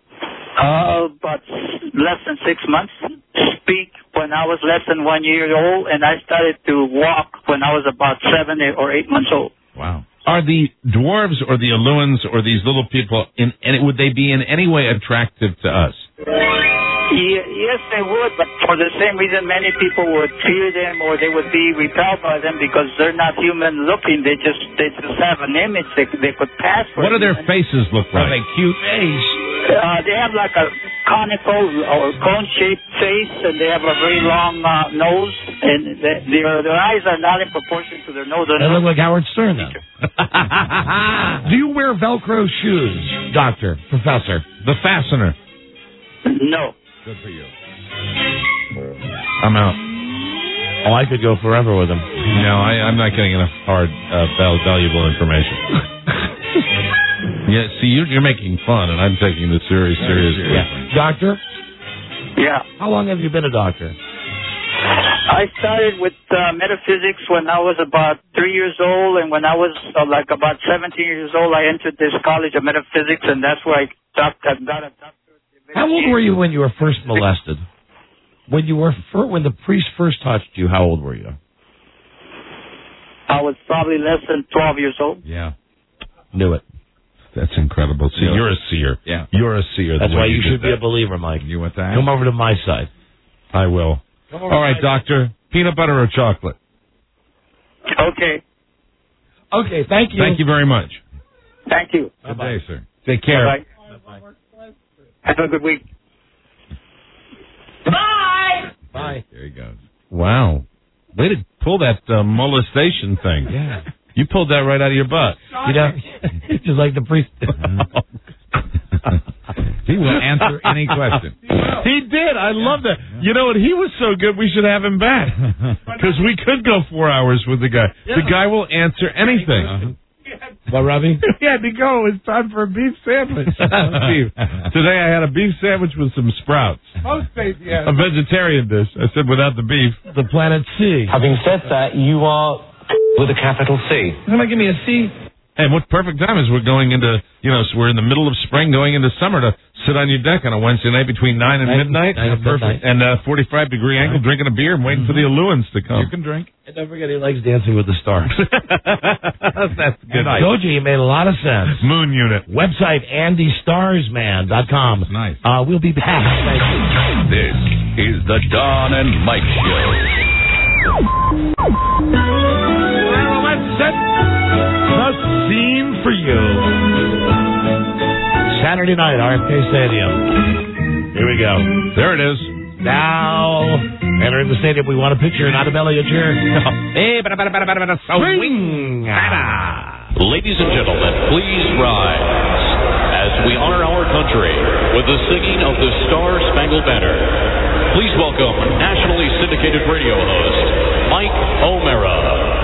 About less than 6 months. Speak when I was less than 1 year old, and I started to walk when I was about 7 or 8 months old. Wow. Are the dwarves or the Aluans or these little people, would they be in any way attractive to us? Yes, they would, but for the same reason many people would fear them or they would be repelled by them because they're not human looking. They just have an image they could pass for. What do their faces look like? Have a cute face. They have like a conical or cone-shaped face, and they have a very long nose, and their eyes are not in proportion to their nose. They look like Howard Stern, though. Do you wear Velcro shoes, doctor, professor? The fastener. No. Good for you. I'm out. Oh, I could go forever with him. No, I'm not getting enough hard, valuable information. Yeah, see, you're making fun, and I'm taking this seriously. Yeah. Doctor? Yeah. How long have you been a doctor? I started with metaphysics when I was about 3 years old, and when I was like about 17 years old, I entered this college of metaphysics, and that's where I got a doctorate. How old were you when you were first molested? When the priest first touched you, how old were you? I was probably less than 12 years old. Yeah. Knew it. That's incredible. See, you're a seer. Yeah. You're a seer. That's why you should be a believer, Mike. You want that? Come over to my side. I will. All right, doctor. Peanut butter or chocolate? Okay. Okay, thank you. Thank you very much. Thank you. Good day, sir. Take care. Bye-bye. Have a good week. Bye. Bye. There he goes. Wow. Way to pull that molestation thing. Yeah. You pulled that right out of your butt. You know, just like the priest. He will answer any question. He did. I love that. You know what? He was so good, we should have him back. Because we could go 4 hours with the guy. Yeah. The guy will answer anything. What, Robbie? He had to go. It's time for a beef sandwich. Today I had a beef sandwich with some sprouts. Most days, yes. A vegetarian dish. I said without the beef. The planet C. Having said that, you are with a capital C. Somebody give me a C. And what perfect time is we're going into, so we're in the middle of spring, going into summer to sit on your deck on a Wednesday night between 9 and midnight. Perfect. And 45-degree angle, drinking a beer and waiting for the Alluins to come. You can drink. And don't forget, he likes Dancing with the Stars. That's good. I told you, he made a lot of sense. Moon Unit. Website, AndyStarsman.com. Nice. We'll be back. Thank you. This is the Don and Mike Show. Well, let's set the scene for you. Saturday night, RFK Stadium. Here we go. There it is. Now, entering the stadium, we want a picture, not a belly, a chair. Swing! Ladies and gentlemen, please rise as we honor our country with the singing of the Star-Spangled Banner. Please welcome nationally syndicated radio host, Mike O'Mara.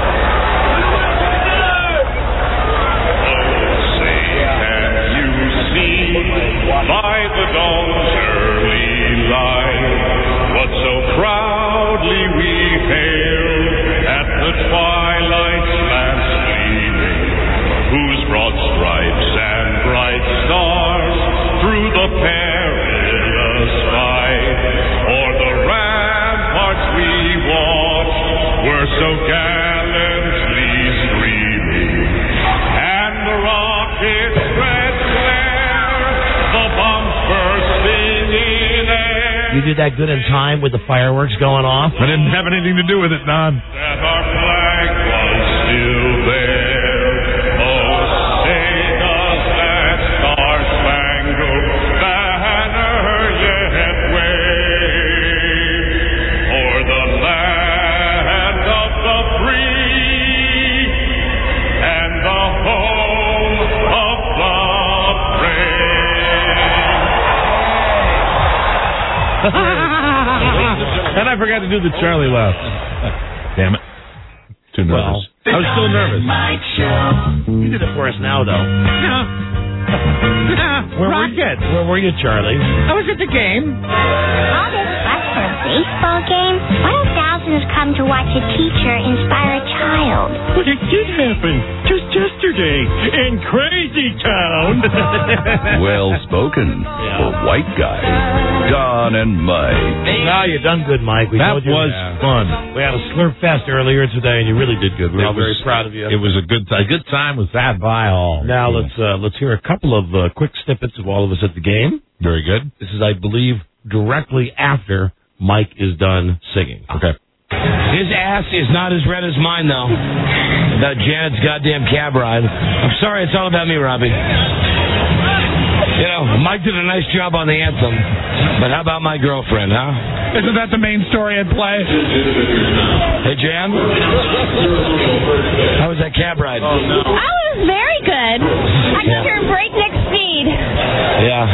By the dawn's early light, what so proudly we hailed at the twilight's last gleaming, whose broad stripes and bright stars through the perilous fight, o'er the ramparts we watched were so gallantly streaming, and the rockets red glare, the bombs bursting in air. You did that good in time with the fireworks going off? I didn't have anything to do with it, Don. That our flag was still there. Oh, sing us that star-spangled banner yet wave o'er the land of the free and the home of the And I forgot to do the Charlie laugh. Damn it. Too nervous. I was still nervous. You did it for us now, though. Where were you, Charlie? I was at the game. All this fuss for a baseball game? Why don't thousands come to watch a teacher inspire a child? But it did happen just yesterday in Crazy Town. Well spoken for white guys. Don and Mike. No, you done good, Mike. That was fun. We had a slurp fest earlier today, and you really did good. We're all very proud of you. It was a good time with Thad Byhall. Now let's hear a couple of quick snippets of all of us at the game. Very good. This is, I believe, directly after Mike is done singing. Okay. His ass is not as red as mine, though. About Janet's goddamn cab ride. I'm sorry, it's all about me, Robbie. You know, Mike did a nice job on the anthem, but how about my girlfriend, huh? Isn't that the main story at play? Hey, Jan? How was that cab ride? Oh, it was very good. I took her breakneck speed. Yeah.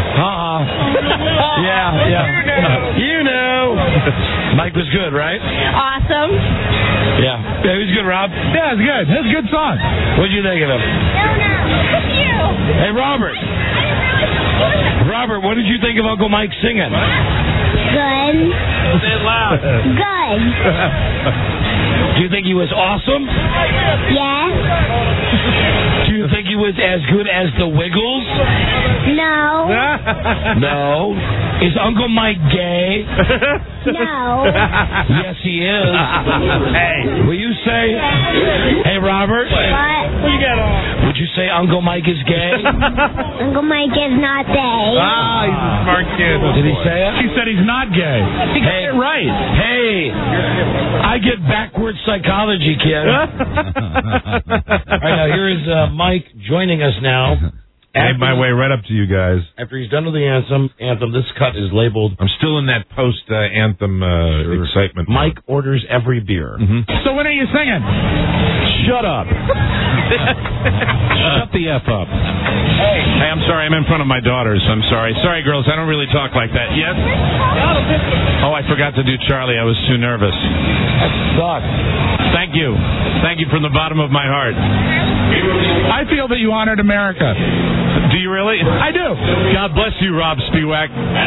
Yeah. You know. Mike was good, right? Awesome. Yeah. Yeah, he was good, Rob. Yeah, it's good. That's a good song. What'd you think of him? You. Hey, Robert. Robert, what did you think of Uncle Mike singing? Good. Say it loud. Good. Do you think he was awesome? Yes. Do you think he was as good as the Wiggles? No. No. Is Uncle Mike gay? No. Yes, he is. Hey, will you say, hey, Robert? What? What you got on? Would you say Uncle Mike is gay? Uncle Mike is not gay. Ah, he's a smart kid. Did he say it? He said he's not gay. He got it right. Hey, I get backwards psychology, kid. All right, now here is Mike joining us now. Made my way right up to you guys. After he's done with the anthem, this cut is labeled. I'm still in that post-anthem excitement. Mike orders every beer. Mm-hmm. So when are you singing? Shut up. Shut the F up. Hey, I'm sorry. I'm in front of my daughters. I'm sorry. Sorry, girls. I don't really talk like that. Yes? Oh, I forgot to do Charlie. I was too nervous. That sucks. Thank you. Thank you from the bottom of my heart. I feel that you honored America. Do you really? I do. God bless you, Rob Spiewak.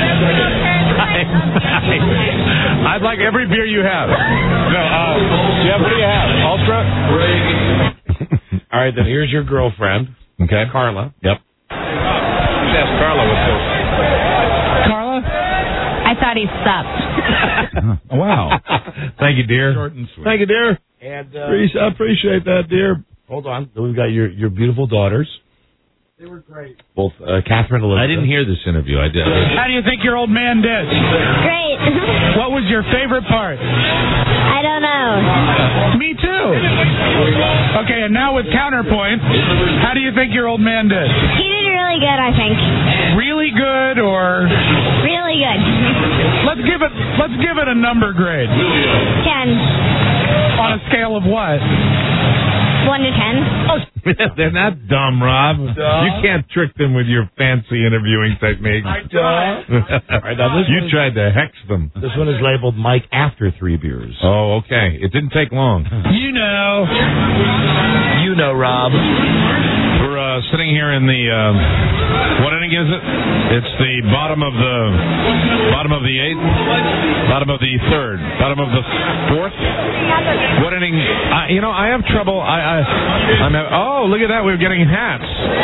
I'd like every beer you have. No, Jeff, what do you have? Ultra? All right, then here's your girlfriend. Okay. Carla. Yep. Let's ask Carla what this. Carla? I thought he sucked. Wow. Thank you, dear. Short and sweet. Thank you, dear. And I appreciate that, dear. hold on. We've got your beautiful daughters. They were great. Both Catherine and Elizabeth. I didn't hear this interview. I did. How do you think your old man did? Great. What was your favorite part? I don't know. Me too. Okay, and now with counterpoint, how do you think your old man did? He did really good, I think. Really good or Really good. let's give it a number grade. 10. On a scale of what? 1 to 10. They're not dumb, Rob. You can't trick them with your fancy interviewing techniques. I tried. All right, now You tried to hex them. This one is labeled Mike after 3 beers. Oh, okay. It didn't take long. You know. You know, Rob. We're sitting here in the what inning is it? It's the bottom of the 8th, bottom of the 3rd, bottom of the 4th. What inning? I have trouble. Oh, look at that! We're getting hats.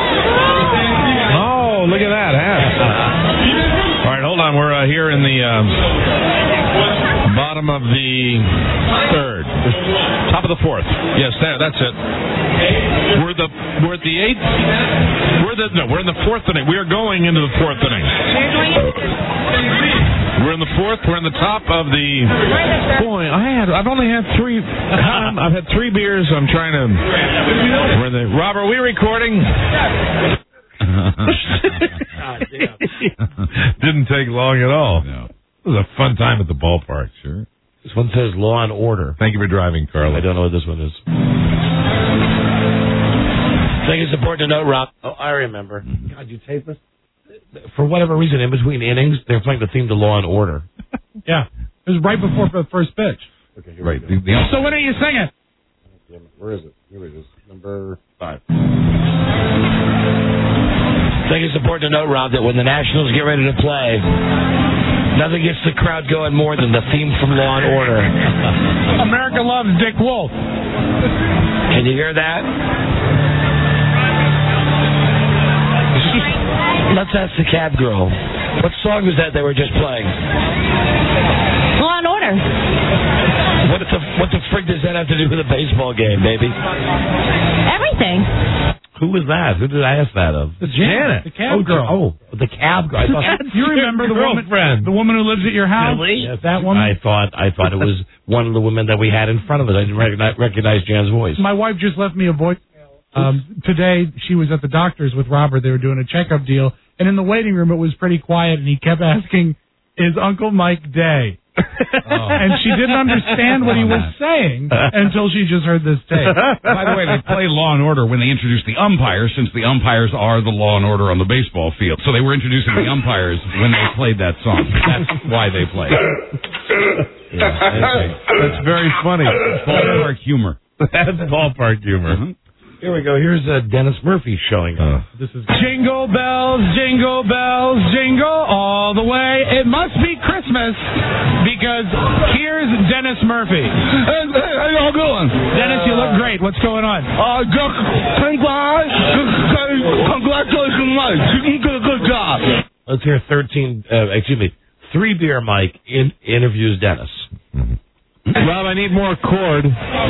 Oh, look at that hats. All right, hold on. We're here in the bottom of the 3rd, top of the 4th. Yes, that's it. We're at the 8th. We're in the 4th inning. We are going into the 4th inning. We're in the 4th. We're in the top of the. Boy, I've only had 3. I've had 3 beers. I'm trying to. We're in the. Rob, are we recording? Didn't take long at all. No. It was a fun time at the ballpark. Sure. This one says Law and Order. Thank you for driving, Carla. I don't know what this one is. I think it's important to note, Rob. Oh, I remember. God, you tape this? For whatever reason, in between innings, they're playing the theme to Law and Order. Yeah. It was right before the first pitch. Okay, right. So when are you singing? Where is it? Here it is. Number 5. I think it's important to note, Rob, that when the Nationals get ready to play, nothing gets the crowd going more than the theme from Law and Order. America loves Dick Wolf. Can you hear that? Let's ask the cab girl. What song was that they were just playing? Law and Order. What the frig does that have to do with a baseball game, baby? Everything. Who was that? Who did I ask that of? Janet. The cab girl. Oh, The cab guy. You remember the woman who lives at your house? Really? Yes, that woman? I thought it was one of the women that we had in front of us. I didn't recognize Jan's voice. My wife just left me a voicemail. Today, she was at the doctor's with Robert. They were doing a checkup deal. And in the waiting room, it was pretty quiet, and he kept asking, is Uncle Mike Day? And she didn't understand what he was saying until she just heard this tape. By the way, they play Law and Order when they introduce the umpires, since the umpires are the Law and Order on the baseball field. So they were introducing the umpires when they played that song. That's why they play it. That's very funny. Ballpark humor. That's ballpark humor. Mm-hmm. Here we go. Here's Dennis Murphy showing up. This is jingle bells, jingle all the way. It must be Christmas because here's Dennis Murphy. Hey, how y'all doing? Dennis, you look great. What's going on? Congratulations, Mike. You did a good job. Let's hear 3 Beer Mike interviews Dennis. Rob, I need more cord.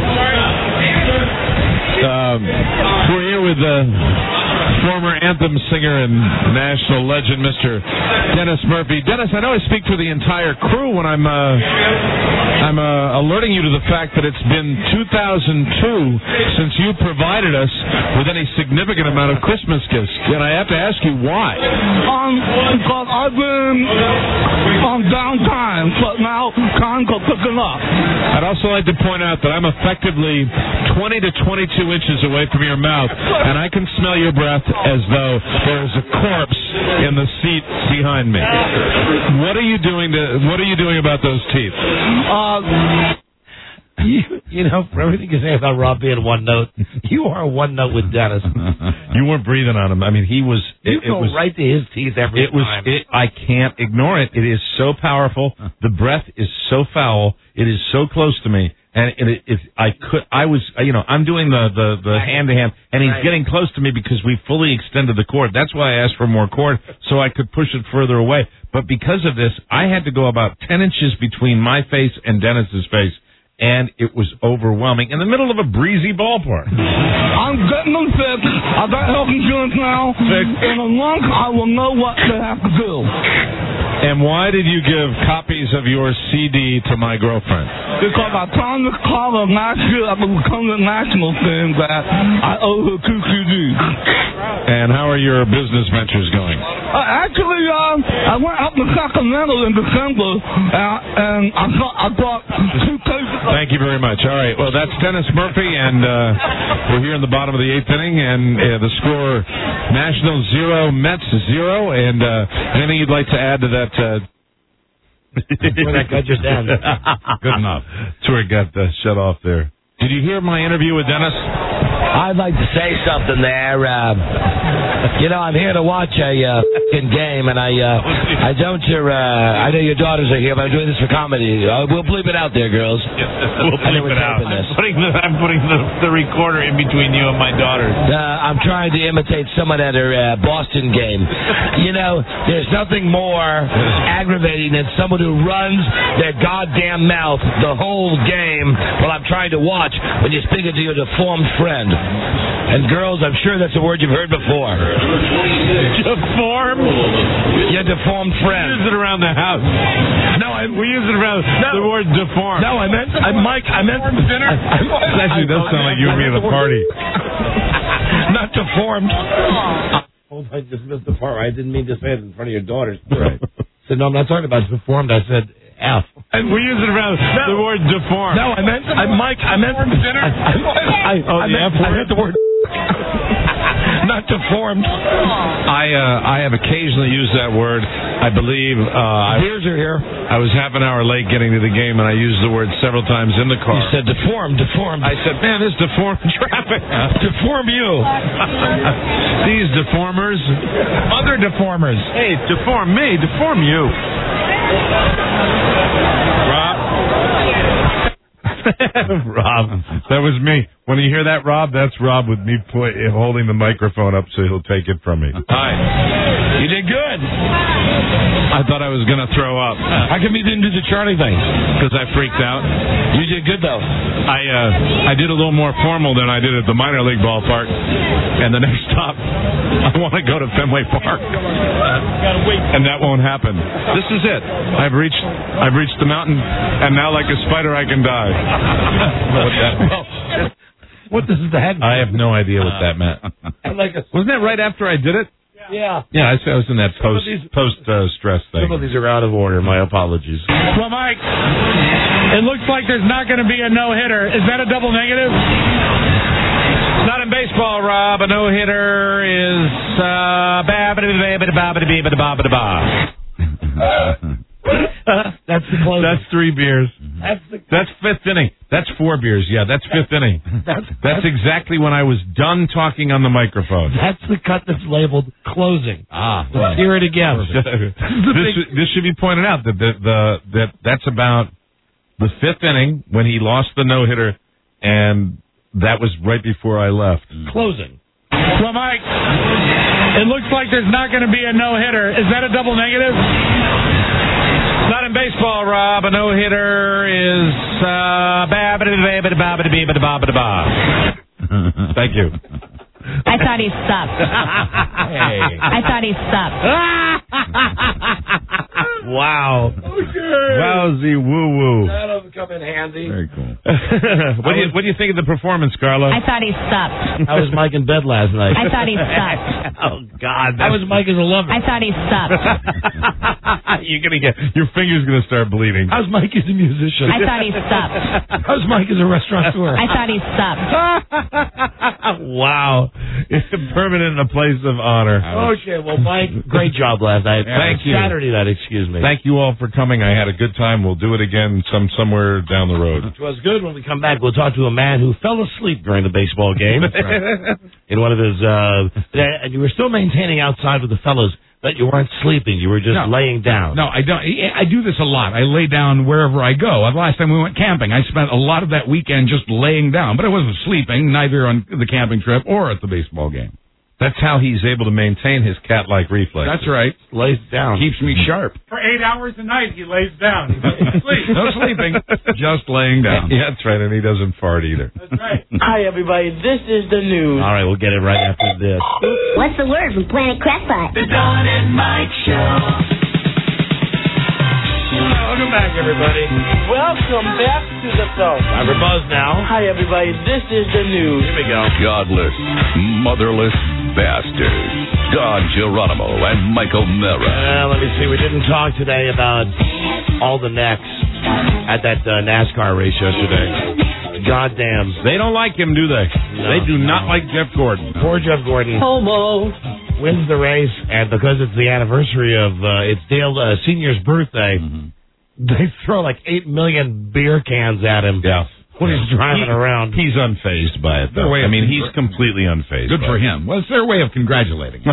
We're here with former anthem singer and national legend, Mr. Dennis Murphy. Dennis, I know I speak for the entire crew when I'm alerting you to the fact that it's been 2002 since you provided us with any significant amount of Christmas gifts, and I have to ask you why. Because I've been on downtime, but now time to pick it up. I'd also like to point out that I'm effectively 20 to 22 inches away from your mouth, and I can smell your breath as though there is a corpse in the seat behind me. What are you doing about those teeth? You know, for everything you say about Rob being one note, you are one note with Dennis. You weren't breathing on him. I mean, he was. It was right to his teeth every time. I can't ignore it. It is so powerful. The breath is so foul. It is so close to me. And I'm doing the hand to hand, and he's getting close to me because we fully extended the cord. That's why I asked for more cord, so I could push it further away. But because of this, I had to go about 10 inches between my face and Dennis's face, and it was overwhelming in the middle of a breezy ballpark. I'm getting them fixed. I got health insurance now. In a month, I will know what they have to do. And why did you give copies of your CD to my girlfriend? Because I promised to call her last year at the Becoming National thing that I owe her 2 CDs. And how are your business ventures going? Actually, I went up to Sacramento in December, and I bought 2 cases. Thank you very much. All right. Well, that's Dennis Murphy, and we're here in the bottom of the 8th inning, and the score: Nationals 0, Mets 0. And anything you'd like to add to that? Where that guy just ended. Good enough. That's where it got shut off there. Did you hear my interview with Dennis? I'd like to say something there. I'm here to watch a game, and I know your daughters are here, but I'm doing this for comedy. We'll bleep it out there, girls. We'll bleep it out. I'm putting the recorder in between you and my daughters. I'm trying to imitate someone at her Boston game. There's nothing more aggravating than someone who runs their goddamn mouth the whole game while I'm trying to watch when you're speaking to your deformed friend. And girls, I'm sure that's a word you've heard before. Deformed? Your deformed friend. We use it around the house. No, we use it around the word deformed. No, I meant dinner. It actually does sound like you and me at a party. Not deformed. I just missed the part. I didn't mean to say it in front of your daughters. Right. So no, I'm not talking about deformed. I said F. And we use it around the word deformed. No, I meant dinner. I meant the word. Not deformed. I have occasionally used that word. I believe Beers are here. I was half an hour late getting to the game, and I used the word several times in the car. You said deformed. I said, man, this deformed traffic. Deform you. These deformers. Other deformers. Hey, deform me. Deform you. Rob, that was me. When you hear that, Rob, that's Rob with me holding the microphone up so he'll take it from me. Hi. You did good. I thought I was going to throw up. How come you didn't do the Charlie thing? Because I freaked out. You did good, though. I did a little more formal than I did at the minor league ballpark. And the next stop, I want to go to Fenway Park. And that won't happen. This is it. I've reached the mountain, and now like a spider I can die. What does that mean? I have no idea what that meant. Wasn't that right after I did it? Yeah. Yeah, I was in that post-stress thing. Some of these are out of order. My apologies. Well, Mike, it looks like there's not going to be a no-hitter. Is that a double negative? Not in baseball, Rob. A no-hitter is That's the close. That's 3 beers. That's fifth inning. That's 4 beers. Yeah, that's fifth inning. That's exactly when I was done talking on the microphone. That's the cut that's labeled closing. Let's hear it again. This should be pointed out that that's about the 5th inning when he lost the no-hitter, and that was right before I left. Closing. Well, Mike, it looks like there's not going to be a no-hitter. Is that a double negative? Not in baseball, Rob. A no-hitter is Thank you. I thought he stopped. I thought he stopped. Wow. Wowzy woo-woo. That'll come in handy. Very cool. What do you think of the performance, Carla? I thought he stopped. I was Mike in bed last night. I thought he stopped. Oh, God. I was Mike as a lover. I thought he stopped. Your finger's going to start bleeding. How's Mike as a musician? I thought he stopped. How's Mike as a restaurateur? I thought he stopped. Wow. Permanent in a place of honor. Okay, well, Mike, great job last night. Thank you. Saturday night, excuse me. Thank you all for coming. I had a good time. We'll do it again somewhere down the road. It was good. When we come back, we'll talk to a man who fell asleep during the baseball game. In one of his, and you were still maintaining outside with the fellas that you weren't sleeping. You were just laying down. No, I don't. I do this a lot. I lay down wherever I go. The last time we went camping, I spent a lot of that weekend just laying down. But I wasn't sleeping, neither on the camping trip or at the baseball game. That's how he's able to maintain his cat-like reflexes. That's right. Lays down. Keeps me sharp. For 8 hours a night, he lays down. He doesn't sleep. No sleeping, just laying down. Yeah, that's right, and he doesn't fart either. That's right. Hi, everybody. This is the news. All right, we'll get it right after this. What's the word from Planet Crackpot? The Don and Mike Show. Welcome back, everybody. Welcome back to the show. Time for Buzz now. Hi, everybody. This is the news. Here we go. Godless, motherless bastards. Don Geronimo and Michael Mara. Let me see. We didn't talk today about all the necks at that NASCAR race yesterday. Goddamn. They don't like him, do they? No, they do not like Jeff Gordon. Poor Jeff Gordon. Homo. Wins the race, and because it's the anniversary of it's Dale Sr.'s birthday, they throw like 8 million beer cans at him. Yeah. When he's driving around. He's unfazed by it, though. He's completely unfazed. Good for him. Well, it's their way of congratulating.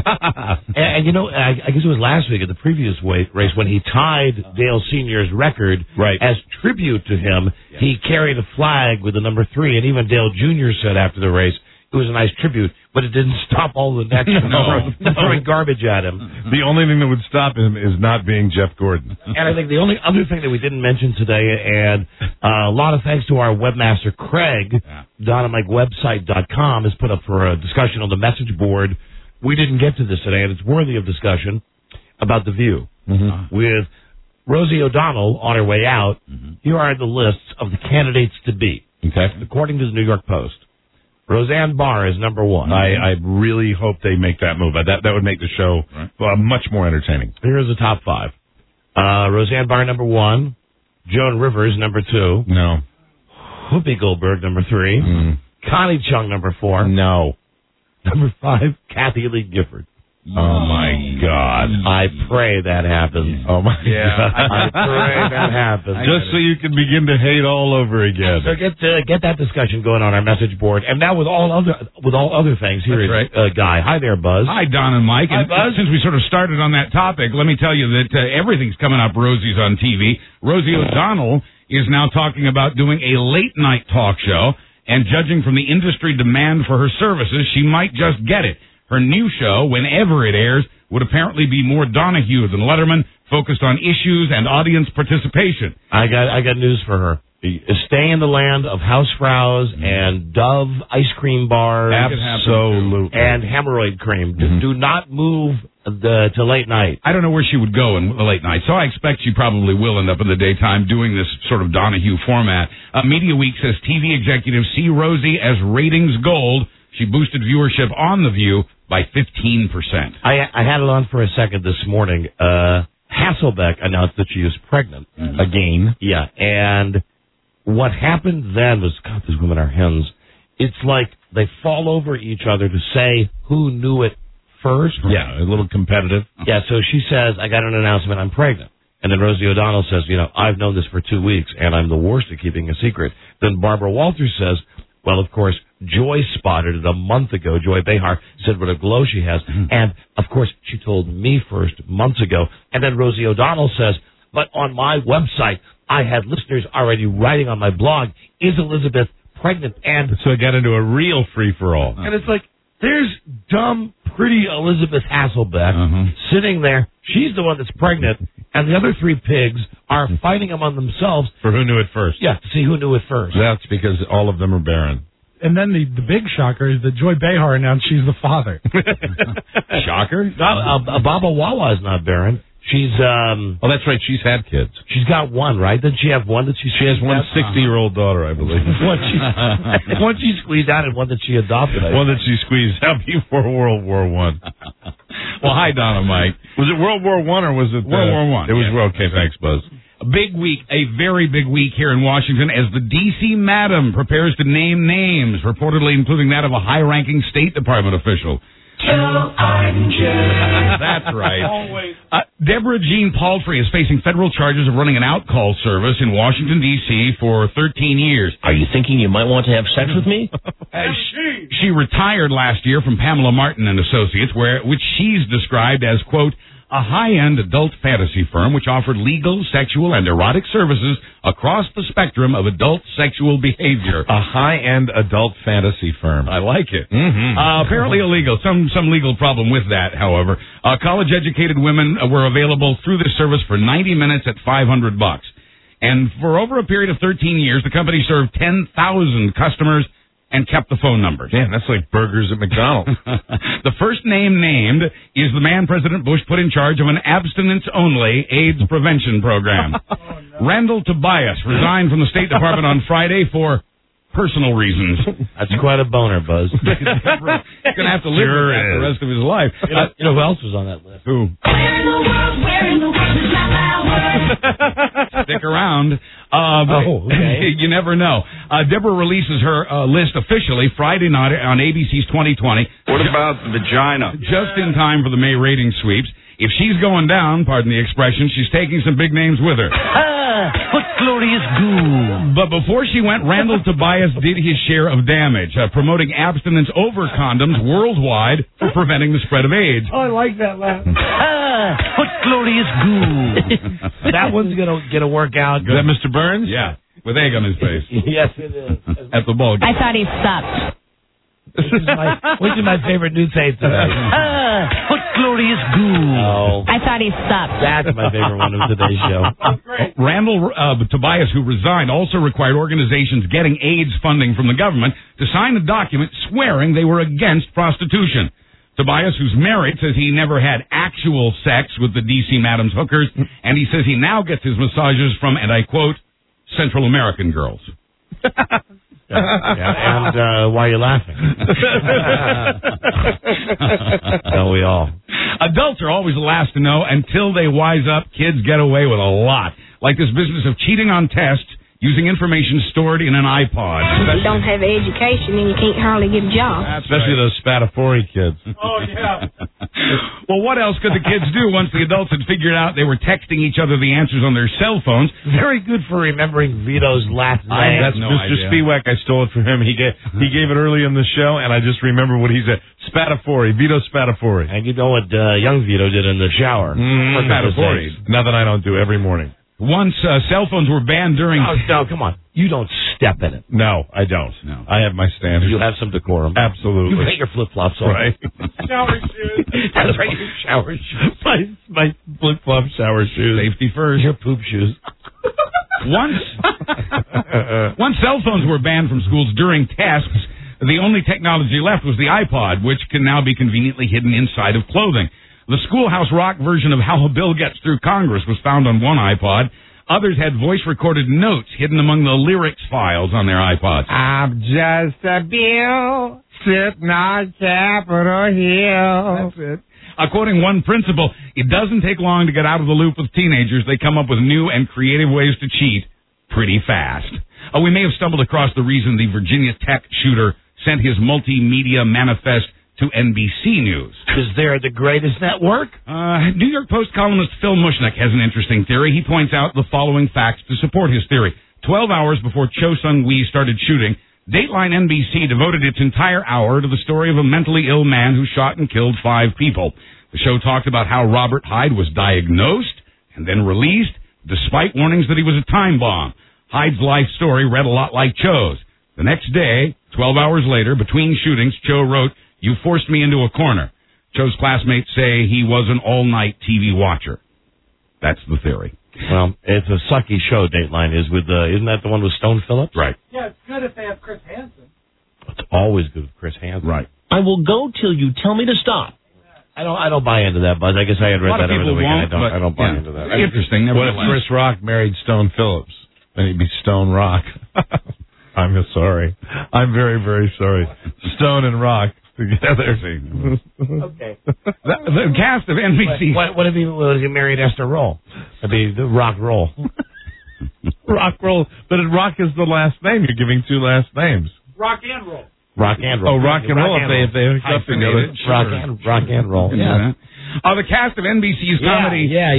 and you know, I guess it was last week at the previous race when he tied Dale Sr.'s record. Right. As tribute to him, he carried a flag with the number 3, and even Dale Jr. said after the race, it was a nice tribute, but it didn't stop all the necks from throwing garbage at him. The only thing that would stop him is not being Jeff Gordon. And I think the only other thing that we didn't mention today, and a lot of thanks to our webmaster, Craig, DonandMikeWebsite.com has put up for a discussion on the message board. We didn't get to this today, and it's worthy of discussion, about The View. With Rosie O'Donnell on her way out, here are the lists of the candidates to be. Okay. According to the New York Post. Roseanne Barr is number 1. I really hope they make that move. That would make the show much more entertaining. Here's the top 5. Roseanne Barr, number 1. Joan Rivers, number 2. No. Whoopi Goldberg, number 3. Connie Chung, number 4. No. Number 5, Kathy Lee Gifford. Oh, my God. I pray that happens. Oh, my God. I pray that happens. Just so you can begin to hate all over again. So get that discussion going on our message board. And now with all other things, here is Guy. Hi there, Buzz. Hi, Don and Mike. Hi, Buzz. Since we sort of started on that topic, let me tell you that everything's coming up Rosie's on TV. Rosie O'Donnell is now talking about doing a late-night talk show. and judging from the industry demand for her services, she might just get it. Her new show, whenever it airs, would apparently be more Donahue than Letterman, focused on issues and audience participation. I got news for her. Stay in the land of Hausfraus and Dove ice cream bars. Absolutely. And hemorrhoid cream. Do not move to late night. I don't know where she would go in the late night, so I expect she probably will end up in the daytime doing this sort of Donahue format. Media Week says TV executives see Rosie as ratings gold. She boosted viewership on The View by 15%. I had it on for a second this morning. Hasselbeck announced that she is pregnant again. Yeah, and what happened then was, God, these women are hens. It's like they fall over each other to say who knew it first. Yeah, a little competitive. Yeah, so she says, I got an announcement, I'm pregnant. And then Rosie O'Donnell says, I've known this for 2 weeks, and I'm the worst at keeping a secret. Then Barbara Walters says, well, of course, Joy spotted it a month ago. Joy Behar said what a glow she has. And, of course, she told me first months ago. And then Rosie O'Donnell says, but on my website, I had listeners already writing on my blog, is Elizabeth pregnant? And so I got into a real free-for-all. And it's like, there's dumb, pretty Elizabeth Hasselbeck sitting there. She's the one that's pregnant. And the other three pigs are fighting among themselves. For who knew it first. Yeah, to see who knew it first. That's because all of them are barren. And then the big shocker is that Joy Behar announced she's the father. Shocker? Baba Wawa is not barren. She's oh, that's right. She's had kids. She's got one, right? Didn't she have one that she has one 60-year-old daughter, I believe. one she squeezed out and one that she adopted. One that she squeezed out before World War I. Well, hi, Donna Mike. Was it World War I or was it World War I? It was okay. Thanks, Buzz. A big week, a very big week here in Washington as the D.C. Madam prepares to name names, reportedly including that of a high-ranking State Department official. Joe Ardinger. That's right. Deborah Jean Palfrey is facing federal charges of running an out-call service in Washington, D.C. for 13 years. Are you thinking you might want to have sex with me? She retired last year from Pamela Martin and Associates, which she's described as, quote, a high-end adult fantasy firm which offered legal, sexual, and erotic services across the spectrum of adult sexual behavior. A high-end adult fantasy firm. I like it. Apparently illegal. Some legal problem with that, however. College-educated women were available through this service for 90 minutes at $500. And for over a period of 13 years, the company served 10,000 customers and kept the phone numbers. Man, that's like burgers at McDonald's. The first name named is the man President Bush put in charge of an abstinence-only AIDS prevention program. Randall Tobias resigned from the State Department on Friday for personal reasons. That's quite a boner, Buzz. He's going to have to live with that the rest of his life. You know who else was on that list? Who? Where in the world is not my word? Stick around. Okay. You never know. Deborah releases her list officially Friday night on ABC's 2020. What about vagina? Just in time for the May rating sweeps. If she's going down, pardon the expression, she's taking some big names with her. What glorious goo. But before she went, Randall Tobias did his share of damage, promoting abstinence over condoms worldwide for preventing the spread of AIDS. Oh, I like that laugh. What glorious goo. That one's gonna work out. Is that Mr. Burns? Yeah, with egg on his face. Yes, it is. At the ball game. I thought he sucked. Which is my favorite new tape today. What glorious goo. Oh. I thought he sucked. That's my favorite one of today's show. Randall Tobias, who resigned, also required organizations getting AIDS funding from the government to sign a document swearing they were against prostitution. Tobias, who's married, says he never had actual sex with the D.C. Madam's hookers, and he says he now gets his massages from, and I quote, Central American girls. And why are you laughing? Don't we all? Adults are always the last to know. Until they wise up, kids get away with a lot. Like this business of cheating on tests using information stored in an iPod. If you don't have education, then you can't hardly get a job. Especially those Spatafori kids. Oh, yeah. Well, what else could the kids do once the adults had figured out they were texting each other the answers on their cell phones? Very good for remembering Vito's last name. That's no Mr. Spiewak. I stole it from him. He gave it early in the show, and I just remember what he said. Spatafori. Vito Spatafori. And you know what young Vito did in the shower. Spatafori. Nothing I don't do every morning. Once cell phones were banned during... Oh, no, come on. You don't step in it. No, I don't. No. I have my standards. You have some decorum. Absolutely. You hate your flip-flops on. Right. Shower shoes. That's right, your shower shoes. My flip-flop shower shoes. Safety first. Your poop shoes. Once cell phones were banned from schools during tests, the only technology left was the iPod, which can now be conveniently hidden inside of clothing. The Schoolhouse Rock version of How a Bill Gets Through Congress was found on one iPod. Others had voice-recorded notes hidden among the lyrics files on their iPods. I'm just a bill sitting on Capitol Hill. That's it. Quoting one principal, it doesn't take long to get out of the loop with teenagers. They come up with new and creative ways to cheat pretty fast. We may have stumbled across the reason the Virginia Tech shooter sent his multimedia manifest to NBC News. Is there the greatest network? New York Post columnist Phil Mushnick has an interesting theory. He points out the following facts to support his theory. 12 hours before Cho Sung-wi started shooting, Dateline NBC devoted its entire hour to the story of a mentally ill man who shot and killed 5 people. The show talked about how Robert Hyde was diagnosed and then released, despite warnings that he was a time bomb. Hyde's life story read a lot like Cho's. The next day, 12 hours later, between shootings, Cho wrote, "You forced me into a corner." Cho's classmates say he was an all-night TV watcher. That's the theory. Well, it's a sucky show, Dateline is with, isn't that the one with Stone Phillips? Right. Yeah, it's good if they have Chris Hansen. It's always good with Chris Hansen. Right. I will go till you tell me to stop. I don't buy into that, Buzz. I guess I had read that over the weekend. I don't buy into that. Interesting. What if Chris Rock married Stone Phillips? Then he'd be Stone Rock. I'm sorry. I'm very, very sorry. Stone and Rock together. Okay. The cast of NBC. What if he married Esther Roll? That'd be the Rock Roll. Rock Roll. But Rock is the last name. You're giving 2 last names. Rock and roll. Rock and roll. Oh, rock and roll. If they hook up together. Rock and roll. Yeah. The cast of NBC's comedy. Yeah.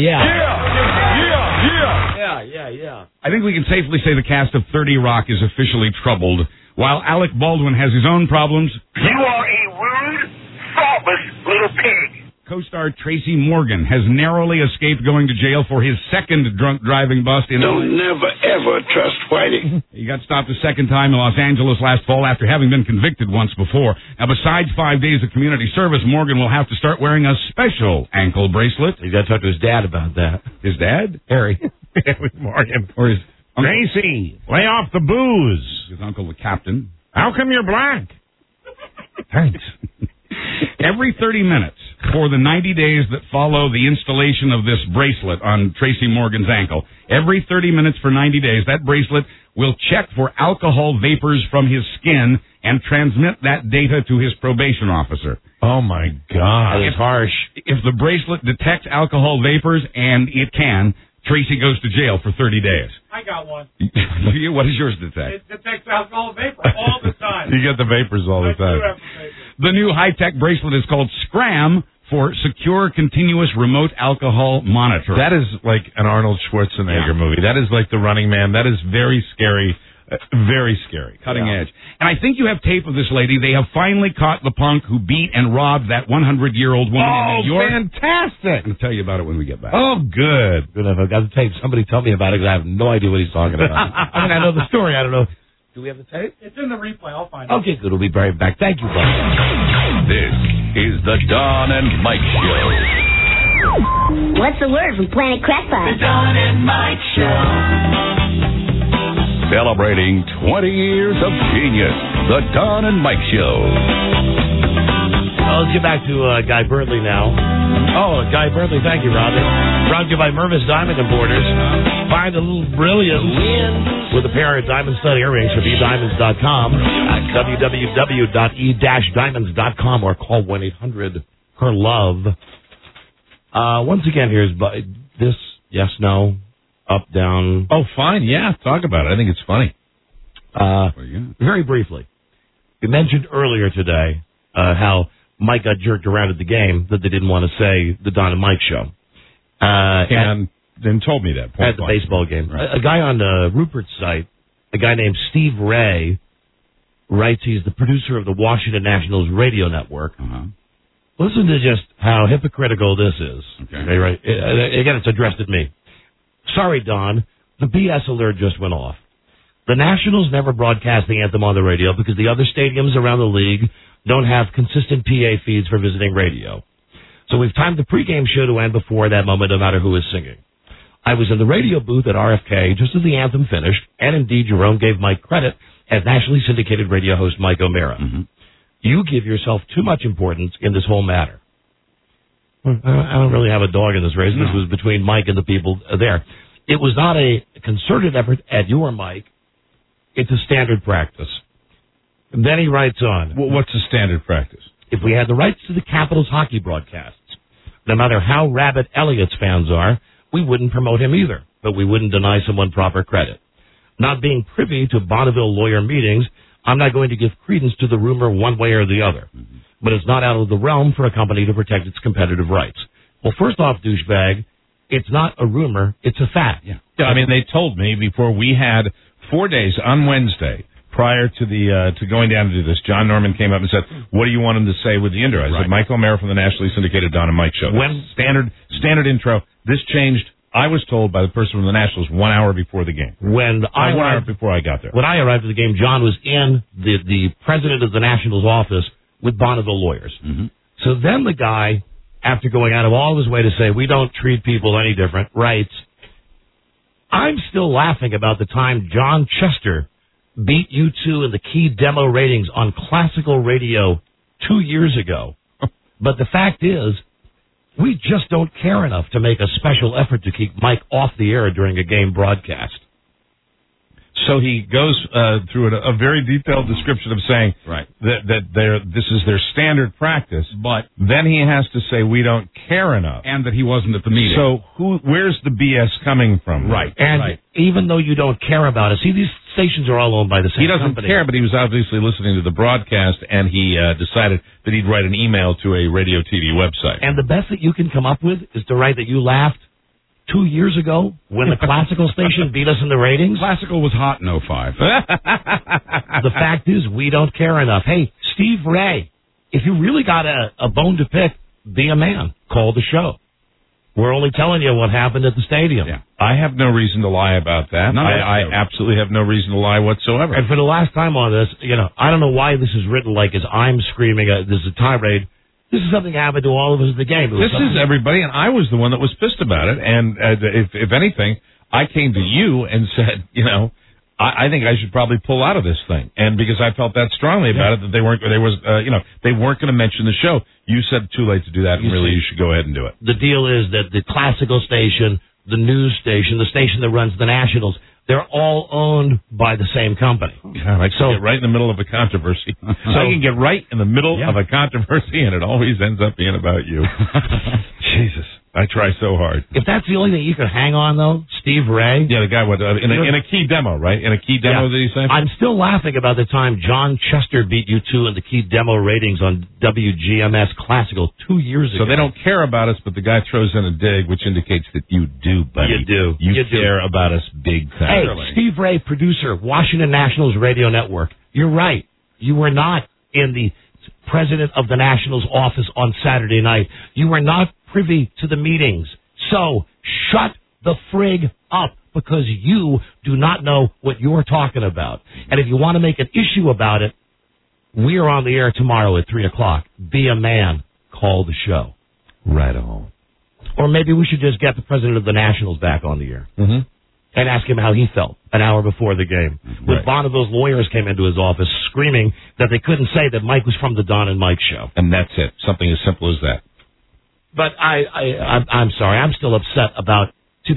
I think we can safely say the cast of 30 Rock is officially troubled. While Alec Baldwin has his own problems. You are a rude, thoughtless little pig. Co-star Tracy Morgan has narrowly escaped going to jail for his second drunk driving bust in... Don't never, ever trust Whitey. He got stopped a second time in Los Angeles last fall after having been convicted once before. Now, besides 5 days of community service, Morgan will have to start wearing a special ankle bracelet. He's got to talk to his dad about that. His dad? Harry. Morgan. Or his... Tracy, lay off the booze. His uncle, the captain. How come you're black? Thanks. Every 30 minutes for the 90 days that follow the installation of this bracelet on Tracy Morgan's ankle, every 30 minutes for 90 days, that bracelet will check for alcohol vapors from his skin and transmit that data to his probation officer. Oh, my God. It's harsh. If the bracelet detects alcohol vapors, and it can, Tracy goes to jail for 30 days. I got one. What does yours detect? It detects alcohol vapor all the time. You get the vapors all the time. The new high-tech bracelet is called Scram for Secure Continuous Remote Alcohol Monitoring. That is like an Arnold Schwarzenegger movie. That is like The Running Man. That is very scary. Very scary. Cutting edge. And I think you have tape of this lady. They have finally caught the punk who beat and robbed that 100-year-old woman in New York. Fantastic. I'll tell you about it when we get back. Oh, good. Good enough. I've got the tape. Somebody tell me about it because I have no idea what he's talking about. I mean, I know the story. I don't know. Do we have the tape? It's in the replay. I'll find it. Okay, good. We'll be right back. Thank you, buddy. This is the Don and Mike Show. What's the word from Planet Crackpot? The Don and Mike Show. Celebrating 20 years of genius. The Don and Mike Show. Let's get back to Guy Burtley now. Oh, Guy Burtley, thank you, Roger. Brought to you by Mervis Diamond Importers. Find a little brilliance with a pair of diamond stud earrings from ediamonds.com, www.e-diamonds.com, or call 1-800-HER-LOVE. Once again, here's this, yes, no, up, down. Oh, fine. Yeah, talk about it. I think it's funny. Very briefly, we mentioned earlier today how Mike got jerked around at the game that they didn't want to say the Don and Mike Show. And then told me that. At the baseball game. Right. A guy on Rupert's site, a guy named Steve Ray, writes he's the producer of the Washington Nationals radio network. Listen to just how hypocritical this is. Okay, right? Again, it's addressed at me. Sorry, Don. The BS alert just went off. The Nationals never broadcast the anthem on the radio because the other stadiums around the league don't have consistent PA feeds for visiting radio. So we've timed the pregame show to end before that moment, no matter who is singing. I was in the radio booth at RFK just as the anthem finished, and indeed Jerome gave Mike credit as nationally syndicated radio host Mike O'Mara. Mm-hmm. You give yourself too much importance in this whole matter. I don't really have a dog in this race. No. This was between Mike and the people there. It was not a concerted effort at your Mike. It's a standard practice. And then he writes on. Well, what's a standard practice? If we had the rights to the Capitals hockey broadcasts, no matter how rabid Elliott's fans are, we wouldn't promote him either, but we wouldn't deny someone proper credit. Not being privy to Bonneville lawyer meetings, I'm not going to give credence to the rumor one way or the other. Mm-hmm. But it's not out of the realm for a company to protect its competitive rights. Well, first off, douchebag, it's not a rumor, it's a fact. Yeah, I mean, they told me before we had 4 days on Wednesday prior to the to going down to do this. John Norman came up and said, "What do you want him to say with the intro?" I said, "Mike O'Mara from the nationally syndicated Don and Mike show." When standard intro. This changed. I was told by the person from the Nationals 1 hour before the game. When I 1 hour before I got there. When I arrived at the game, John was in the president of the Nationals office with Bonneville lawyers. Mm-hmm. So then the guy, after going out of all of his way to say, we don't treat people any different, writes, I'm still laughing about the time John Chester beat U2 in the key demo ratings on classical radio 2 years ago. But the fact is, we just don't care enough to make a special effort to keep Mike off the air during a game broadcast. So he goes through a very detailed description of saying that this is their standard practice, but then he has to say we don't care enough, and that he wasn't at the meeting. So where's the BS coming from? Right, and even though you don't care about it, see, these stations are all owned by the same company. He doesn't care, but he was obviously listening to the broadcast, and he decided that he'd write an email to a radio TV website. And the best that you can come up with is to write that you laughed 2 years ago when the classical station beat us in the ratings. Classical was hot in 05. The fact is, we don't care enough. Hey, Steve Ray, if you really got a bone to pick, be a man. Call the show. We're only telling you what happened at the stadium. Yeah. I have no reason to lie about that. I absolutely have no reason to lie whatsoever. And for the last time on this, I don't know why this is written like as I'm screaming, this is a tirade. This is something that happened to all of us at the game. This is everybody, and I was the one that was pissed about it. And if anything, I came to you and said, I think I should probably pull out of this thing. And because I felt that strongly about it, that they weren't going to mention the show. You said too late to do that, and you should go ahead and do it. The deal is that the classical station, the news station, the station that runs the Nationals, they're all owned by the same company. God, I can get right in the middle of a controversy. I can get right in the middle of a controversy, and it always ends up being about you. Jesus. I try so hard. If that's the only thing you could hang on, though, Steve Ray. Yeah, the guy went in a key demo, right? In a key demo, did he say? I'm still laughing about the time John Chester beat U2 in the key demo ratings on WGMS Classical 2 years ago. So they don't care about us, but the guy throws in a dig, which indicates that you do, buddy. You do. You care about us big time. Hey, Steve Ray, producer, Washington Nationals Radio Network. You're right. You were not in the president of the Nationals office on Saturday night. You were not privy to the meetings. So shut the frig up, because you do not know what you're talking about. And if you want to make an issue about it, we are on the air tomorrow at 3 o'clock. Be a man. Call the show. Right on. Or maybe we should just get the president of the Nationals back on the air. Mm-hmm. And ask him how he felt an hour before the game. When Bonneville's lawyers came into his office screaming that they couldn't say that Mike was from the Don and Mike show. And that's it. Something as simple as that. But I'm sorry. I'm still upset about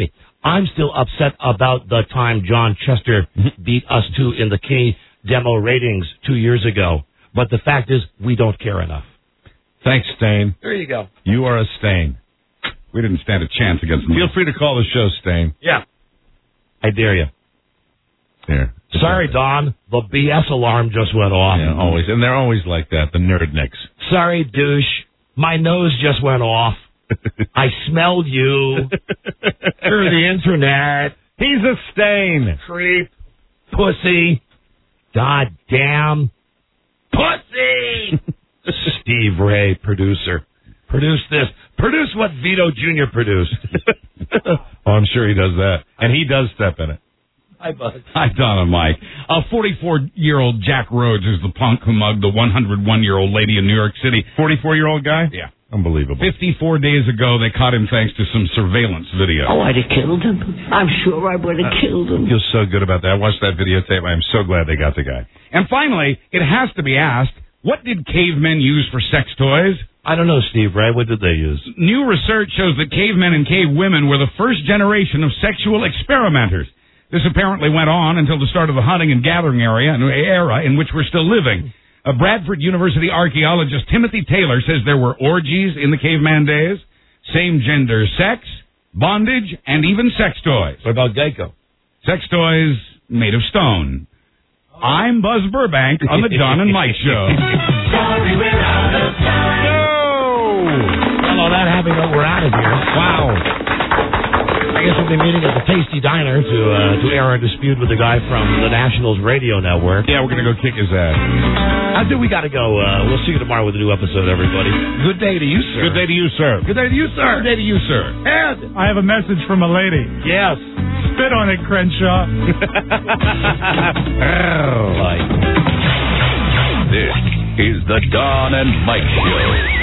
the time John Chester beat us two in the key demo ratings 2 years ago. But the fact is, we don't care enough. Thanks, Stain. There you go. You are a Stain. We didn't stand a chance against them. Feel free to call the show, Stain. Yeah. I dare you. Here. Sorry, Don. The BS alarm just went off. Yeah, always. And they're always like that, the nerdnicks. Sorry, douche. My nose just went off. I smelled you through the internet. He's a Stain. Creep. Pussy. God damn. Pussy! Steve Ray, producer. Produce this. Produce what Vito Jr. produced. Oh, I'm sure he does that. And he does step in it. Hi, Bud. Hi, Don and Mike. 44-year-old Jack Rhodes is the punk who mugged the 101-year-old lady in New York City. 44-year-old guy? Yeah. Unbelievable. 54 days ago, they caught him thanks to some surveillance video. Oh, I'd have killed him. I'm sure I would have killed him. Feels so good about that. I watched that videotape. I'm so glad they got the guy. And finally, it has to be asked, what did cavemen use for sex toys? I don't know, Steve, right? What did they use? New research shows that cavemen and cave women were the first generation of sexual experimenters. This apparently went on until the start of the hunting and gathering era in which we're still living. Bradford University archaeologist Timothy Taylor says there were orgies in the caveman days, same-gender sex, bondage, and even sex toys. What about Geico? Sex toys made of stone. I'm Buzz Burbank on the Don and Mike Show. Sorry, we're out of time. Well, on that happy note, we're out of here. Wow. I guess we'll be meeting at the Tasty Diner to air our dispute with the guy from the Nationals Radio Network. Yeah, we're going to go kick his ass. I think we got to go. We'll see you tomorrow with a new episode, everybody. Good day to you, sir. Good day to you, sir. Good day to you, sir. Good day to you, sir. Ed. I have a message from a lady. Yes. Spit on it, Crenshaw. This is the Don and Mike Show.